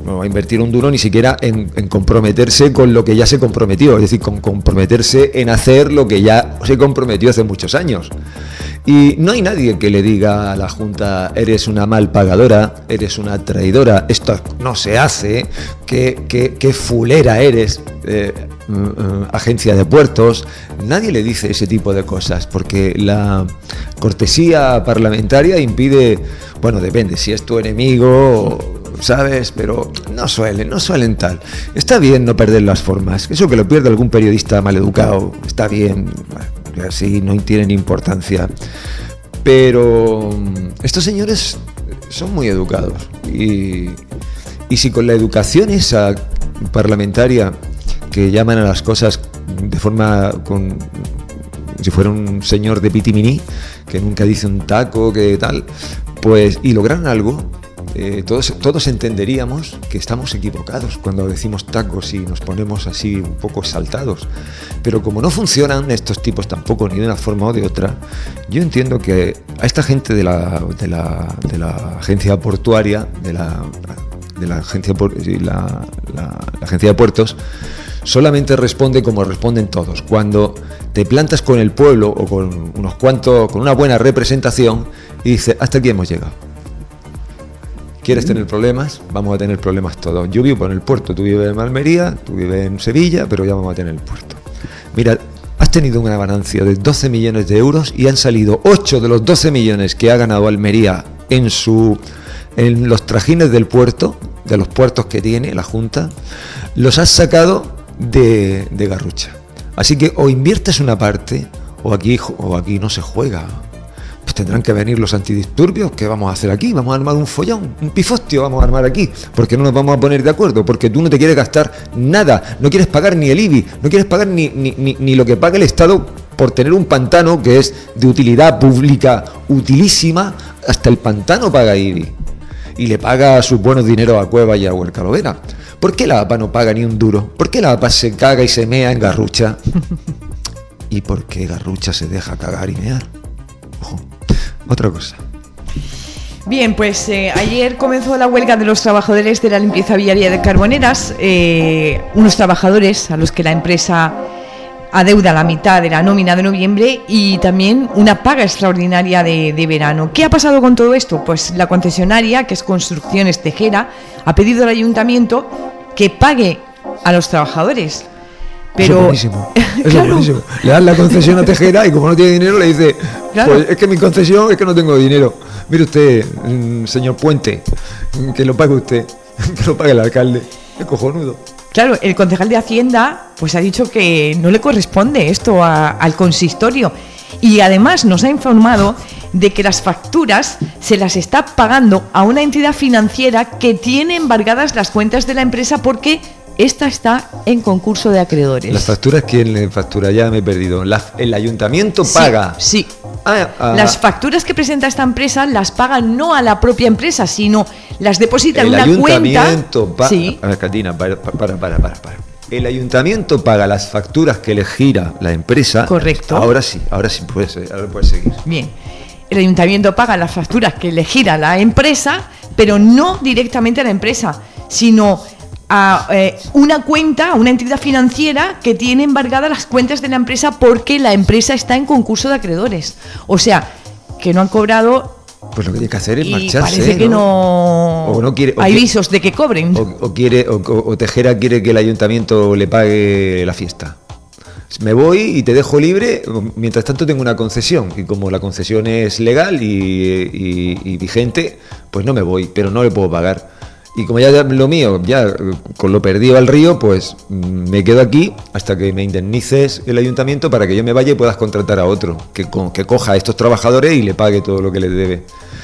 no va a invertir un duro ni siquiera en comprometerse con lo que ya se comprometió, es decir, con comprometerse en hacer lo que ya se comprometió hace muchos años. Y no hay nadie que le diga a la Junta: eres una mal pagadora, eres una traidora, esto no se hace, qué fulera eres, agencia de puertos. Nadie le dice ese tipo de cosas, porque la cortesía parlamentaria impide, bueno, depende, si es tu enemigo, ¿sabes? Pero no suelen tal. Está bien no perder las formas, eso que lo pierde algún periodista maleducado, está bien, bueno, así no tienen importancia. Pero estos señores son muy educados, y si con la educación esa parlamentaria, que llaman a las cosas de forma si fuera un señor de pitiminí que nunca dice un taco, que tal, pues, y lograran algo, todos entenderíamos que estamos equivocados cuando decimos tacos y nos ponemos así un poco exaltados. Pero como no funcionan estos tipos tampoco, ni de una forma o de otra, yo entiendo que a esta gente de la agencia portuaria, la agencia de puertos, solamente responde como responden todos: cuando te plantas con el pueblo o con con una buena representación y dices: hasta aquí hemos llegado. ¿Quieres tener problemas? Vamos a tener problemas todos. Yo vivo en el puerto, tú vives en Almería, tú vives en Sevilla, pero ya vamos a tener el puerto. Mira, has tenido una ganancia de 12 millones de euros y han salido 8 de los 12 millones que ha ganado Almería en los trajines del puerto, de los puertos que tiene la Junta, los has sacado de Garrucha. Así que o inviertes una parte o aquí no se juega. Pues tendrán que venir los antidisturbios. ¿Qué vamos a hacer aquí? Vamos a armar un follón, un pifostio vamos a armar aquí, porque no nos vamos a poner de acuerdo, porque tú no te quieres gastar nada, no quieres pagar ni el IBI, no quieres pagar ni lo que paga el Estado por tener un pantano que es de utilidad pública utilísima. Hasta el pantano paga IBI y le paga sus buenos dineros a Cueva y a Huercalovera. ¿Por qué la APA no paga ni un duro? ¿Por qué la APA se caga y se mea en Garrucha? ¿Y por qué Garrucha se deja cagar y mear? Ojo, otra cosa. Bien, pues ayer comenzó la huelga de los trabajadores de la limpieza viaria de Carboneras, unos trabajadores a los que la empresa adeuda la mitad de la nómina de noviembre y también una paga extraordinaria de verano. ¿Qué ha pasado con todo esto? Pues la concesionaria, que es Construcciones Tejera, ha pedido al ayuntamiento que pague a los trabajadores. Pero eso es buenísimo. Eso es buenísimo. Le dan la concesión a Tejera y como no tiene dinero le dice: claro, pues es que mi concesión es que no tengo dinero. Mire usted, señor Puente, que lo pague usted, que lo pague el alcalde. Es cojonudo. Claro, el concejal de Hacienda pues ha dicho que no le corresponde esto al consistorio, y además nos ha informado de que las facturas se las está pagando a una entidad financiera que tiene embargadas las cuentas de la empresa porque esta está en concurso de acreedores. ¿Las facturas quién le factura? Ya me he perdido. ¿El ayuntamiento paga? Sí. Las facturas que presenta esta empresa las paga no a la propia empresa, sino las deposita en una cuenta. Sí. A ver, Catina, para. El ayuntamiento paga las facturas que le gira la empresa. Correcto. Ahora sí puede seguir. Bien. El ayuntamiento paga las facturas que le gira la empresa, pero no directamente a la empresa, sino a una cuenta, a una entidad financiera que tiene embargadas las cuentas de la empresa porque la empresa está en concurso de acreedores. O sea, que no han cobrado. Pues lo que tiene que hacer es marcharse. Parece que no quiere, hay visos de que cobren. O Tejera quiere que el ayuntamiento le pague la fiesta. Me voy y te dejo libre, mientras tanto tengo una concesión, y como la concesión es legal y vigente, pues no me voy, pero no le puedo pagar. Y como ya lo mío, ya con lo perdido al río, pues me quedo aquí hasta que me indemnices el ayuntamiento para que yo me vaya y puedas contratar a otro, que coja a estos trabajadores y le pague todo lo que les debe.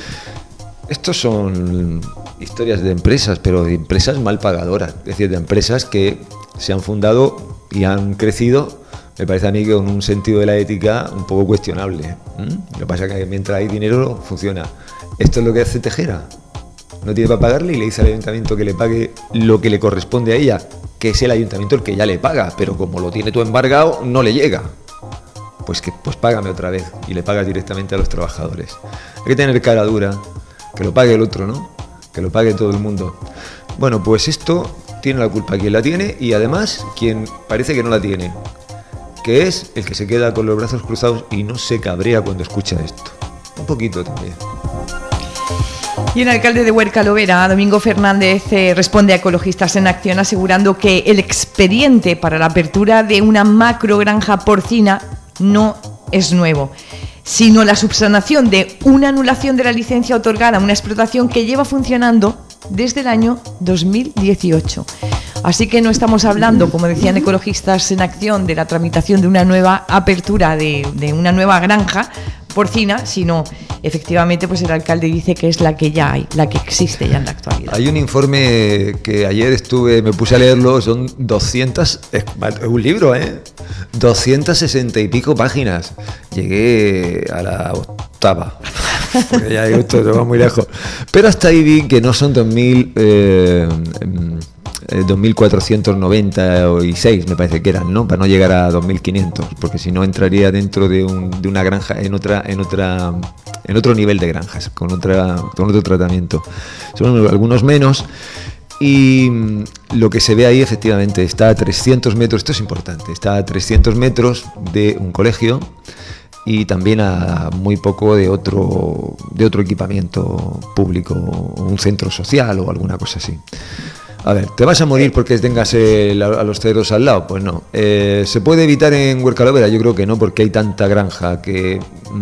Estos son historias de empresas, pero de empresas mal pagadoras, es decir, de empresas que se han fundado y han crecido, me parece a mí que con un sentido de la ética un poco cuestionable. Lo que pasa es que mientras hay dinero funciona. Esto es lo que hace Tejera. No tiene para pagarle y le dice al ayuntamiento que le pague lo que le corresponde a ella, que es el ayuntamiento el que ya le paga, pero como lo tiene todo embargado, no le llega. Pues págame otra vez, y le pagas directamente a los trabajadores. Hay que tener cara dura, que lo pague el otro, ¿no? Que lo pague todo el mundo. Bueno, pues esto tiene la culpa quien la tiene y además quien parece que no la tiene, que es el que se queda con los brazos cruzados y no se cabrea cuando escucha esto. Un poquito también. Y el alcalde de Huerca-Lovera, Domingo Fernández, responde a Ecologistas en Acción asegurando que el expediente para la apertura de una macrogranja porcina no es nuevo, sino la subsanación de una anulación de la licencia otorgada a una explotación que lleva funcionando desde el año 2018. Así que no estamos hablando, como decían Ecologistas en Acción, de la tramitación de una nueva apertura de una nueva granja porcina, sino efectivamente pues el alcalde dice que es la que ya hay, la que existe ya en la actualidad. Hay un informe que ayer me puse a leerlo, son 200, es un libro, 260 y pico páginas. Llegué a la octava, porque ya digo, esto se va muy lejos. Pero hasta ahí vi que no son 2.496 me parece que eran, ¿no? Para no llegar a 2.500, porque si no entraría dentro de una granja en otro nivel de granjas, con otro tratamiento. Son algunos menos. Y lo que se ve ahí efectivamente está a 300 metros, esto es importante, está a 300 metros de un colegio y también a muy poco de otro equipamiento público, un centro social o alguna cosa así. A ver, ¿te vas a morir porque tengas a los cerdos al lado? Pues no. ¿Se puede evitar en Huerca-Lovera? Yo creo que no, porque hay tanta granja que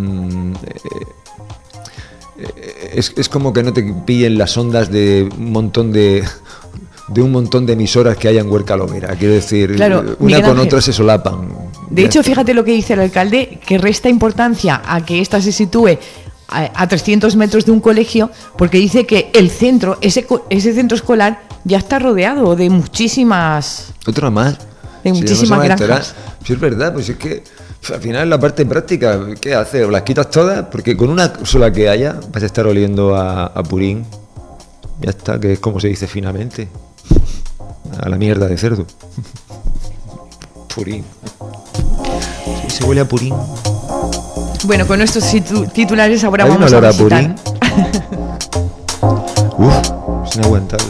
es como que no te pillen las ondas de un montón de emisoras que hay en Huerca-Lovera. Quiero decir, claro, una con otra se solapan. De hecho, fíjate lo que dice el alcalde, que resta importancia a que ésta se sitúe a 300 metros de un colegio, porque dice que el centro, ese centro escolar, ya está rodeado de muchísimas... Otra más. De muchísimas granjas. Sí, es verdad, pues es que al final la parte práctica, ¿qué haces? ¿O las quitas todas? Porque con una sola que haya vas a estar oliendo a purín. Ya está, que es como se dice finamente. A la mierda de cerdo. Purín. Sí, se huele a purín. Bueno, con nuestros titulares ahora ¿hay vamos un olor a visitar. Uf, es inaguantable.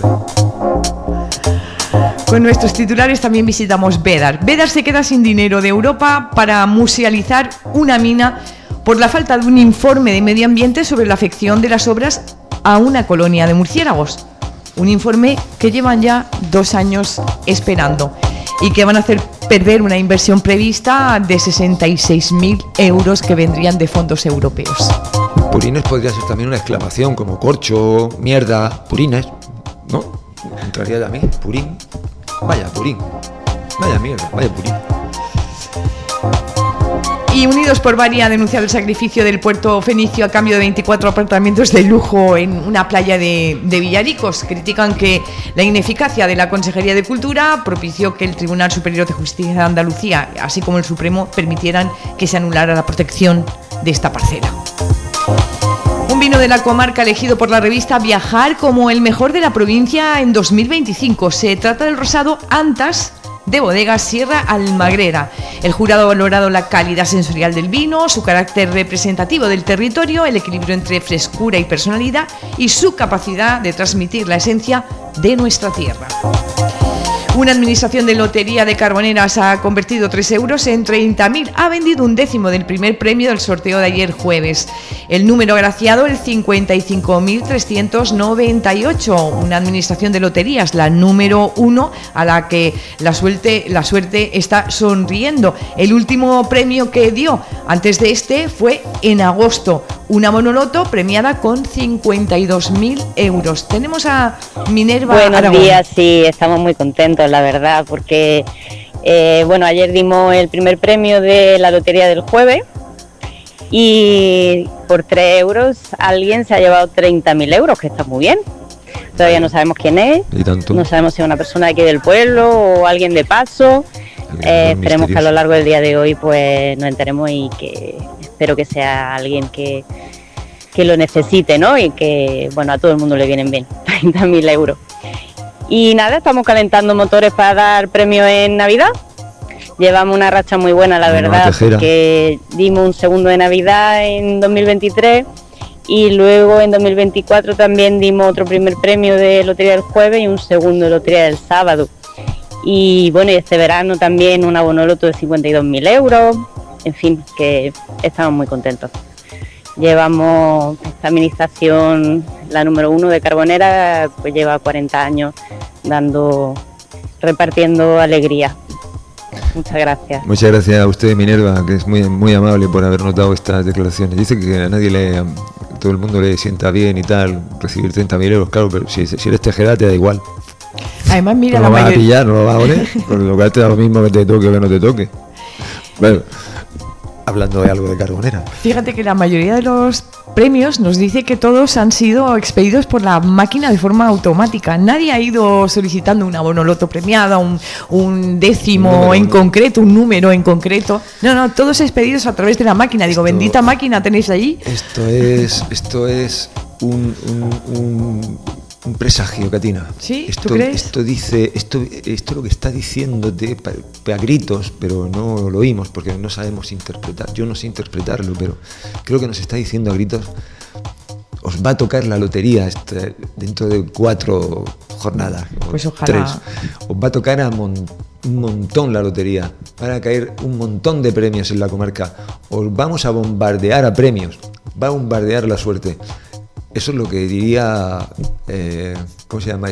Con nuestros titulares también visitamos Bédar. Bédar se queda sin dinero de Europa para musealizar una mina por la falta de un informe de medio ambiente sobre la afección de las obras a una colonia de murciélagos. Un informe que llevan ya 2 años esperando y que van a hacer perder una inversión prevista de 66.000 euros que vendrían de fondos europeos. Purines podría ser también una exclamación como corcho, mierda, purines, ¿no? Entraría ya a mí, purín, vaya purín, vaya mierda, vaya purín. Y Unidos por Bari ha denunciado el sacrificio del puerto fenicio a cambio de 24 apartamentos de lujo en una playa de Villaricos. Critican que la ineficacia de la Consejería de Cultura propició que el Tribunal Superior de Justicia de Andalucía, así como el Supremo, permitieran que se anulara la protección de esta parcela. Un vino de la comarca elegido por la revista Viajar como el mejor de la provincia en 2025. Se trata del rosado Antas de Bodega Sierra Almagrera. El jurado ha valorado la calidad sensorial del vino, su carácter representativo del territorio, el equilibrio entre frescura y personalidad y su capacidad de transmitir la esencia de nuestra tierra. Una administración de lotería de Carboneras ha convertido 3 euros en 30.000. Ha vendido 1/10 del primer premio del sorteo de ayer jueves. El número agraciado, el 55.398. Una administración de loterías, la número 1, a la que la suerte está sonriendo. El último premio que dio antes de este fue en agosto. Una monoloto premiada con 52.000 euros. Tenemos a Minerva Buenos Aragón. días, sí, estamos muy contentos, la verdad, porque ayer dimos el primer premio de la lotería del jueves y por 3 euros alguien se ha llevado 30.000 euros, que está muy bien. Todavía no sabemos quién es, no sabemos si es una persona aquí del pueblo o alguien de paso. Esperemos que a lo largo del día de hoy pues nos enteremos y que espero que sea alguien que lo necesite, ¿no? Y que, bueno, a todo el mundo le vienen bien, 30.000 euros. Y nada, estamos calentando motores para dar premios en Navidad. Llevamos una racha muy buena, la verdad, porque dimos un segundo de Navidad en 2023 Y luego en 2024 también dimos otro primer premio de Lotería del Jueves y un segundo de Lotería del Sábado. Y bueno, y este verano también un abono loto de 52.000 euros. En fin, que estamos muy contentos. Llevamos esta administración, la número 1 de Carbonera, pues lleva 40 años repartiendo alegría. Muchas gracias. Muchas gracias a usted, Minerva, que es muy, muy amable por habernos dado estas declaraciones. Dice que a nadie todo el mundo le sienta bien y tal, recibir 30.000 euros, claro, pero si eres tejera te da igual. Además, mira, no lo vas a pillar, no lo vas a oler, con lo que te da lo mismo que te toque o que no te toque. Bueno, hablando de algo de Carbonera. Fíjate que la mayoría de los premios nos dice que todos han sido expedidos por la máquina de forma automática. Nadie ha ido solicitando un abono loto premiado, un décimo en concreto, un número en concreto. No, todos expedidos a través de la máquina. Digo, bendita máquina tenéis allí. Esto es un presagio, Catina. ¿Sí? ¿Tú crees? Esto lo que está diciéndote a gritos, pero no lo oímos porque no sabemos interpretar. Yo no sé interpretarlo, pero creo que nos está diciendo a gritos: os va a tocar la lotería dentro de 4 jornadas. Pues ojalá. 3. Os va a tocar un montón la lotería. Van a caer un montón de premios en la comarca. Os vamos a bombardear a premios. Va a bombardear la suerte. Eso es lo que diría, ¿cómo se llama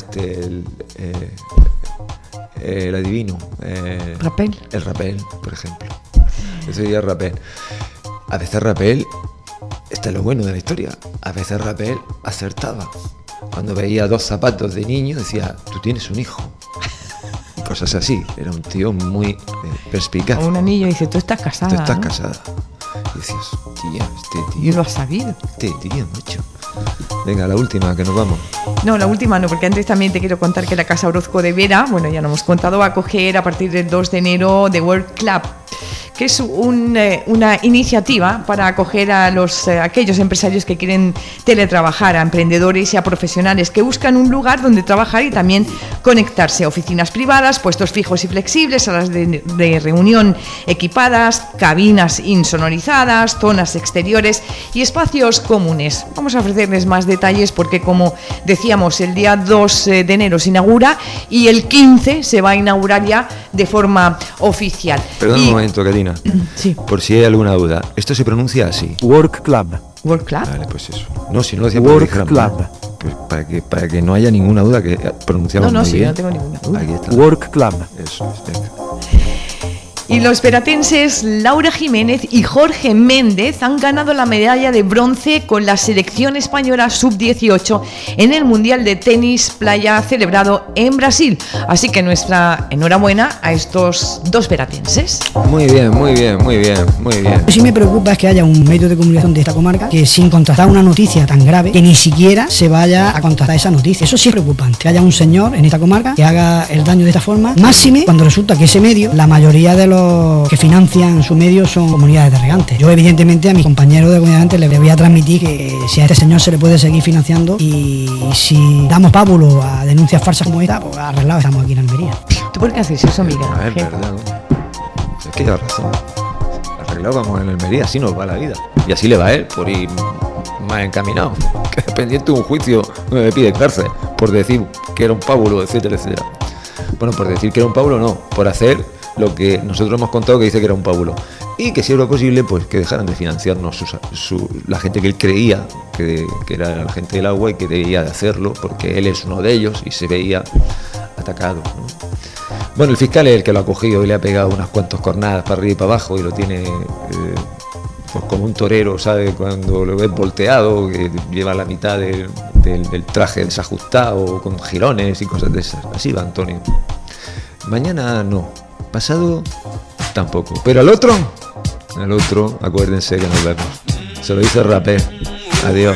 el adivino? Rapel. El Rapel, por ejemplo. Eso diría Rapel. A veces Rapel, está lo bueno de la historia, a veces Rapel acertaba. Cuando veía 2 zapatos de niño decía, tú tienes un hijo. Cosas así. Era un tío muy perspicaz. O un anillo dice, tú estás casada. Tú estás casada. Y decías, tía, este tío. Y lo has sabido. Este tío, macho. Venga, la última, que nos vamos. No, la última no, porque antes también te quiero contar que la Casa Orozco de Vera, bueno, ya nos hemos contado, va a acoger a partir del 2 de enero The World Club, que es una iniciativa para acoger a aquellos empresarios que quieren teletrabajar, a emprendedores y a profesionales que buscan un lugar donde trabajar y también conectarse. Oficinas privadas, puestos fijos y flexibles, salas de reunión equipadas, cabinas insonorizadas, zonas exteriores y espacios comunes. Vamos a ofrecerles más detalles porque, como decíamos, el día 2 de enero se inaugura y el 15 se va a inaugurar ya de forma oficial. Perdón un momento, Katina. Sí. Por si hay alguna duda, ¿esto se pronuncia así? Work Club. ¿Work Club? Vale, pues eso. No, si no lo decía Work Club. Pues para que no haya ninguna duda, que pronunciamos muy bien. No tengo ninguna duda. Aquí está. Work Club. Eso es, venga. Y los veratenses Laura Jiménez y Jorge Méndez han ganado la medalla de bronce con la selección española sub-18 en el Mundial de Tenis Playa celebrado en Brasil. Así que nuestra enhorabuena a estos 2 veratenses. Muy bien, muy bien, muy bien, muy bien. Lo que sí me preocupa es que haya un medio de comunicación de esta comarca que, sin contrastar una noticia tan grave, que ni siquiera se vaya a contrastar esa noticia. Eso sí es preocupante, que haya un señor en esta comarca que haga el daño de esta forma, máxime cuando resulta que ese medio, la mayoría de los que financian su medio son comunidades de regantes. Yo, evidentemente, a mis compañeros de comunidades les voy a transmitir que si a este señor se le puede seguir financiando, y si damos pábulo a denuncias falsas como esta, pues arreglados estamos aquí en Almería. ¿Tú por qué haces eso, Miguel? Es verdad. Es que lleva razón. Arreglado vamos en Almería, así nos va la vida. Y así le va a él, por ir más encaminado. Que pendiente de un juicio no me pide cárcel por decir que era un pábulo, etcétera, etcétera. Bueno, por decir que era un pábulo no, por hacer lo que nosotros hemos contado que dice que era un pábulo. Y que si era posible, pues que dejaran de financiarnos la gente que él creía que era la gente del agua y que debía de hacerlo, porque él es uno de ellos y se veía atacado, ¿no? Bueno, el fiscal es el que lo ha cogido y le ha pegado unas cuantas cornadas para arriba y para abajo y lo tiene pues como un torero, ¿sabe? Cuando lo ves volteado, que lleva la mitad del traje desajustado, con jirones y cosas de esas. Así va Antonio. Mañana no. Pasado tampoco. Pero al otro, acuérdense que nos vemos. Se lo dice Rapé. Adiós.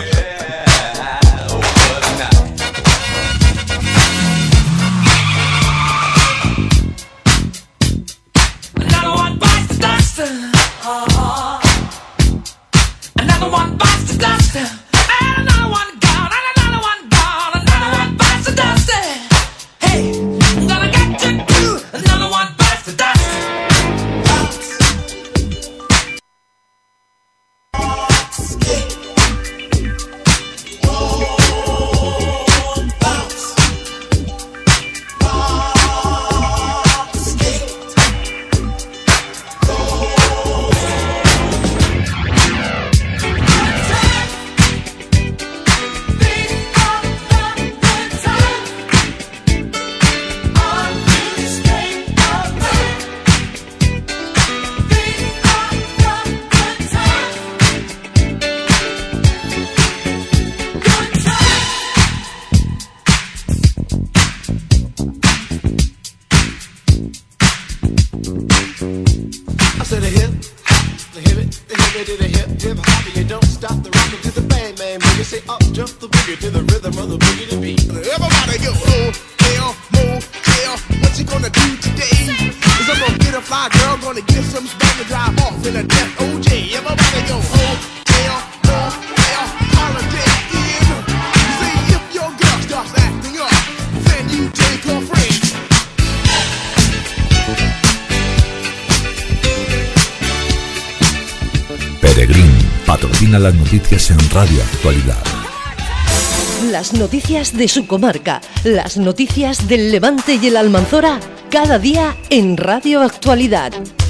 hip hop, you don't stop the rockin' to the bang, man. When you say up, jump the boogie to the rhythm of the boogie to beat. Everybody go, hotel, motel, what you gonna do today? Cause I'm gonna get a fly girl, gonna get some spank and drive off in a death OJ. Everybody go, hotel, motel, holiday in. See if your girl starts acting up, then you take her friend. Peregrín patrocina las noticias en Radio Actualidad. Las noticias de su comarca, las noticias del Levante y el Almanzora, cada día en Radio Actualidad.